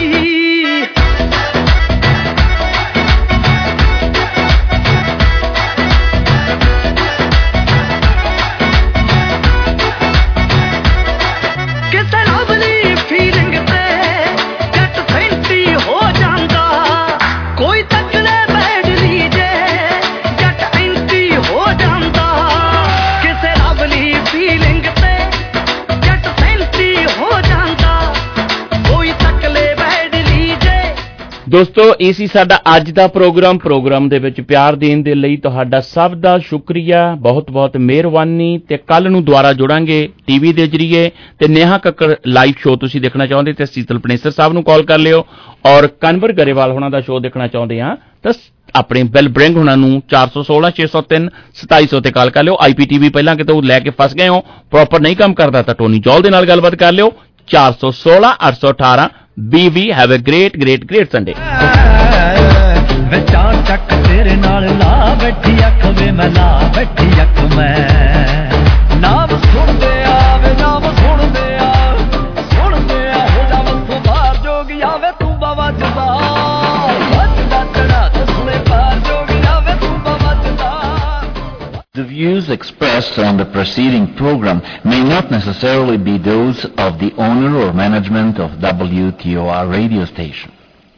किसे लवली फीलिंग ते जट फैंटी हो जांदा कोई तकले बैठ लीजे जट एंटी हो जांदा किसे लवली फीलिंग ते जट फैंटी हो जांदा कोई तकले बैठ लीजे। ਦੋਸਤੋ ਇਹ ਸੀ ਸਾਡਾ ਅੱਜ ਦਾ ਪ੍ਰੋਗਰਾਮ। ਪ੍ਰੋਗਰਾਮ ਦੇ ਵਿੱਚ ਪਿਆਰ ਦੇਣ ਦੇ ਲਈ ਤੁਹਾਡਾ ਸਭ ਦਾ ਸ਼ੁਕਰੀਆ, ਬਹੁਤ ਬਹੁਤ ਮਿਹਰਬਾਨੀ। ਤੇ ਕੱਲ ਨੂੰ ਦੁਬਾਰਾ ਜੁੜਾਂਗੇ ਟੀਵੀ ਦੇ ਜਰੀਏ। ਤੇ ਨੇਹਾ ਕੱਕੜ ਲਾਈਵ ਸ਼ੋਅ ਤੁਸੀਂ ਦੇਖਣਾ ਚਾਹੁੰਦੇ ਤੇ ਸੀਤਲ ਪਨੇਸਰ ਸਾਹਿਬ ਨੂੰ ਕਾਲ ਕਰ ਲਿਓ, ਔਰ ਕਨਵਰ ਗਰੇਵਾਲ ਹੋਣਾ ਦਾ ਸ਼ੋਅ ਦੇਖਣਾ ਚਾਹੁੰਦੇ ਆ ਤਾਂ ਆਪਣੇ ਬਿਲ ਬ੍ਰਿੰਗ ਹੋਣਾ ਨੂੰ ਚਾਰ ਸੌ ਸੋਲਾਂ ਛੇ ਸੌ ਤਿੰਨ ਸਤਾਈ ਸੌ ਤੇ ਕਾਲ ਕਰ ਲਿਓ। ਆਈ ਪੀ ਟੀ ਵੀ ਪਹਿਲਾਂ ਕਿਤੋਂ ਲੈ ਕੇ ਫਸ ਗਏ ਹੋ, ਪ੍ਰੋਪਰ ਨਹੀਂ ਕੰਮ ਕਰਦਾ ਤਾਂ ਟੋਨੀ ਜੌਲ ਦੇ ਨਾਲ ਗੱਲਬਾਤ ਕਰ ਲਿਓ ਚਾਰ ਸੌ ਸੋਲਾਂ ਅੱਠ ਸੌ ਅਠਾਰਾਂ। Be we have a great great great Sunday. ਵੇ ਚਾਰ ਚੱਕ ਤੇਰੇ ਨਾਲ ਲਾ ਬੈਠੀ ਅੱਖ ਵੇ ਮੈਂ ਲਾ ਬੈਠੀ ਅੱਖ ਮੈਂ ਨਾਮ ਸੁਣਦੇ ਆ ਵੇ ਨਾਮ ਸੁਣਦੇ ਆ ਸੁਣਦੇ ਆ ਹੋ ਜਾ ਮੱਥੋਂ ਬਾਹਰ ਜੋਗੀ ਆਵੇ ਤੂੰ ਬਾਵਾ ਜਦਾ ਵੱਜਦਾ ਚੜਾ ਤੇ ਸੁਣੇ ਬਾਹਰ ਜੋਗੀ ਆਵੇ ਤੂੰ ਬਾਵਾ ਜਦਾ। The views expressed on the preceding program may not necessarily be those of the owner or management of W T O R radio station.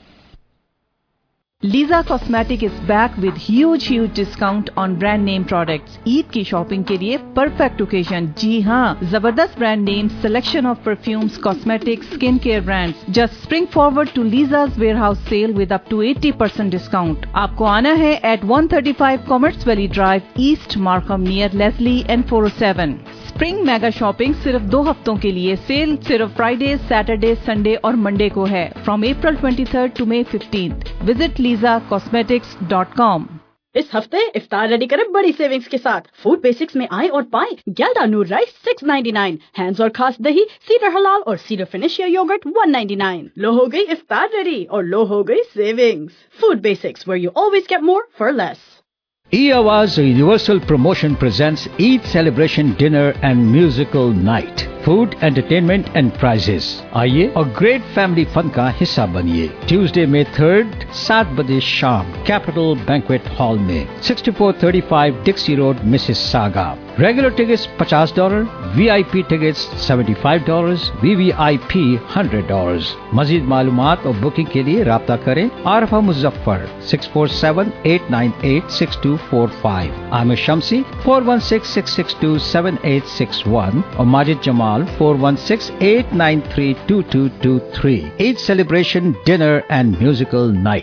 Lisa Cosmetic is back with huge huge discount on brand name products. Eid की shopping के लिए perfect occasion. जी हाँ, जबरदस्त brand name, selection of perfumes, cosmetics, skin care brands. Just spring forward to Lisa's warehouse sale with up to eighty percent discount. आपको आना है at one thirty-five Commerce Valley Drive, East Markham near Leslie and four oh seven. Spring mega shopping सिर्फ दो हफ्तों के लिए। Sale सिर्फ Friday, Saturday, Sunday और मंडे को है from April twenty-third to May fifteenth. Visit Lisa cosmetics dot com. इस हफ्ते इफ्तार रेडी करें बड़ी सेविंग्स के साथ। फूड बेसिक्स में आए और पाएं गैल्डा नूर राइस six ninety-nine, हैंड्स और खास दही, सीडर हलाल और Cedar Phoenicia yogurt one ninety-nine। लो हो गई इफ्तार रेडी और लो हो गई savings. Food Basics where you always get more for less. E-Awaz Universal Promotion presents Eid Celebration Dinner and Musical Night. Food, entertainment and prizes. आइए और ग्रेट फैमिली फन का हिस्सा बनिए। ट्यूसडे में थर्ड सात बजे शाम कैपिटल बैंक्वेट हॉल में sixty-four thirty-five Dixie Road, Mississauga. Regular tickets fifty dollars, V I P tickets seventy-five dollars, V V I P one hundred dollars. मजीद मालूमात और बुकिंग के लिए राब्ता करें Arfa Muzaffar six four seven eight nine eight six two four five, Aamir Shamsi four one six six six two seven eight six one और Majid Jamal four one six eight nine three two two two three. Eid celebration dinner and musical night.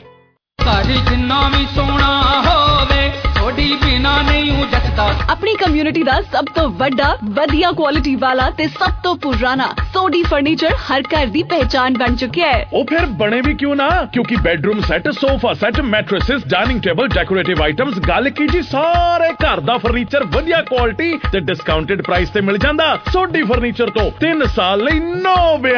अपनी community दा सब तो बड़ा वधिया quality वाला ते सब तो पुराना सोडी फर्नीचर हर घर दी पहचान बन चुका है। ओ फिर बने भी क्यों ना, क्योंकि bedroom set, sofa set, mattresses, dining table, decorative items, गल की जी सारे घर दा फर्नीचर वधिया क्वालिटी ते डिस्काउंटेड प्राइस ते मिल जांदा। सोडी फर्नीचर तो तीन साल लई नौ